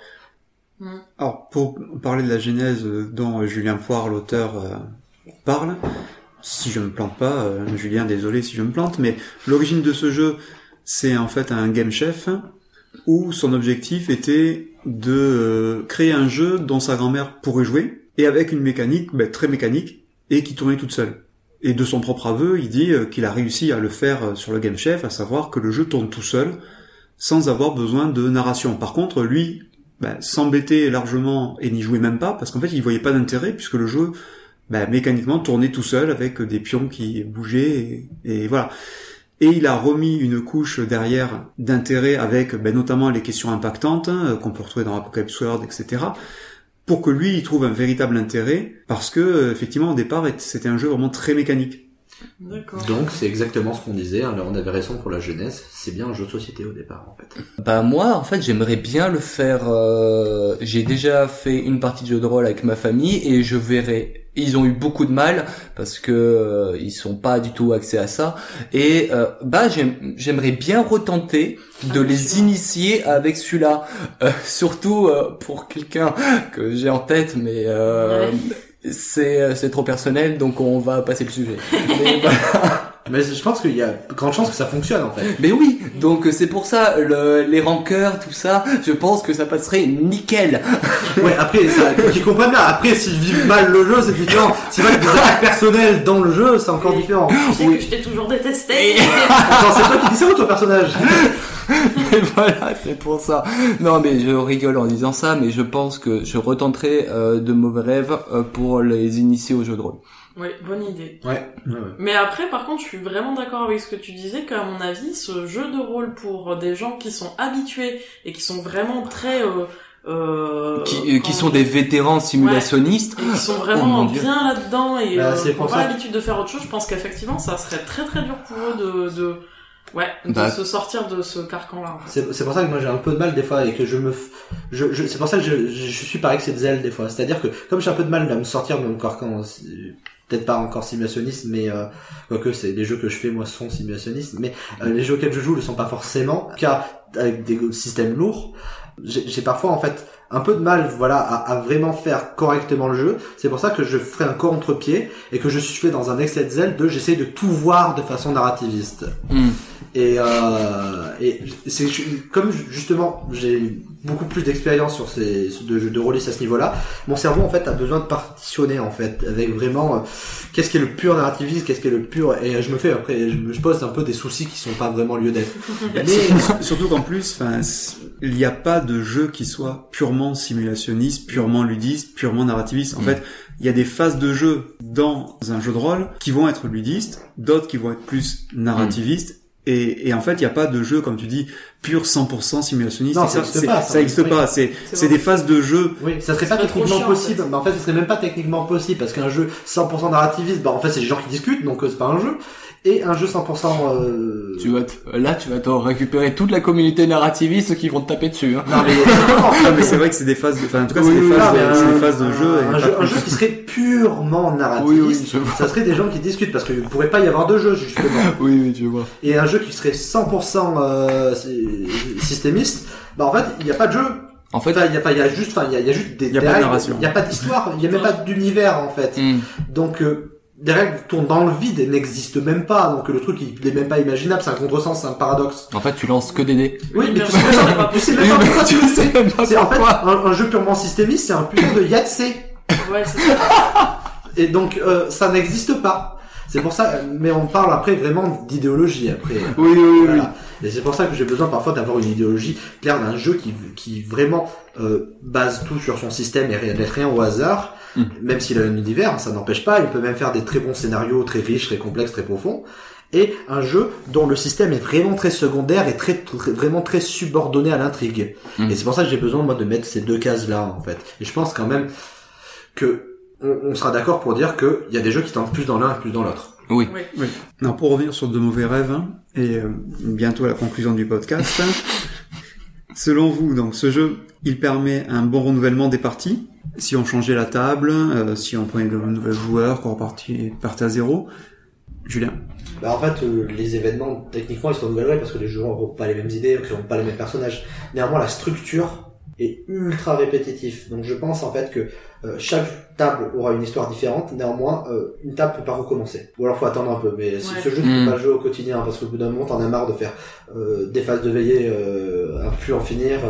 Alors, pour parler de la genèse dont Julien Poire, l'auteur, parle, si je me plante pas, Julien, désolé si je me plante, mais l'origine de ce jeu, c'est en fait un game chef où son objectif était de créer un jeu dont sa grand-mère pourrait jouer, et avec une mécanique très mécanique, et qui tournait toute seule. Et de son propre aveu, il dit qu'il a réussi à le faire sur le Game Chef, à savoir que le jeu tourne tout seul, sans avoir besoin de narration. Par contre, lui, s'embêtait largement et n'y jouait même pas, parce qu'en fait, il voyait pas d'intérêt, puisque le jeu, mécaniquement, tournait tout seul, avec des pions qui bougeaient, et voilà. Et il a remis une couche derrière d'intérêt avec notamment les questions impactantes qu'on peut retrouver dans Apocalypse World, etc. pour que lui il trouve un véritable intérêt, parce que effectivement au départ c'était un jeu vraiment très mécanique. D'accord. Donc c'est exactement ce qu'on disait, hein, on avait raison pour la genèse, c'est bien un jeu de société au départ en fait. Moi en fait j'aimerais bien le faire, j'ai déjà fait une partie de jeu de rôle avec ma famille et je verrai. Ils ont eu beaucoup de mal parce que ils sont pas du tout axés à ça et j'aimerais bien retenter de les initier avec celui-là, surtout pour quelqu'un que j'ai en tête, mais c'est trop personnel, donc on va passer le sujet. Mais voilà. Mais je pense qu'il y a grande chance que ça fonctionne en fait. Mais oui, donc c'est pour ça les rancœurs, tout ça, je pense que ça passerait nickel. Ouais, après ça, qu'ils comprennent bien. Après, s'ils vivent mal le jeu, c'est différent. C'est vrai que des attaques personnelles dans le jeu, c'est encore différent. Tu sais que je t'ai toujours détesté. Attends, c'est toi qui dis ça ou ton personnage? Et voilà, c'est pour ça. Non, mais je rigole en disant ça, mais je pense que je retenterai de mauvais rêves pour les initier au jeu de rôle. Oui, bonne idée. Ouais. Mais après, par contre, je suis vraiment d'accord avec ce que tu disais, qu'à mon avis, ce jeu de rôle pour des gens qui sont habitués et qui sont vraiment très qui sont des vétérans simulationnistes, et qui sont vraiment bien là-dedans et c'est qui n'ont pas l'habitude de faire autre chose. Je pense qu'effectivement, ça serait très très dur pour eux de se sortir de ce carcan-là. En fait. C'est pour ça que moi j'ai un peu de mal des fois et que c'est pour ça que je suis pareil que cette zèle des fois. C'est-à-dire que comme j'ai un peu de mal à me sortir de mon carcan, peut-être pas encore simulationniste, mais quoique c'est les jeux que je fais moi sont simulationnistes, mais les jeux auxquels je joue ne sont pas forcément, car avec des systèmes lourds. J'ai parfois en fait un peu de mal à vraiment faire correctement le jeu. C'est pour ça que je ferai un contre-pied et que je suis fait dans un excès de zèle j'essaie de tout voir de façon narrativiste. Et c'est comme justement j'ai beaucoup plus d'expérience sur ces jeux de rôlistes à ce niveau-là. Mon cerveau en fait a besoin de partitionner en fait avec vraiment qu'est-ce qui est le pur narrativiste, qu'est-ce qui est le pur, et je me pose un peu des soucis qui sont pas vraiment lieu d'être. Mais surtout qu'en plus, il n'y a pas de jeu qui soit purement simulationniste, purement ludiste, purement narrativiste. En fait, il y a des phases de jeu dans un jeu de rôle qui vont être ludistes, d'autres qui vont être plus narrativistes. Et en fait, il n'y a pas de jeu, comme tu dis, pur 100% simulationniste. Non, ça existe pas. C'est des phases de jeu. Oui, ça serait pas techniquement possible. En fait, ce serait même pas techniquement possible parce qu'un jeu 100% narrativiste, en fait, c'est des gens qui discutent, donc c'est pas un jeu. Et un jeu 100%. Tu vas te récupérer toute la communauté narrativiste qui vont te taper dessus. Hein. Non mais c'est vrai que c'est des phases. En tout cas, c'est des phases de jeu. Un jeu qui serait purement narrativiste, ça serait des gens qui discutent parce qu'il ne pourrait pas y avoir de jeu justement. Oui, tu vois. Et un jeu qui serait 100% systémiste, en fait, il n'y a pas de jeu. En fait, il y a juste des il y a pas de narration. Il n'y a pas d'histoire, il n'y a même pas d'univers en fait. Donc des règles tournent dans le vide et n'existent même pas, donc le truc il est même pas imaginable, c'est un contresens, c'est un paradoxe. En fait, tu lances que des dés. Oui, mais tu sais même pas pourquoi tu le sais. C'est en fait un jeu purement systémiste, c'est un putain de Yahtzee. Ouais, c'est ça. Et donc ça n'existe pas. C'est pour ça, mais on parle après vraiment d'idéologie après. Oui. Et c'est pour ça que j'ai besoin parfois d'avoir une idéologie claire d'un jeu qui vraiment base tout sur son système et laisse rien au hasard. Même s'il a un univers, ça n'empêche pas, il peut même faire des très bons scénarios, très riches, très complexes, très profonds. Et un jeu dont le système est vraiment très secondaire et vraiment très subordonné à l'intrigue. Et c'est pour ça que j'ai besoin moi de mettre ces deux cases-là en fait. Et je pense quand même que on sera d'accord pour dire que il y a des jeux qui tentent plus dans l'un et plus dans l'autre. Oui. Non, pour revenir sur De Mauvais Rêves et bientôt la conclusion du podcast. Selon vous, donc ce jeu, il permet un bon renouvellement des parties. Si on changeait la table, si on prenait de nouveaux joueurs, qu'on partait à zéro. Julien. En fait, les événements, techniquement, ils se renouvelleraient parce que les joueurs n'auront pas les mêmes idées, n'auront pas les mêmes personnages. Néanmoins, la structure est ultra répétitive. Donc je pense en fait que chaque table aura une histoire différente. Néanmoins, une table peut pas recommencer. Ou alors faut attendre un peu. Mais si ce jeu, tu peux pas le jouer au quotidien parce qu'au bout d'un moment, t'en as marre de faire des phases de veillée à plus en finir.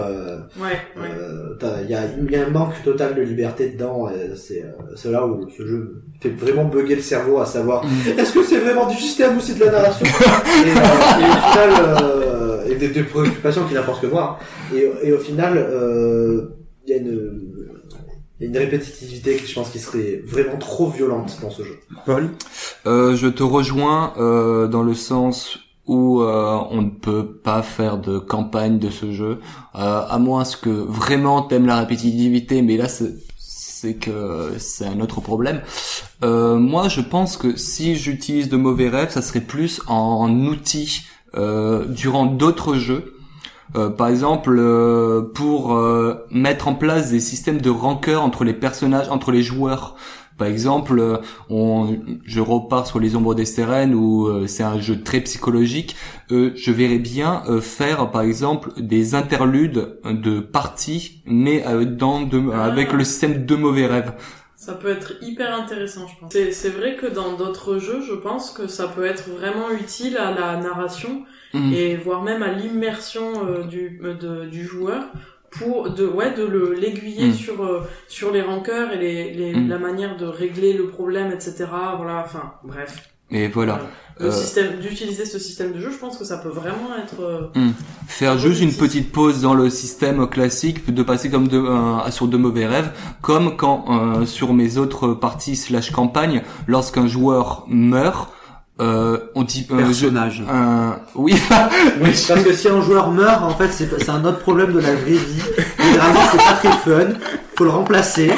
Il y a un manque total de liberté dedans. C'est là où ce jeu fait vraiment bugger le cerveau à savoir est-ce que c'est vraiment du système ou c'est de la narration. Et au final, et des préoccupations qui n'importe que moi. Et au final, il y a une répétitivité que je pense qui serait vraiment trop violente dans ce jeu. Paul, je te rejoins dans le sens où on ne peut pas faire de campagne de ce jeu, à moins que vraiment t'aimes la répétitivité, mais là c'est que c'est un autre problème. Moi je pense que si j'utilise De Mauvais Rêves, ça serait plus en outil durant d'autres jeux. Par exemple, pour mettre en place des systèmes de rancœur entre les personnages, entre les joueurs. Par exemple, je repars sur Les Ombres d'Esteren où c'est un jeu très psychologique. Je verrais bien faire, par exemple, des interludes de parties, mais avec le système De Mauvais Rêves. Ça peut être hyper intéressant, je pense. C'est vrai que dans d'autres jeux, je pense que ça peut être vraiment utile à la narration et voire même à l'immersion du joueur pour de l'aiguiller sur les rancœurs et la manière de régler le problème, etc. Voilà, enfin bref. Et voilà. Le système d'utiliser ce système de jeu, je pense que ça peut vraiment être faire juste une petite pause dans le système classique, de passer comme sur De Mauvais Rêves, comme quand sur mes autres parties / campagnes, lorsqu'un joueur meurt, on dit personnage. Oui. Oui, parce que si un joueur meurt, en fait, c'est un autre problème de la vraie vie. généralement c'est pas très fun, faut le remplacer.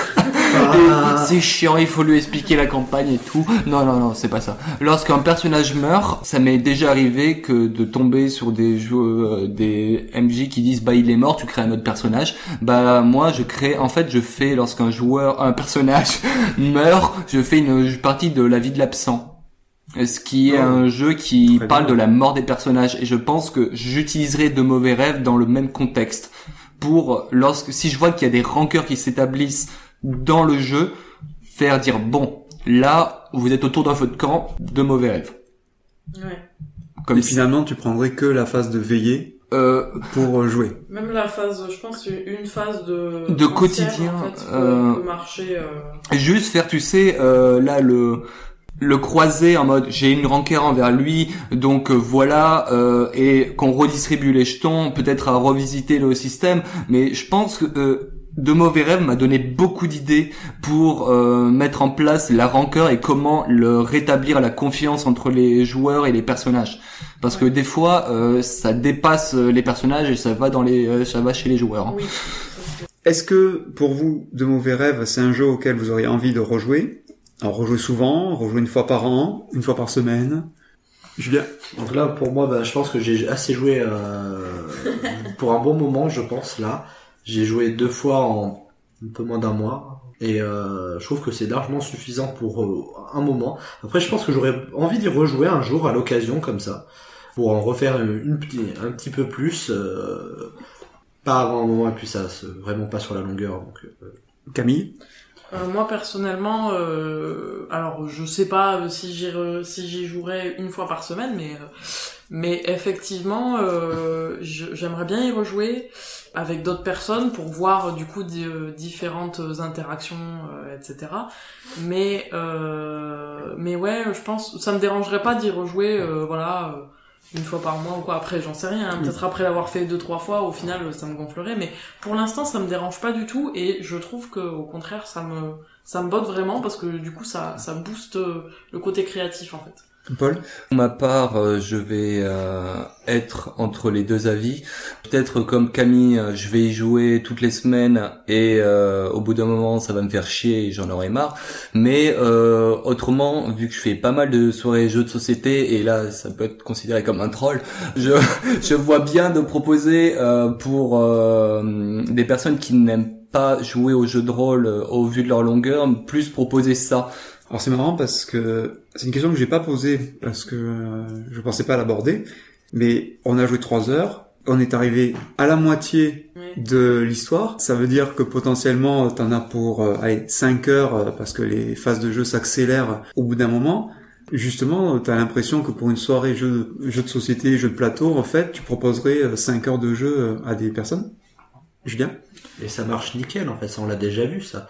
C'est chiant, il faut lui expliquer la campagne et tout. Non, c'est pas ça. Lorsqu'un personnage meurt, ça m'est déjà arrivé que de tomber sur des jeux, des MJ qui disent bah il est mort, tu crées un autre personnage. Bah moi je fais lorsqu'un un personnage meurt, je fais une partie de la vie de l'absent. Ce qui est un jeu qui parle de la mort des personnages, et je pense que j'utiliserai De Mauvais Rêves dans le même contexte pour si je vois qu'il y a des rancœurs qui s'établissent dans le jeu, faire dire bon, là vous êtes autour d'un feu de camp, De Mauvais Rêves. Ouais. Comme finalement tu prendrais que la phase de veillée pour jouer. Même la phase, je pense une phase de quotidien, en fait, peut marcher. Juste faire, tu sais, là le croiser en mode j'ai une rancœur envers lui, donc voilà, et qu'on redistribue les jetons, peut-être à revisiter le système, mais je pense que De Mauvais Rêves m'a donné beaucoup d'idées pour mettre en place la rancœur et comment rétablir la confiance entre les joueurs et les personnages, parce que des fois ça dépasse les personnages et ça va chez les joueurs. Oui. Est-ce que pour vous De Mauvais Rêves c'est un jeu auquel vous auriez envie de rejouer? Alors rejouer souvent, rejouer une fois par an, une fois par semaine. Julien? Donc là, pour moi, je pense que j'ai assez joué pour un bon moment, je pense, là. J'ai joué 2 fois en un peu moins d'un mois. Et je trouve que c'est largement suffisant pour un moment. Après, je pense que j'aurais envie d'y rejouer un jour à l'occasion, comme ça. Pour en refaire un petit peu plus. Pas avant un moment, et puis ça, vraiment pas sur la longueur. Donc, Camille? Moi personnellement, alors je sais pas si j'y jouerais une fois par semaine, mais effectivement, j'aimerais bien y rejouer avec d'autres personnes pour voir du coup différentes interactions, etc. Mais ouais, je pense ça me dérangerait pas d'y rejouer, une fois par mois ou quoi. Après, j'en sais rien, peut-être après l'avoir fait 2-3 fois, au final ça me gonflerait, mais pour l'instant ça me dérange pas du tout, et je trouve que au contraire ça me botte vraiment, parce que du coup ça booste le côté créatif en fait. Paul? Pour ma part, je vais être entre les deux avis. Peut-être comme Camille, je vais y jouer toutes les semaines et au bout d'un moment, ça va me faire chier et j'en aurai marre. Mais autrement, vu que je fais pas mal de soirées jeux de société, et là, ça peut être considéré comme un troll, je vois bien de proposer pour des personnes qui n'aiment pas jouer aux jeux de rôle au vu de leur longueur, plus proposer ça. Alors c'est marrant parce que c'est une question que j'ai pas posée parce que je pensais pas l'aborder, mais on a joué 3 heures, on est arrivé à la moitié de l'histoire, ça veut dire que potentiellement t'en as pour 5 heures parce que les phases de jeu s'accélèrent au bout d'un moment. Justement, t'as l'impression que pour une soirée jeu de société, jeu de plateau, en fait, tu proposerais 5 heures de jeu à des personnes. Julien? Et ça marche nickel, en fait, ça on l'a déjà vu, ça.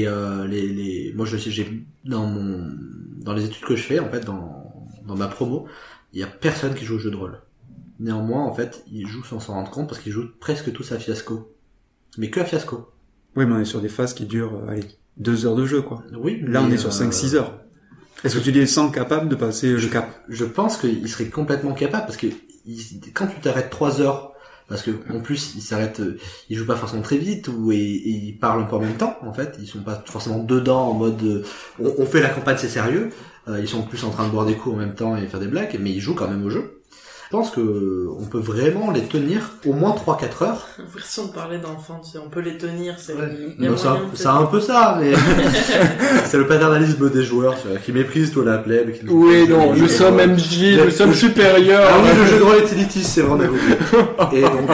Moi je sais, j'ai dans les études que je fais, en fait, dans ma promo, il y a personne qui joue au jeu de rôle. Néanmoins, en fait, ils jouent sans s'en rendre compte parce qu'ils jouent presque tous à Fiasco. Mais que à Fiasco. Oui, mais on est sur des phases qui durent, 2 heures de jeu, quoi. Oui. Là, on est sur 5-6 heures. Est-ce que tu les sens capables de passer le cap? Je pense qu'ils seraient complètement capables parce que quand tu t'arrêtes 3 heures, parce que en plus ils jouent pas forcément très vite et ils parlent un peu en même temps, en fait, ils sont pas forcément dedans en mode on fait la campagne, c'est sérieux, ils sont plus en train de boire des coups en même temps et faire des blagues, mais ils jouent quand même au jeu. Je pense que on peut vraiment les tenir au moins 3-4 heures. J'ai l'impression de parler d'enfants, tu sais, on peut les tenir, c'est c'est un peu ça, mais c'est le paternalisme des joueurs, tu vois, qui méprisent toi la plèbe. Oui, non, nous sommes MJ, nous sommes supérieurs. Ah oui, le jeu de rôle est élitiste, c'est vrai, on a oublié. Et donc,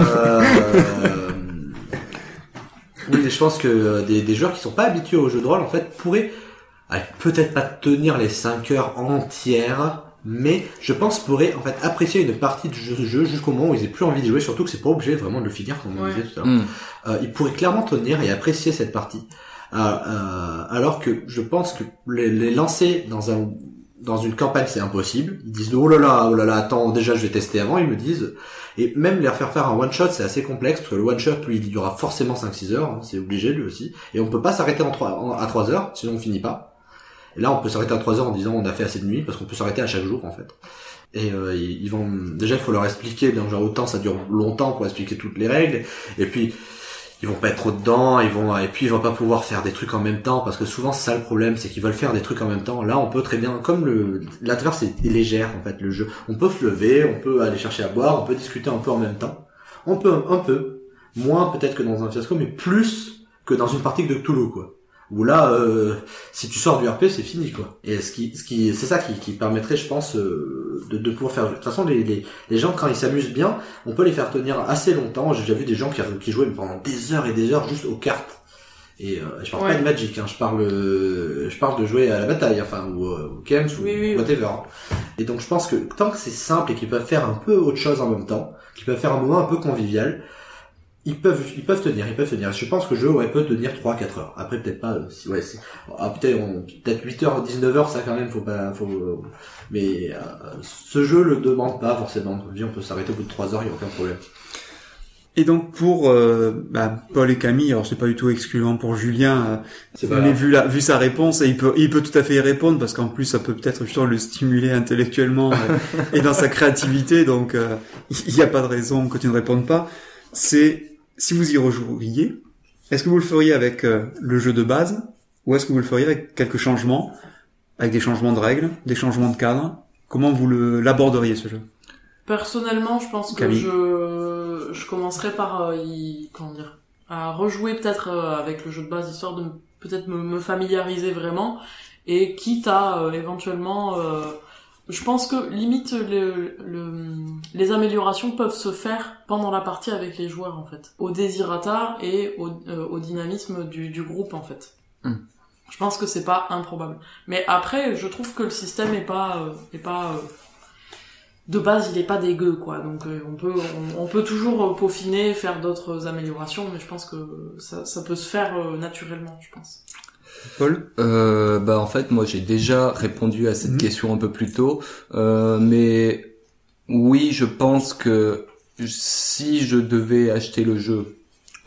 oui, je pense que des joueurs qui sont pas habitués au jeu de rôle, en fait, pourraient, peut-être pas tenir les 5 heures entières, mais je pense pourraient en fait apprécier une partie du jeu jusqu'au moment où ils aient plus envie d'y jouer, surtout que c'est pas obligé vraiment de le finir comme on disait tout à l'heure. Ils pourraient clairement tenir et apprécier cette partie, alors que je pense que les lancer dans une campagne c'est impossible. Ils disent oh là là, attends, déjà je vais tester avant, ils me disent, et même les faire un one shot c'est assez complexe parce que le one shot lui il durera forcément 5-6 heures, hein, c'est obligé lui aussi, et on peut pas s'arrêter à 3 heures sinon on finit pas. Et là, on peut s'arrêter à 3 heures en disant on a fait assez de nuit, parce qu'on peut s'arrêter à chaque jour, en fait. Et ils vont, déjà, il faut leur expliquer, donc genre autant ça dure longtemps pour expliquer toutes les règles. Et puis, ils vont pas être trop dedans, et puis ils vont pas pouvoir faire des trucs en même temps, parce que souvent c'est ça le problème, c'est qu'ils veulent faire des trucs en même temps. Là, on peut très bien, comme la traverse est légère en fait, le jeu, on peut se lever, on peut aller chercher à boire, on peut discuter un peu en même temps. On peut un peu moins peut-être que dans un fiasco, mais plus que dans une partie de Cthulhu, quoi. Où là, si tu sors du RP, c'est fini, quoi. Et c'est ça qui permettrait, je pense, de pouvoir faire. De toute façon, les gens, quand ils s'amusent bien, on peut les faire tenir assez longtemps. J'ai déjà vu des gens qui jouaient pendant des heures et des heures juste aux cartes. Et je parle pas de Magic, hein. Je parle de jouer à la bataille, enfin, ou au Games, ou whatever. Et donc, je pense que tant que c'est simple et qu'ils peuvent faire un peu autre chose en même temps, qu'ils peuvent faire un moment un peu convivial, ils peuvent tenir. Je pense que le jeu, peut tenir 3-4 heures. Après, peut-être pas, peut-être 8 heures, 19 heures, ça quand même, mais, ce jeu le demande pas forcément. Comme je dis, on peut s'arrêter au bout de 3 heures, il y a aucun problème. Et donc pour Paul et Camille, alors c'est pas du tout excluant pour Julien, mais vu sa réponse, il peut tout à fait y répondre, parce qu'en plus ça peut peut-être justement le stimuler intellectuellement et dans sa créativité, donc il n'y a pas de raison que tu ne répondes pas. C'est si vous y rejoueriez, est-ce que vous le feriez avec le jeu de base, ou est-ce que vous le feriez avec quelques changements, avec des changements de règles, des changements de cadre? Comment vous l'aborderiez ce jeu? Personnellement, je pense que Camille. je commencerai par à rejouer peut-être avec le jeu de base, histoire de peut-être me familiariser vraiment, et quitte à éventuellement je pense que limite les améliorations peuvent se faire pendant la partie avec les joueurs, en fait, au désirata et au dynamisme du groupe, en fait. Je pense que c'est pas improbable. Mais après, je trouve que le système est pas de base, il est pas dégueu, quoi. Donc on peut toujours peaufiner, faire d'autres améliorations, mais je pense que ça peut se faire naturellement, je pense. Paul? En fait, moi j'ai déjà répondu à cette question un peu plus tôt, mais oui, je pense que si je devais acheter le jeu,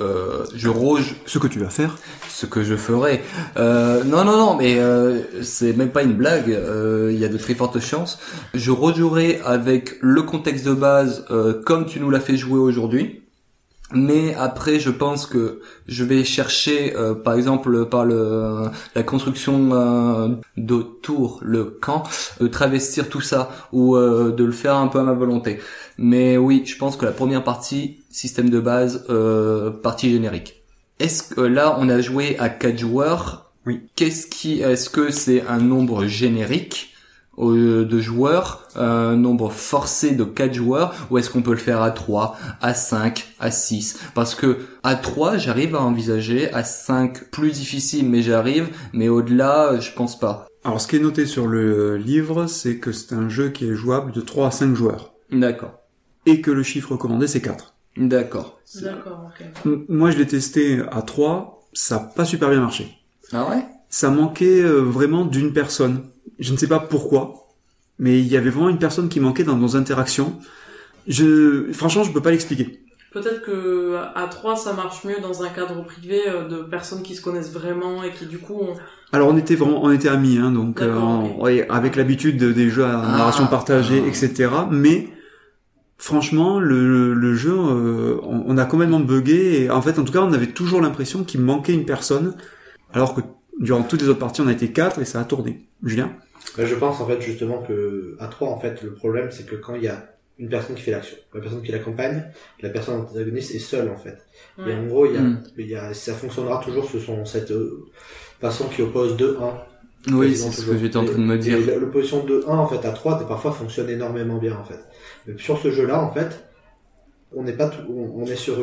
ce que tu vas faire, ce que je ferais. Non, mais c'est même pas une blague. Il y a de très fortes chances. Je rejouerai avec le contexte de base, comme tu nous l'as fait jouer aujourd'hui. Mais après, je pense que je vais chercher, par exemple, par la construction d'autour, le camp, de travestir tout ça, ou de le faire un peu à ma volonté. Mais oui, je pense que la première partie, système de base, partie générique. Est-ce que là, on a joué à 4 joueurs? Oui. Est-ce que c'est un nombre générique de joueurs, un nombre forcé de 4 joueurs, ou est-ce qu'on peut le faire à 3, à 5, à 6? Parce que à 3, j'arrive à envisager, à 5, plus difficile, mais j'arrive, mais au-delà, je pense pas. Alors, ce qui est noté sur le livre, c'est que c'est un jeu qui est jouable de 3 à 5 joueurs. D'accord. Et que le chiffre recommandé, c'est 4. D'accord. D'accord, ok. Moi, je l'ai testé à 3, ça n'a pas super bien marché. Ah ouais? Ça manquait vraiment d'une personne. Je ne sais pas pourquoi, mais il y avait vraiment une personne qui manquait dans nos interactions. Franchement, je peux pas l'expliquer. Peut-être que à 3, ça marche mieux dans un cadre privé de personnes qui se connaissent vraiment et qui du coup ont... Alors on était amis, hein, donc avec l'habitude des jeux à narration partagée, etc. Mais franchement, le jeu, on a complètement bugué. Et en fait, en tout cas, on avait toujours l'impression qu'il manquait une personne, alors que durant toutes les autres parties, on a été 4 et ça a tourné. Julien? Je pense en fait justement que à 3, en fait, le problème c'est que quand il y a une personne qui fait l'action, la personne qui l'accompagne, la personne antagoniste est seule en fait. Ouais. Et en gros, ça fonctionnera toujours cette façon qui oppose 2-1. Oui, c'est ce que j'étais en train de me dire. Et l'opposition de 1 en fait à 3 parfois fonctionne énormément bien en fait. Mais sur ce jeu-là en fait, on est sur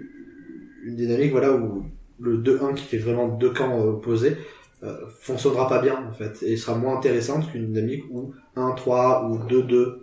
une dynamique où le 2-1 qui fait vraiment 2 camps opposés fonctionnera pas bien en fait, et sera moins intéressante qu'une dynamique où 1-3 ou 2-2.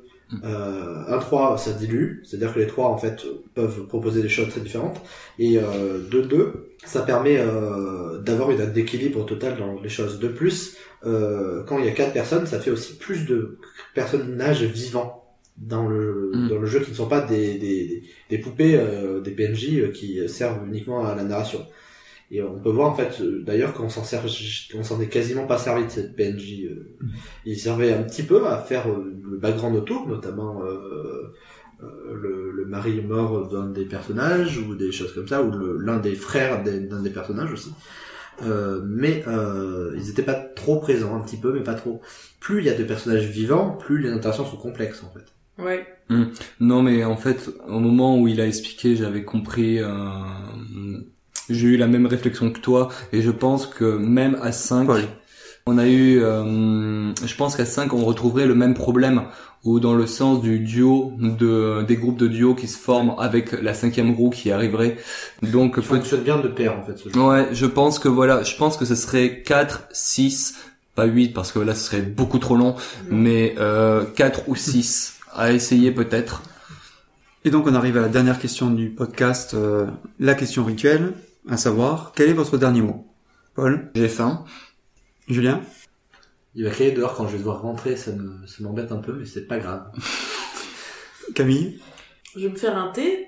1-3 ça dilue, c'est-à-dire que les 3 en fait peuvent proposer des choses très différentes, et 2-2 ça permet d'avoir une date d'équilibre total dans les choses. De plus, quand il y a 4 personnes, ça fait aussi plus de personnages vivants dans le jeu, qui ne sont pas des poupées, des PNJ qui servent uniquement à la narration. Et on peut voir en fait, d'ailleurs, qu'on s'en est quasiment pas servi de cette PNJ. Il servait un petit peu à faire le background autour, notamment le mari mort d'un des personnages ou des choses comme ça, ou l'un des frères d'un des personnages aussi. Mais ils étaient pas trop présents, un petit peu, mais pas trop. Plus il y a de personnages vivants, plus les interactions sont complexes en fait. Ouais. Non, mais en fait, au moment où il a expliqué, j'avais compris. J'ai eu la même réflexion que toi, et je pense que même à 5, on a eu. Je pense qu'à 5, on retrouverait le même problème, ou dans le sens du duo, des groupes de duo qui se forment avec la 5e roue qui arriverait. Donc Il fonctionne bien de pair en fait. Ce jeu. Ouais, je pense que ce serait 4, 6, pas 8 parce que là ce serait beaucoup trop long, mais 4 ou 6 à essayer peut-être. Et donc on arrive à la dernière question du podcast, la question rituelle, à savoir, quel est votre dernier mot? Paul? J'ai faim. Julien? Il va crier dehors quand je vais devoir rentrer, ça m'embête un peu, mais c'est pas grave. Camille? Je vais me faire un thé.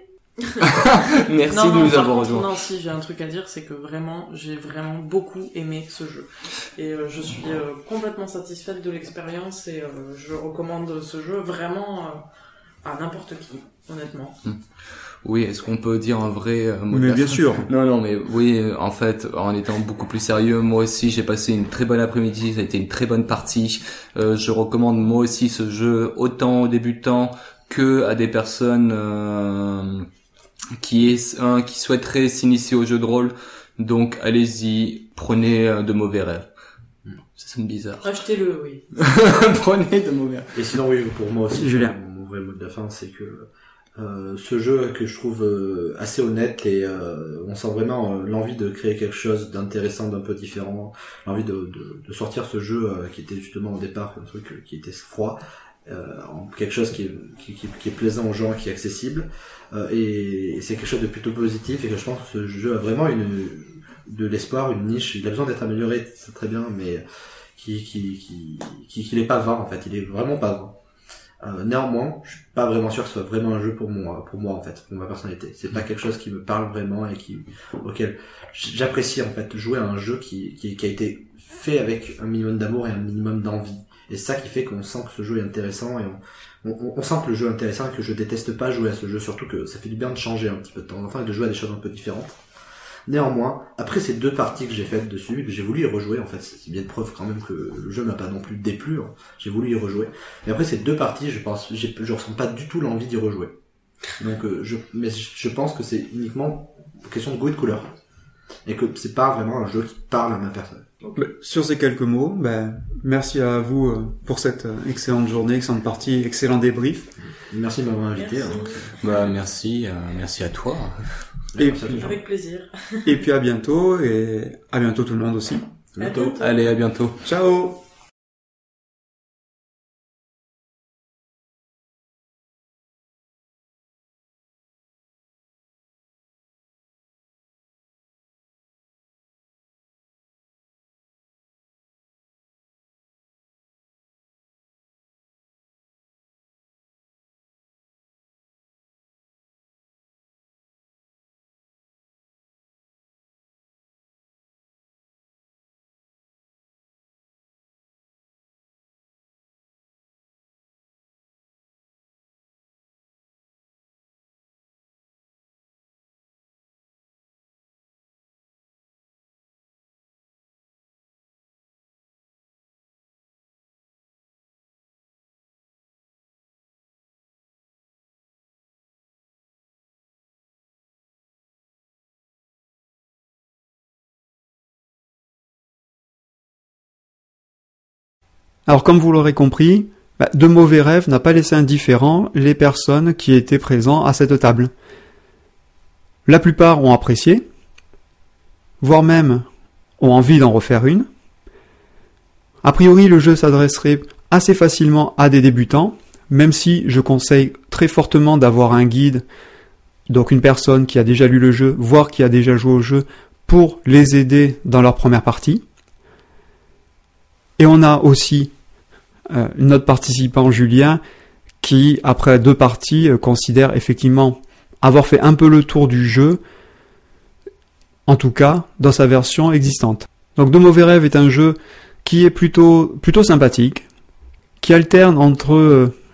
Merci Non, de nous par avoir contre, rejoints. non, si j'ai un truc à dire, c'est que vraiment, j'ai vraiment beaucoup aimé ce jeu. Et je suis complètement satisfaite de l'expérience et je recommande ce jeu vraiment à n'importe qui, honnêtement. Oui, est-ce qu'on peut dire un vrai mot de Mais la bien fin? sûr. Non, mais oui, en fait, en étant beaucoup plus sérieux, moi aussi, j'ai passé une très bonne après-midi, ça a été une très bonne partie. Je recommande moi aussi ce jeu autant aux débutants que à des personnes qui souhaiteraient s'initier au jeu de rôle. Donc, allez-y, prenez de mauvais rêves. Ça sonne bizarre. Achetez-le, oui. Prenez de mauvais rêves. Et sinon, oui, pour moi aussi, Julien. mon vrai mot de la fin, c'est que ce jeu que je trouve assez honnête et on sent vraiment l'envie de créer quelque chose d'intéressant, d'un peu différent, l'envie de sortir ce jeu qui était justement au départ un truc qui était froid, en quelque chose qui est plaisant aux gens, qui est accessible, et c'est quelque chose de plutôt positif et que je pense que ce jeu a vraiment de l'espoir, une niche. Il a besoin d'être amélioré, c'est très bien, mais qui n'est pas vain en fait. Il est vraiment pas vain. Néanmoins, je suis pas vraiment sûr que ce soit vraiment un jeu pour moi en fait, pour ma personnalité. C'est pas quelque chose qui me parle vraiment et auquel j'apprécie en fait jouer à un jeu qui a été fait avec un minimum d'amour et un minimum d'envie. Et c'est ça qui fait qu'on sent que ce jeu est intéressant et on sent que le jeu est intéressant et que je déteste pas jouer à ce jeu, surtout que ça fait du bien de changer un petit peu de temps en temps et de jouer à des choses un peu différentes. Néanmoins, après ces 2 parties que j'ai faites dessus, que j'ai voulu y rejouer, en fait, c'est bien de preuve quand même que le jeu m'a pas non plus déplu, hein. J'ai voulu y rejouer. Et après ces 2 parties, je ressens pas du tout l'envie d'y rejouer. Donc, mais je pense que c'est uniquement une question de goût et de couleur. Et que c'est pas vraiment un jeu qui parle à ma personne. Sur ces quelques mots, merci à vous pour cette excellente journée, excellente partie, excellent débrief. Merci de m'avoir invité. Merci à toi. Et Avec plaisir. Et puis à bientôt, et à bientôt tout le monde aussi. À bientôt. Allez, à bientôt. Ciao! Alors comme vous l'aurez compris, De Mauvais Rêves n'a pas laissé indifférents les personnes qui étaient présentes à cette table. La plupart ont apprécié, voire même ont envie d'en refaire une. A priori, le jeu s'adresserait assez facilement à des débutants, même si je conseille très fortement d'avoir un guide, donc une personne qui a déjà lu le jeu, voire qui a déjà joué au jeu, pour les aider dans leur première partie. Et on a aussi notre participant Julien qui, après 2 parties, considère effectivement avoir fait un peu le tour du jeu, en tout cas dans sa version existante. Donc De Mauvais Rêves est un jeu qui est plutôt sympathique, qui alterne entre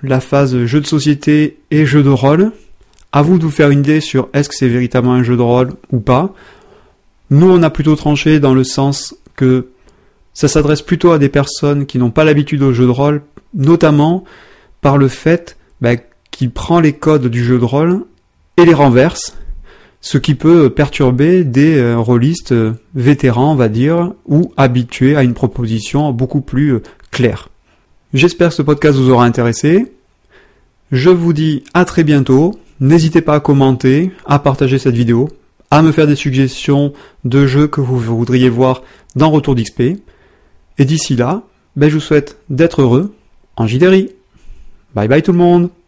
la phase jeu de société et jeu de rôle. À vous de vous faire une idée sur est-ce que c'est véritablement un jeu de rôle ou pas. Nous, on a plutôt tranché dans le sens que ça s'adresse plutôt à des personnes qui n'ont pas l'habitude au jeu de rôle, notamment par le fait qu'il prend les codes du jeu de rôle et les renverse, ce qui peut perturber des rôlistes vétérans, on va dire, ou habitués à une proposition beaucoup plus claire. J'espère que ce podcast vous aura intéressé. Je vous dis à très bientôt. N'hésitez pas à commenter, à partager cette vidéo, à me faire des suggestions de jeux que vous voudriez voir dans Retour d'XP. Et d'ici là, je vous souhaite d'être heureux en JDRI. Bye bye tout le monde!